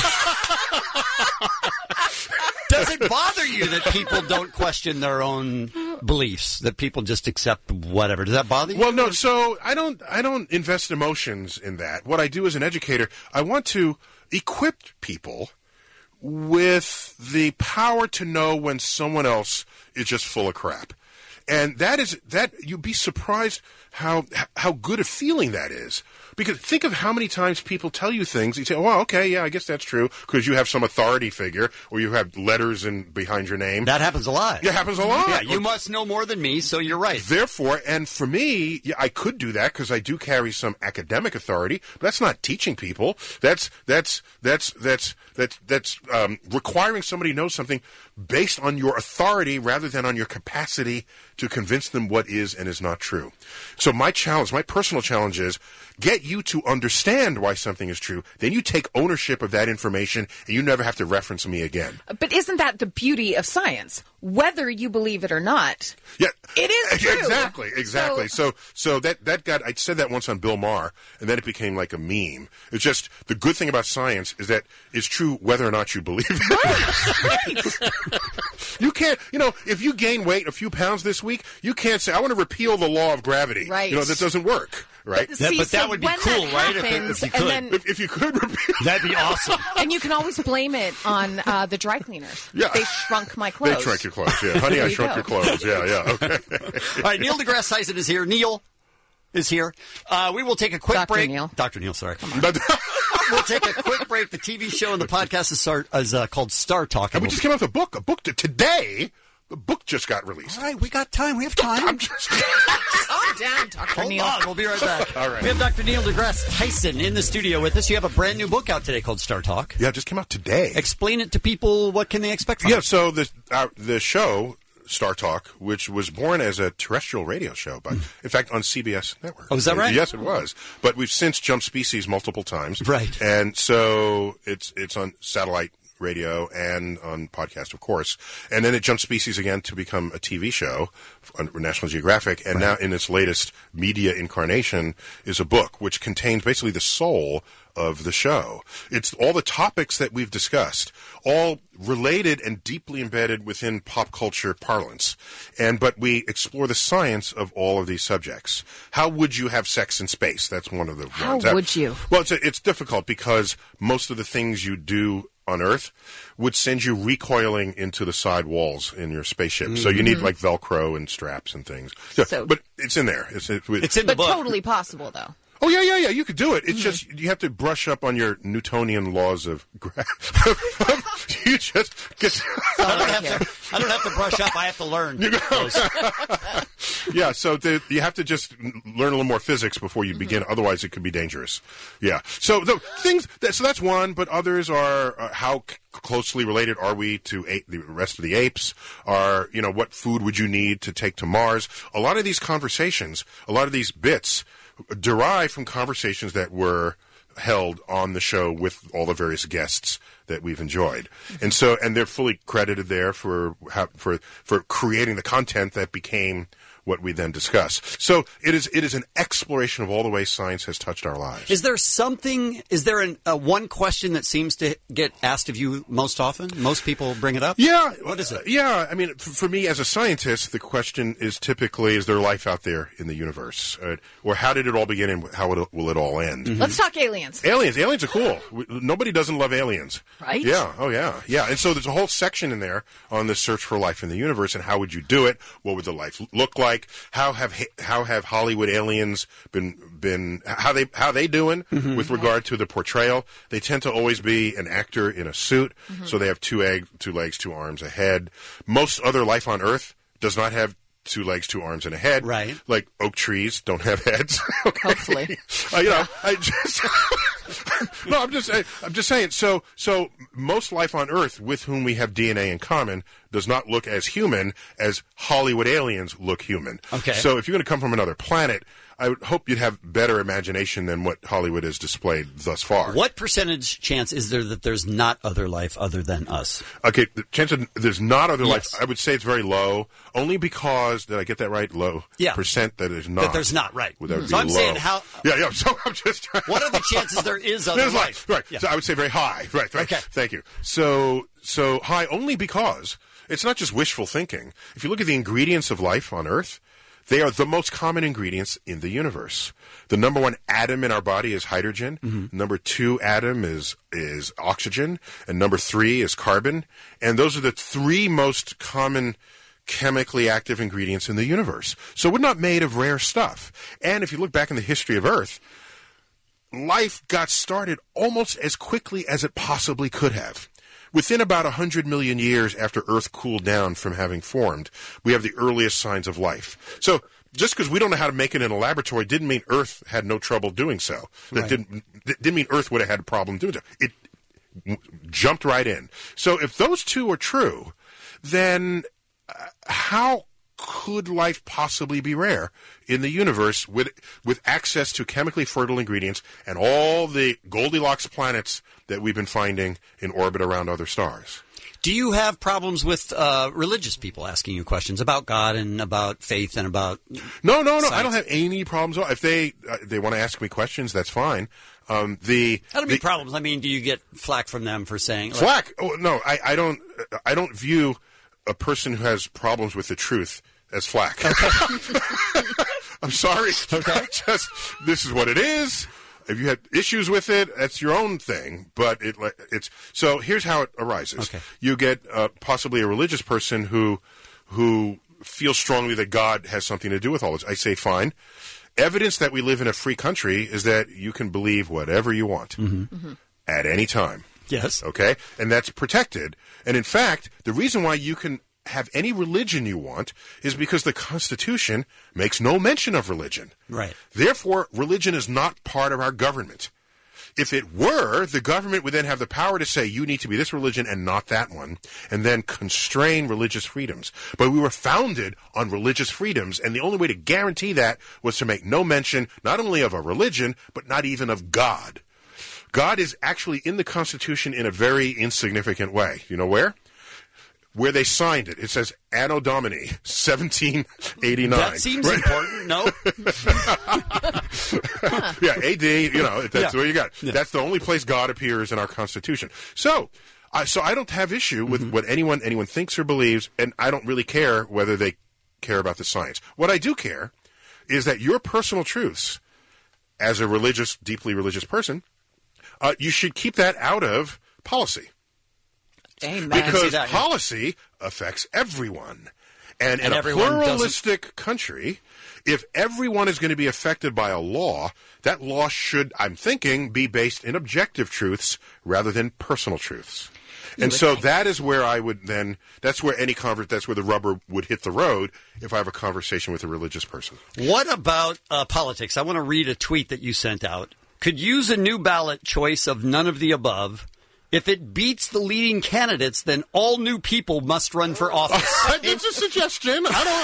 Does it bother you that people don't question their own beliefs, that people just accept whatever? Does that bother you? Well, no. So I don't invest emotions in that. What I do as an educator, I want to equip people with the power to know when someone else is just full of crap. And that you'd be surprised how good a feeling that is. Because think of how many times people tell you things. You say, "Oh, okay, yeah, I guess that's true," because you have some authority figure or you have letters behind your name. That happens a lot. Yeah, it happens a lot. Yeah, you must know more than me, so you're right. Therefore, and for me, yeah, I could do that because I do carry some academic authority. But that's not teaching people. That's requiring somebody to know something based on your authority rather than on your capacity to convince them what is and is not true. So my personal challenge is get you to understand why something is true. Then you take ownership of that information and you never have to reference me again. But isn't that the beauty of science? Whether you believe it or not, yeah, it is true. Exactly. So that got, I said that once on Bill Maher, and then it became like a meme. It's just the good thing about science is that it's true whether or not you believe it. Right. You can't, if you gain weight a few pounds this week, you can't say, I want to repeal the law of gravity. Right. That doesn't work. Right? But that would be cool, right? Happens, if you could. If you could repeal. That'd be awesome. And you can always blame it on the dry cleaners. Yeah. They shrunk my clothes. They shrunk your clothes, yeah. Honey, I shrunk your clothes. Yeah, okay. All right, Neil deGrasse Tyson is here. Neil is here. We will take a quick break. Dr. Neil, sorry. We'll take a quick break. The TV show and the podcast is called Star Talk. And we just came out with a book. Today. The book just got released. All right, we got time. We have time. Calm down, Dr. Neil. Hold on. We'll be right back. All right. We have Dr. Neil deGrasse Tyson in the studio with us. You have a brand new book out today called Star Talk. Yeah, it just came out today. Explain it to people. What can they expect from it? Yeah, so the show, Star Talk, which was born as a terrestrial radio show, but in fact on CBS Network. Oh, is that right? Yes, it was. But we've since jumped species multiple times. Right. And so it's on satellite radio and on podcast, of course. And then it jumped species again to become a TV show on National Geographic. And now in its latest media incarnation is a book which contains basically the soul of the show. It's all the topics that we've discussed, all related and deeply embedded within pop culture parlance. But we explore the science of all of these subjects. How would you have sex in space? That's one of the ones. How would you? Well, it's difficult because most of the things you do on Earth would send you recoiling into the side walls in your spaceship. Mm-hmm. So you need like Velcro and straps and things. But it's in there. It's in the book. But totally possible, though. Oh, yeah. You could do it. It's just you have to brush up on your Newtonian laws of you just get. I don't have to brush up. I have to learn. Yeah, so you have to just learn a little more physics before you begin. Otherwise, it could be dangerous. Yeah. So the things. So that's one, but others are how closely related are we to the rest of the apes? What food would you need to take to Mars? A lot of these conversations, a lot of these bits derive from conversations that were held on the show with all the various guests that we've enjoyed. And they're fully credited there for creating the content that became what we then discuss. So it is an exploration of all the ways science has touched our lives. Is there one question that seems to get asked of you most often? Most people bring it up? Yeah. What is it? Yeah. I mean, for me as a scientist, the question is typically, is there life out there in the universe? Or how did it all begin and how will it all end? Mm-hmm. Let's talk aliens. Aliens are cool. Nobody doesn't love aliens. Right? Yeah. Oh, yeah. Yeah. And so there's a whole section in there on the search for life in the universe and how would you do it? What would the life look like? How have Hollywood aliens been how they doing with regard to the portrayal? They tend to always be an actor in a suit, so they have two legs, 2 arms, a head. Most other life on Earth does not have 2 legs, 2 arms, and a head. Right. Like oak trees don't have heads. Okay. Hopefully. I'm just saying. So most life on Earth with whom we have DNA in common does not look as human as Hollywood aliens look human. Okay. So if you're going to come from another planet, I would hope you'd have better imagination than what Hollywood has displayed thus far. What percentage chance is there that there's not other life other than us? Okay, the chance of there's not other life, I would say it's very low, only because, did I get that right? Low. Yeah. Percent that there's not. That there's not, right. So I'm low. saying how... Yeah, so I'm just trying. What are the chances there is other there's life? Right, Yeah. so I would say very high. Right. Okay. Thank you. So high only because it's not just wishful thinking. If you look at the ingredients of life on Earth, they are the most common ingredients in the universe. The number 1 atom in our body is hydrogen. Number 2 atom is oxygen. And number 3 is carbon. And those are the 3 most common chemically active ingredients in the universe. So we're not made of rare stuff. And if you look back in the history of Earth, life got started almost as quickly as it possibly could have. Within about 100 million years after Earth cooled down from having formed, we have the earliest signs of life. So just because we don't know how to make it in a laboratory didn't mean Earth had no trouble doing so. That didn't mean Earth would have had a problem doing so. It jumped right in. So if those two are true, then how could life possibly be rare in the universe with access to chemically fertile ingredients and all the Goldilocks planets that we've been finding in orbit around other stars? Do you have problems with religious people asking you questions about God and about faith and about No. science? I don't have any problems. If they want to ask me questions, that's fine. I don't mean problems. I mean, do you get flack from them for saying flack? Oh, no, I don't. I don't view a person who has problems with the truth as flack. Okay. I'm sorry. Okay. This is what it is. If you had issues with it, that's your own thing. But it's so. Here's how it arises. Okay. You get possibly a religious person who feels strongly that God has something to do with all this. I say, fine. Evidence that we live in a free country is that you can believe whatever you want at any time. Yes. Okay? And that's protected. And in fact, the reason why you can have any religion you want is because the Constitution makes no mention of religion. Right. Therefore, religion is not part of our government. If it were, the government would then have the power to say you need to be this religion and not that one, and then constrain religious freedoms. But we were founded on religious freedoms, and the only way to guarantee that was to make no mention not only of a religion, but not even of God. God is actually in the Constitution in a very insignificant way. You know where? Where they signed it. It says Anno Domini, 1789. That seems important, no? Yeah, AD, that's where you got it. Yeah. That's the only place God appears in our Constitution. So I don't have issue with what anyone thinks or believes, and I don't really care whether they care about the science. What I do care is that your personal truths, as a deeply religious person, you should keep that out of policy. Amen. Because policy affects everyone. And in a pluralistic country, if everyone is going to be affected by a law, that law should, I'm thinking, be based in objective truths rather than personal truths. And so that is where I would then, that's where the rubber would hit the road if I have a conversation with a religious person. What about politics? I want to read a tweet that you sent out. Could use a new ballot choice of none of the above. If it beats the leading candidates, then all new people must run for office. It's a suggestion.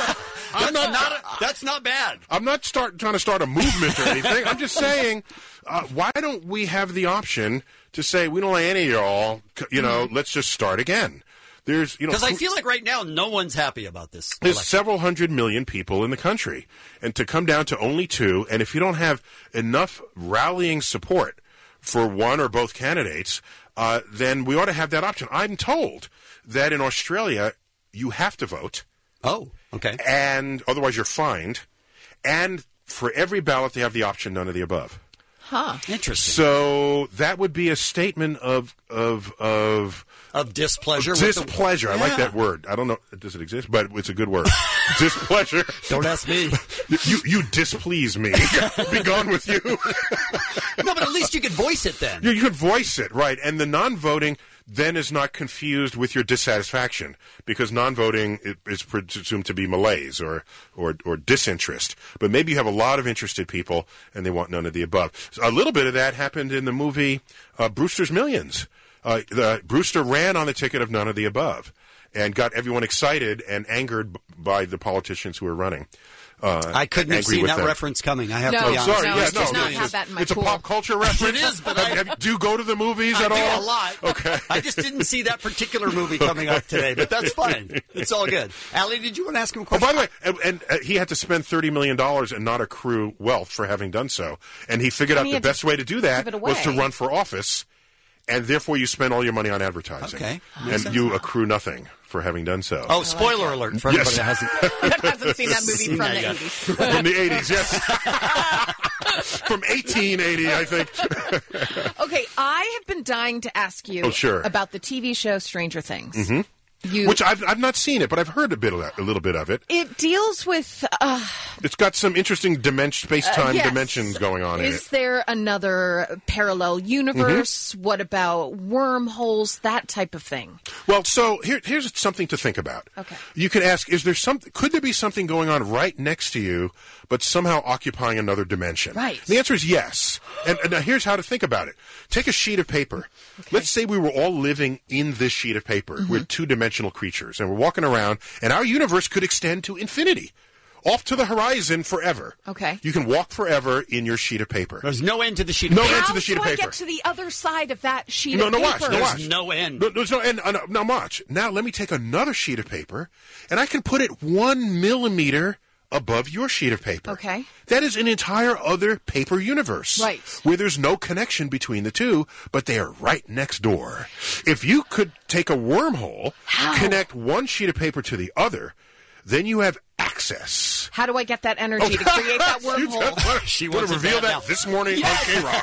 That's not bad. I'm not trying to start a movement or anything. I'm just saying, why don't we have the option to say, we don't like any of y'all, let's just start again. Because I feel like right now no one's happy about this. There's several 100 million people in the country. And to come down to only 2, and if you don't have enough rallying support for one or both candidates, then we ought to have that option. I'm told that in Australia, you have to vote. Oh, okay. And otherwise you're fined. And for every ballot, they have the option none of the above. Huh. Interesting. So that would be a statement of displeasure. Displeasure. I like that word. I don't know. Does it exist? But it's a good word. Displeasure. Don't ask me. You displease me. Be gone with you. No, but at least you could voice it then. You could voice it, right. And the non-voting then is not confused with your dissatisfaction, because non-voting is presumed to be malaise or disinterest. But maybe you have a lot of interested people and they want none of the above. So a little bit of that happened in the movie Brewster's Millions. Brewster ran on the ticket of none of the above and got everyone excited and angered by the politicians who were running. I couldn't have seen that reference coming. I have to be honest. Sorry, it's a pop culture reference. It is, but do you go to the movies at all? I do a lot. Okay. I just didn't see that particular movie coming up today, but that's fine. It's all good. Allie, did you want to ask him a question? Oh, by the way, and he had to spend $30 million and not accrue wealth for having done so. And he figured out the best way to do that was to run for office, and therefore you spend all your money on advertising. Okay. And you accrue nothing for having done so. Oh, spoiler alert for everybody that hasn't seen that movie from the 80s. From the 80s, yes. From 1880, I think. Okay, I have been dying to ask you about the TV show Stranger Things. Mm-hmm. Which I've not seen it, but I've heard a little bit of it. It deals with... it's got some interesting space-time dimensions going on in it. Is there another parallel universe? Mm-hmm. What about wormholes? That type of thing. Well, so here's something to think about. Okay. You can ask, could there be something going on right next to you, but somehow occupying another dimension? Right. The answer is yes. And now here's how to think about it. Take a sheet of paper. Okay. Let's say we were all living in this sheet of paper. Mm-hmm. We're two-dimensional creatures, and we're walking around, and our universe could extend to infinity, off to the horizon forever. Okay. You can walk forever in your sheet of paper. There's no end to the sheet of paper. No end to the sheet of paper. How do I get to the other side of that sheet of paper? Watch. There's no end. There's no end. Now watch. Now let me take another sheet of paper, and I can put it 1 millimeter above your sheet of paper. Okay. That is an entire other paper universe. Right. Where there's no connection between the two, but they are right next door. If you could take a wormhole, connect one sheet of paper to the other, then you have access. How do I get that energy to create that wormhole? She wants to reveal that this morning on K-Rock.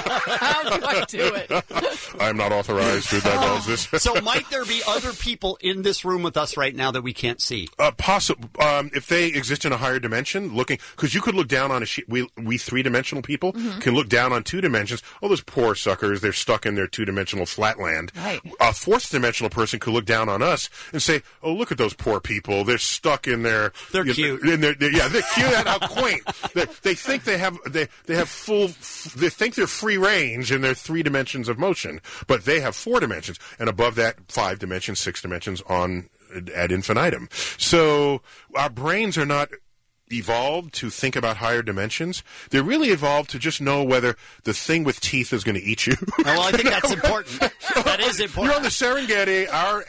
How do I do it? I'm not authorized to divulge this. So might there be other people in this room with us right now that we can't see? Possible. If they exist in a higher dimension, because you could look down on a sheet. We three-dimensional people can look down on 2 dimensions. Oh, those poor suckers! They're stuck in their 2-dimensional flatland. Right. A 4th-dimensional person could look down on us and say, "Oh, look at those poor people! They're stuck in their." They're cute. They're cute and how quaint. They think they have full. They think they're free range in their 3 dimensions of motion, but they have 4 dimensions, and above that 5 dimensions, 6 dimensions on ad infinitum. So our brains are not evolved to think about higher dimensions. They're really evolved to just know whether the thing with teeth is going to eat you. Well, I think that's important. That is important. You're on the Serengeti. Our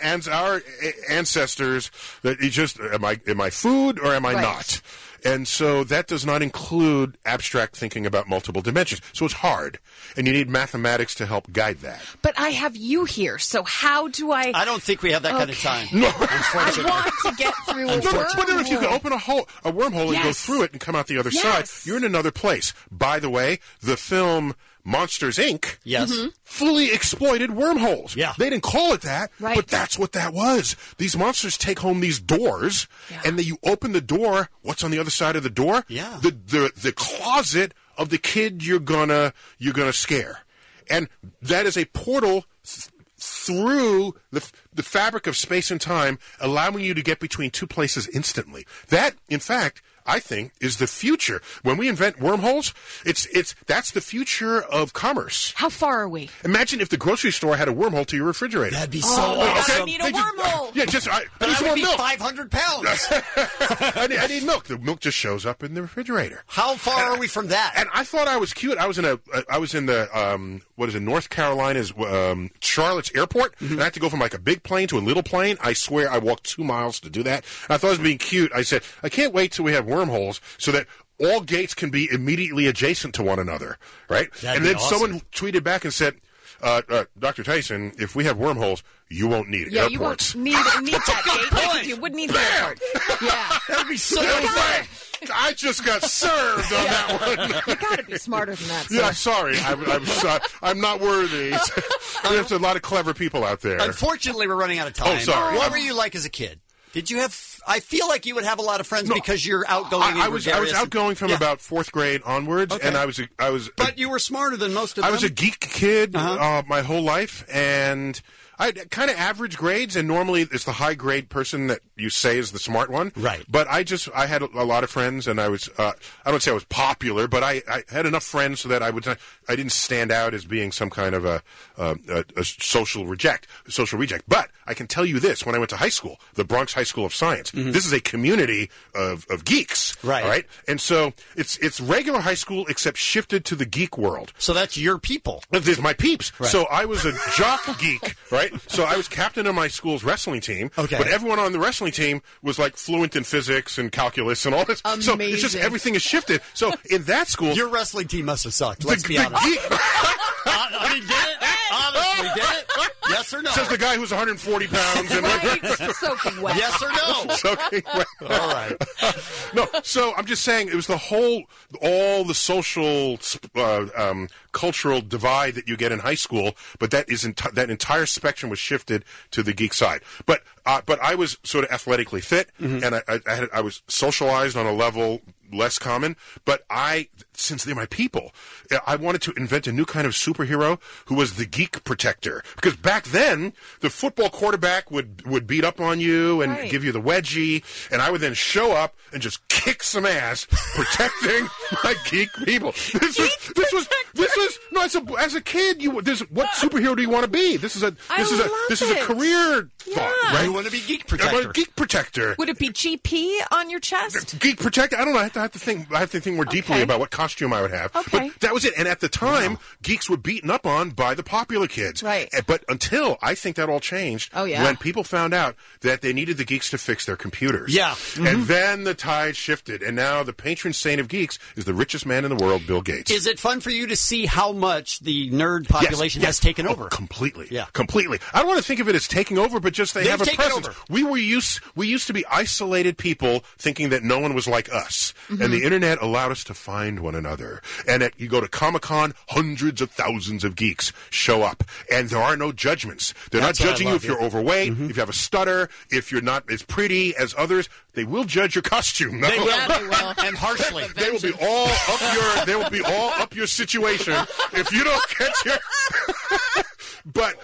ancestors. That you just am I food or am I not? And so that does not include abstract thinking about multiple dimensions. So it's hard. And you need mathematics to help guide that. But I have you here, so how do I... I don't think we have that kind of time. No. Unfortunately. I want to get through a wormhole. But if you can open a wormhole and go through it and come out the other side, you're in another place. By the way, the film Monsters, Inc. Yes. fully exploited wormholes. Yeah. They didn't call it that, Right. but that's what that was. These monsters take home these doors, and then you open the door. What's on the other side of the door? Yeah. The closet of the kid you're gonna scare. And that is a portal through the fabric of space and time, allowing you to get between two places instantly. That, in fact, I think, is the future. When we invent wormholes, that's the future of commerce. How far are we? Imagine if the grocery store had a wormhole to your refrigerator. That'd be so awesome. I need a wormhole. But I need would more be milk. 500 pounds. I need milk. The milk just shows up in the refrigerator. How far are we from that? And I thought I was cute. I was in North Carolina's Charlotte's airport, and I had to go from like a big plane to a little plane. I swear I walked 2 miles to do that. And I thought I was being cute. I said, I can't wait till we have wormholes so that all gates can be immediately adjacent to one another, right? That'd and be then awesome. someone tweeted back and said, Dr. Tyson, if we have wormholes, you won't need Yeah, airports. you won't need that gate because you would need the airport. Yeah. That'd be so Bang! I just got served on that one. You got to be smarter than that. Yeah, sir. sorry. I'm not worthy. There's a lot of clever people out there. Unfortunately, we're running out of time. Oh, sorry. What were you like as a kid? Did you have... I feel like you would have a lot of friends because you're outgoing and I was gregarious. outgoing from about 4th grade onwards, Okay. and I was. But you were smarter than most of them. I was a geek kid my whole life, and I had kind of average grades, and normally it's the high grade person that you say is the smart one. Right. But I had a lot of friends, and I was, I don't say I was popular, but I had enough friends so that I didn't stand out as being some kind of a social reject. But I can tell you this, when I went to high school, the Bronx High School of Science, this is a community of geeks. Right. All right. And so it's regular high school except shifted to the geek world. So that's your people. There's my peeps. Right. So I was a jock geek, right? So I was captain of my school's wrestling team. Okay. But everyone on the wrestling team was like fluent in physics and calculus and all this. So it's just Amazing. everything is shifted. So in that school, Your wrestling team must have sucked. Let's be the honest. geek- I mean, did it? Honestly, did it? Yes or no? says the guy who's 140 pounds. And Right? Soaking wet. Yes or no? Soaking wet. All right. No, so I'm just saying it was all the social, cultural divide that you get in high school, but that that entire spectrum was shifted to the geek side. But I was sort of athletically fit, and I was socialized on a level less common, but since they're my people, I wanted to invent a new kind of superhero who was the geek protector. Because back then, the football quarterback would beat up on you and Right. give you the wedgie, and I would then show up and just kick some ass, protecting my geek people. This was no. As a kid, what superhero do you want to be? This is a career thought, right? You want to be geek I'm protector. a geek protector. Would it be GP on your chest? Geek protector. I don't know. I have to think more deeply Okay. about what costume I would have. Okay. But that was it. And at the time, geeks were beaten up on by the popular kids. Right. But until I think that all changed. Oh, yeah. When people found out that they needed the geeks to fix their computers. Yeah. And then the tide shifted, and now the patron saint of geeks is the richest man in the world, Bill Gates. Is it fun for you to see how much the nerd population has taken over? Completely. Yeah. Completely. I don't want to think of it as taking over, but just they They've have a taken presence. over. We used to be isolated people thinking that no one was like us. And the internet allowed us to find one another. And you go to Comic-Con, hundreds of thousands of geeks show up. And there are no judgments. They're That's not what I judging you love, if you're yeah. overweight, if you have a stutter, if you're not as pretty as others. They will judge your costume. They will. And harshly. They will be all up they will be all up your situation if you don't catch your but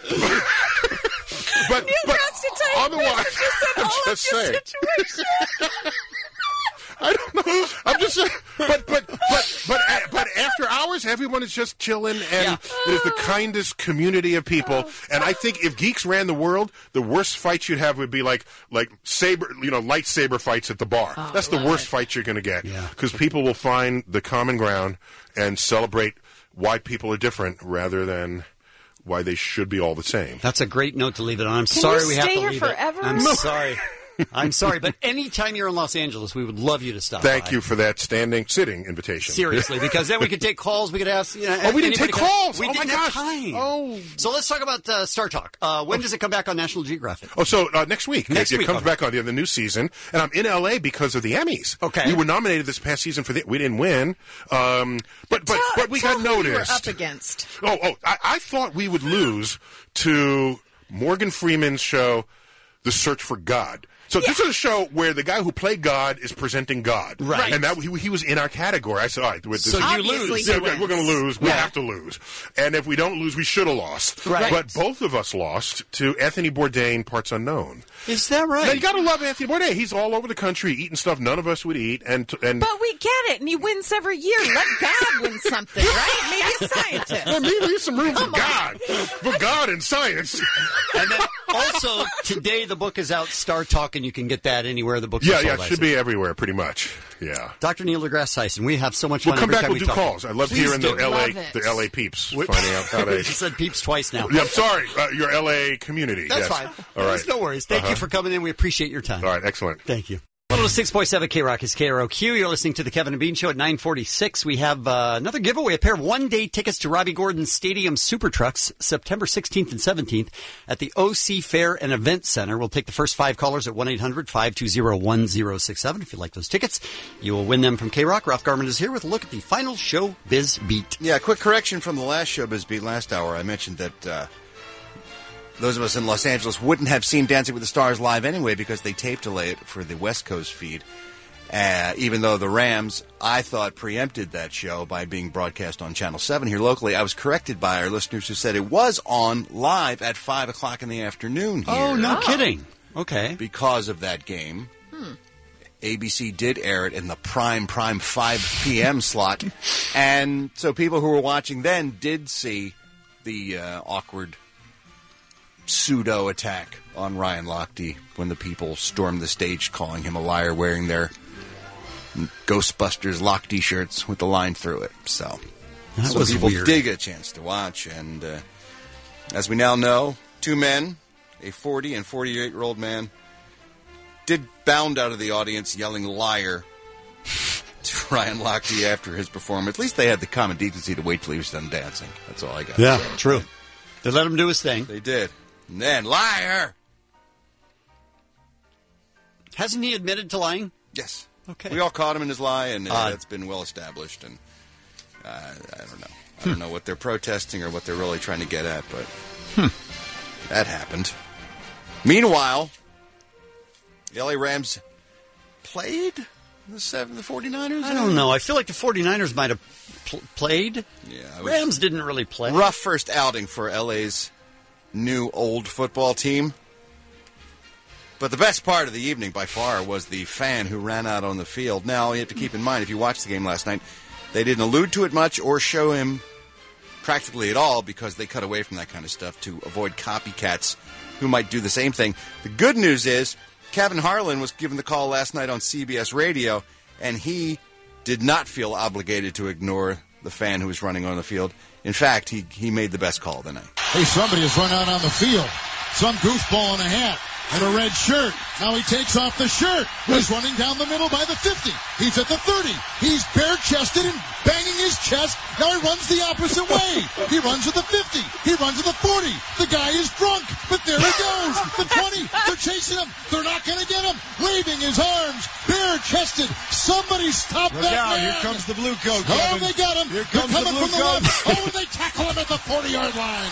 otherwise I'm just saying. I don't know. I'm just saying. But after hours, everyone is just chilling, and it is the kindest community of people. And I think if geeks ran the world, the worst fights you'd have would be like lightsaber fights at the bar. That's the worst fight you're going to get. Because people will find the common ground and celebrate why people are different rather than why they should be all the same. That's a great note to leave it on. I'm Can sorry you we have stay to here leave forever? it. I'm sorry. I'm sorry, but anytime you're in Los Angeles, we would love you to stop Thank by. you for that sitting invitation. Seriously, because then we could take calls. We could ask. We didn't take calls. We Oh, didn't my have gosh. time. Oh. So let's talk about Star Talk. When does it come back on National Geographic? Oh, so next week. Next it week, comes okay. back on the new season, and I'm in L.A. because of the Emmys. Okay. We were nominated this past season for we didn't win, but we got Who you were noticed. up against. I thought we would lose to Morgan Freeman's show, The Search for God. So this is a show where the guy who played God is presenting God. Right. And that he was in our category. I said, all right, with this, So you lose. Yeah, we're going to lose. We have to lose. And if we don't lose, we should have lost. Right. But both of us lost to Anthony Bourdain, Parts Unknown. Is that right? Now, you got to love Anthony Bourdain. He's all over the country eating stuff none of us would eat. And But we get it, and he wins every year. Let God win something, right? Maybe a scientist. Yeah, maybe leave some room for God and science. And then also, today the book is out, Star Talk, and you can get that anywhere the books are sold. Yeah, it should be everywhere, pretty much. Yeah. Dr. Neil deGrasse Tyson, we have so much We'll fun come every back. time We'll we do talk. calls. I love Please hearing do. the LA peeps finding out how they. You said peeps twice now. Yeah, I'm sorry. Your LA community. That's yes. fine. All right. No worries. Thank you for coming in. We appreciate your time. All right. Excellent. Thank you. 106.7 K-Rock is KROQ. You're listening to the Kevin and Bean Show at 9:46. We have another giveaway, a pair of one-day tickets to Robbie Gordon's Stadium Super Trucks, September 16th and 17th at the OC Fair and Event Center. We'll take the first 5 callers at 1-800-520-1067. If you like those tickets, you will win them from K-Rock. Ralph Garman is here with a look at the final show biz beat. Yeah, quick correction from the last Showbiz Beat last hour. I mentioned that those of us in Los Angeles wouldn't have seen Dancing with the Stars live anyway because they tape delay it for the West Coast feed. Even though the Rams, I thought, preempted that show by being broadcast on Channel 7 here locally, I was corrected by our listeners who said it was on live at 5 o'clock in the afternoon here. Oh, no kidding. Okay. Because of that game. ABC did air it in the prime 5 p.m. slot. And so people who were watching then did see the awkward pseudo-attack on Ryan Lochte when the people stormed the stage calling him a liar wearing their Ghostbusters Lochte shirts with the line through it. So that was people weird. did get a chance to watch. And as we now know, 2 men, a 40 and 48-year-old man, did bound out of the audience yelling liar to Ryan Lochte after his performance. At least they had the common decency to wait till he was done dancing. That's all I got. Yeah, true. They let him do his thing. They did. And then, liar! Hasn't he admitted to lying? Yes. Okay. We all caught him in his lie, and that's been well established. And I don't know. I don't know what they're protesting or what they're really trying to get at, but that happened. Meanwhile, the LA Rams played the 49ers? I don't know. I feel like the 49ers might have played. Yeah. Rams didn't really play. Rough first outing for LA's new old football team. But the best part of the evening by far was the fan who ran out on the field. Now, you have to keep in mind, if you watched the game last night, they didn't allude to it much or show him practically at all because they cut away from that kind of stuff to avoid copycats who might do the same thing. The good news is Kevin Harlan was given the call last night on CBS Radio, and he did not feel obligated to ignore the fan who was running on the field. In fact, he made the best call of the night. Hey, somebody has run out on the field. Some goofball in a hat and a red shirt. Now he takes off the shirt. He's running down the middle by the 50. He's at the 30. He's bare-chested and banging his chest. Now he runs the opposite way. He runs to the 50. He runs to the 40. The guy is drunk, but there he goes. The 20. They're chasing him. They're not going to get him. Waving his arms, bare-chested. Somebody stop that man. Here comes the blue coat, Oh, Kevin. they got him. Here comes They're the coming blue from the coat. left. Oh, and they tackle him at the 40-yard line.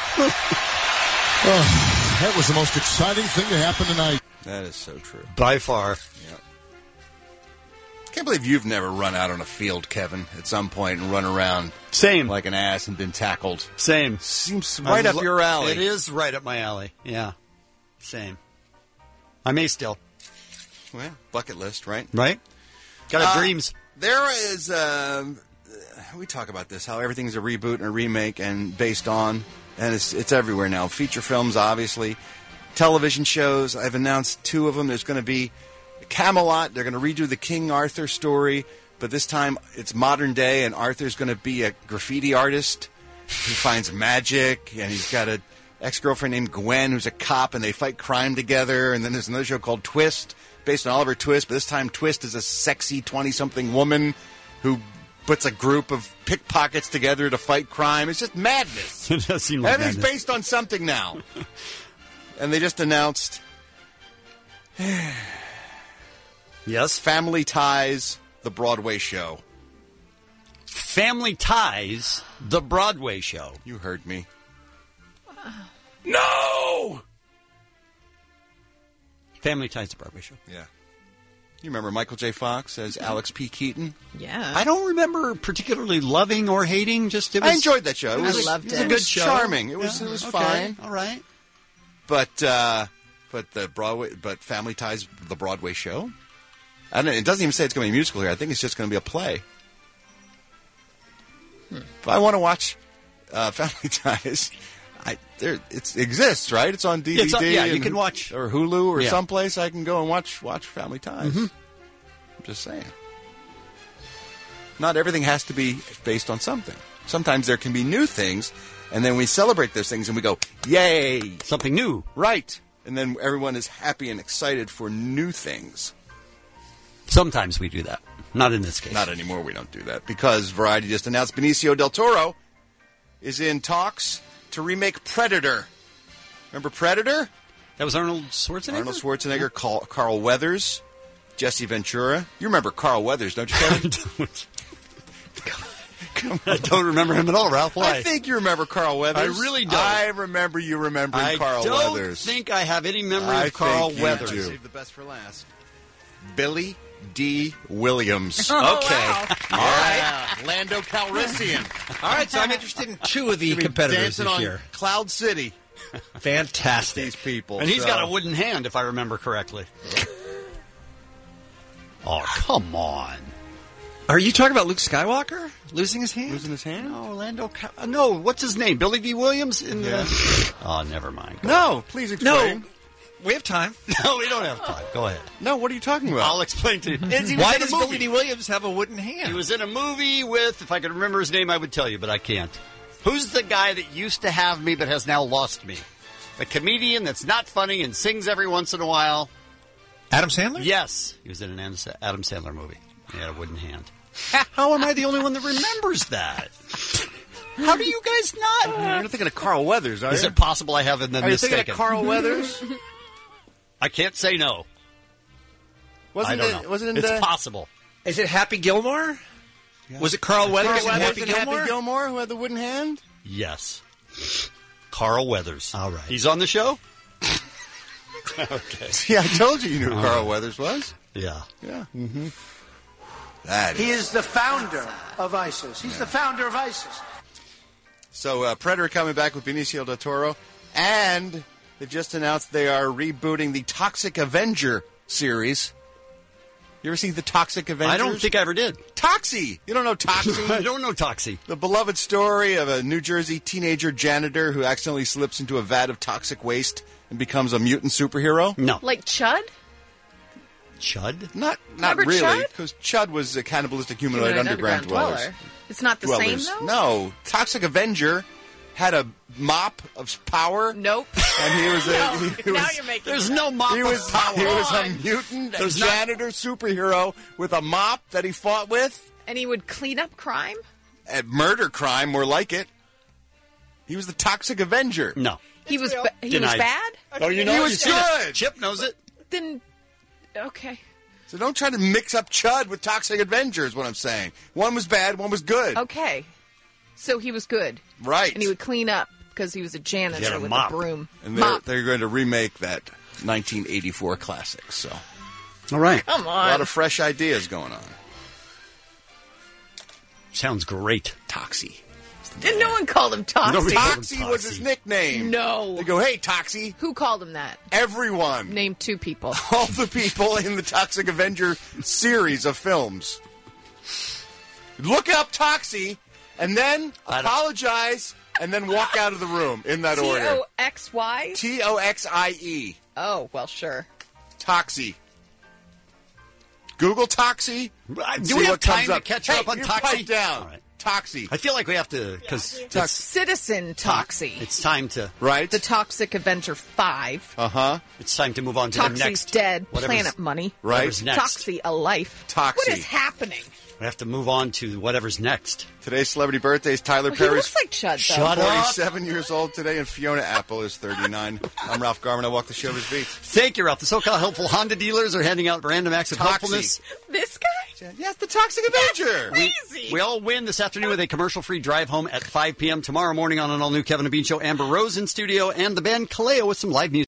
That was the most exciting thing to happen tonight. That is so true. By far. Yeah. Can't believe you've never run out on a field, Kevin, at some point and run around Same like an ass and been tackled. Same. Seems right up your alley. It is right up my alley. Yeah. Same. I may still. Well, bucket list, right? Right? Got dreams. There is, we talk about this, how everything's a reboot and a remake and based on, and it's everywhere now. Feature films, obviously. Television shows, I've announced 2 of them. There's going to be Camelot. They're going to redo the King Arthur story, but this time it's modern day, and Arthur's going to be a graffiti artist who finds magic, and he's got a ex-girlfriend named Gwen, who's a cop, and they fight crime together. And then there's another show called Twist, based on Oliver Twist, but this time Twist is a sexy 20-something woman who puts a group of pickpockets together to fight crime. It's just madness. It does seem like Everything's madness. based on something now. And they just announced... Yes? Family Ties, the Broadway show. Family Ties, the Broadway show. You heard me. No! Family Ties, the Broadway show. Yeah. You remember Michael J. Fox as Alex P. Keaton? Yeah. I don't remember particularly loving or hating. Just it was, I enjoyed that show. I loved it. a good show. Charming. It was okay, fine. All right. But Family Ties, the Broadway show. I don't know, it doesn't even say it's going to be a musical here. I think it's just going to be a play. If I want to watch Family Ties, it exists, right? It's on DVD. You can watch or Hulu or someplace. I can go and watch Family Ties. Mm-hmm. I'm just saying. Not everything has to be based on something. Sometimes there can be new things, and then we celebrate those things and we go, "Yay, something new!" Right? And then everyone is happy and excited for new things. Sometimes we do that. Not in this case. Not anymore. We don't do that because Variety just announced Benicio del Toro is in talks to remake Predator. Remember Predator? That was Arnold Schwarzenegger? Arnold Schwarzenegger, Carl Weathers, Jesse Ventura. You remember Carl Weathers, don't you, Kevin? I don't remember him at all, Ralph. Why? I think you remember Carl Weathers. I really don't. I remember you remembering Carl Weathers. I don't think I have any memory of Carl Weathers. Save the best for last. Billy D. Williams. Okay. Wow. All right. Lando Calrissian. All right, so I'm interested in two of the competitors dancing this on year. Cloud City. Fantastic. These people. And he's got a wooden hand, if I remember correctly. Oh, come on. Are you talking about Luke Skywalker losing his hand? Losing his hand? No, what's his name? Billy D. Williams? Oh, never mind. No, please explain. No, we have time. No, we don't have time. Go ahead. No, what are you talking about? I'll explain to you. Why does Billy D. Williams have a wooden hand? He was in a movie with, if I could remember his name, I would tell you, but I can't. Who's the guy that used to have me but has now lost me? The comedian that's not funny and sings every once in a while. Adam Sandler? Yes. He was in an Adam Sandler movie. He had a wooden hand. How am I the only one that remembers that? How do you guys not? You're not thinking of Carl Weathers, are you? Is it possible I have them Are you mistaken? thinking of Carl Weathers? I can't say no. I don't know. It's possible. Is it Happy Gilmore? Yes. Was it Carl Weathers and Happy Gilmore? Happy Gilmore who had the wooden hand? Yes. Carl Weathers. All right. He's on the show? Okay. See, I told you knew who Carl Weathers was. Yeah. Yeah. Mm-hmm. That He is the founder of ISIS. He's the founder of ISIS. So Predator coming back with Benicio del Toro, and they've just announced they are rebooting the Toxic Avenger series. You ever see the Toxic Avengers? I don't think I ever did. Toxie! You don't know Toxie? I don't know Toxie. The beloved story of a New Jersey teenager janitor who accidentally slips into a vat of toxic waste and becomes a mutant superhero? No. Like Chud? Chud? Not Remember really, Chud? because Chud was a cannibalistic humanoid underground dweller. It's not the same, though? No. Toxic Avenger had a mop of power. Nope. And he was now you're making There's no mop he was, of power. He was a mutant, a janitor superhero with a mop that he fought with. And he would clean up crime? Murder crime, more like it. He was the Toxic Avenger. No. He was he was Denied. bad? Oh, you know he was good. Chip knows it. Then, okay. So don't try to mix up Chud with Toxic Avenger is what I'm saying. One was bad, one was good. Okay. So he was good. Right. And he would clean up because he was a janitor with a broom. And they're going to remake that 1984 classic. So, all right. Come a on. lot of fresh ideas going on. Sounds great. Toxie. Didn't no one call him Toxie? Toxie was his nickname. No. They go, hey, Toxie. Who called him that? Everyone. Name two people. All the people in the Toxic Avenger series of films. Look up Toxie, and then apologize, and then walk out of the room in that order. T-O-X-Y? T-O-X-I-E. Oh, well, sure. Toxie. Google Toxie. Do we have time to catch up on Toxie? Pipe down. All right. Toxie. I feel like we have to, because Citizen Toxie. It's time to... Right. The Toxic Avenger 5. Uh-huh. It's time to move on to Toxie's the next... dead. whatever's- Planet Money. Right. whatever's next. Toxie, a life. Toxie. What is happening? We have to move on to whatever's next. Today's celebrity birthday is Tyler He Perry's looks like Chud, though. Shut up. 47 years old today, and Fiona Apple is 39. I'm Ralph Garman. I walk the showbiz beat. Thank you, Ralph. The SoCal Helpful Honda dealers are handing out random acts of Toxie. helpfulness. This guy? Yes, the Toxic Avenger. Crazy. We all win this afternoon with a commercial-free drive home at 5 p.m. tomorrow morning on an all-new Kevin and Bean show. Amber Rose in studio and the band Kaleo with some live music.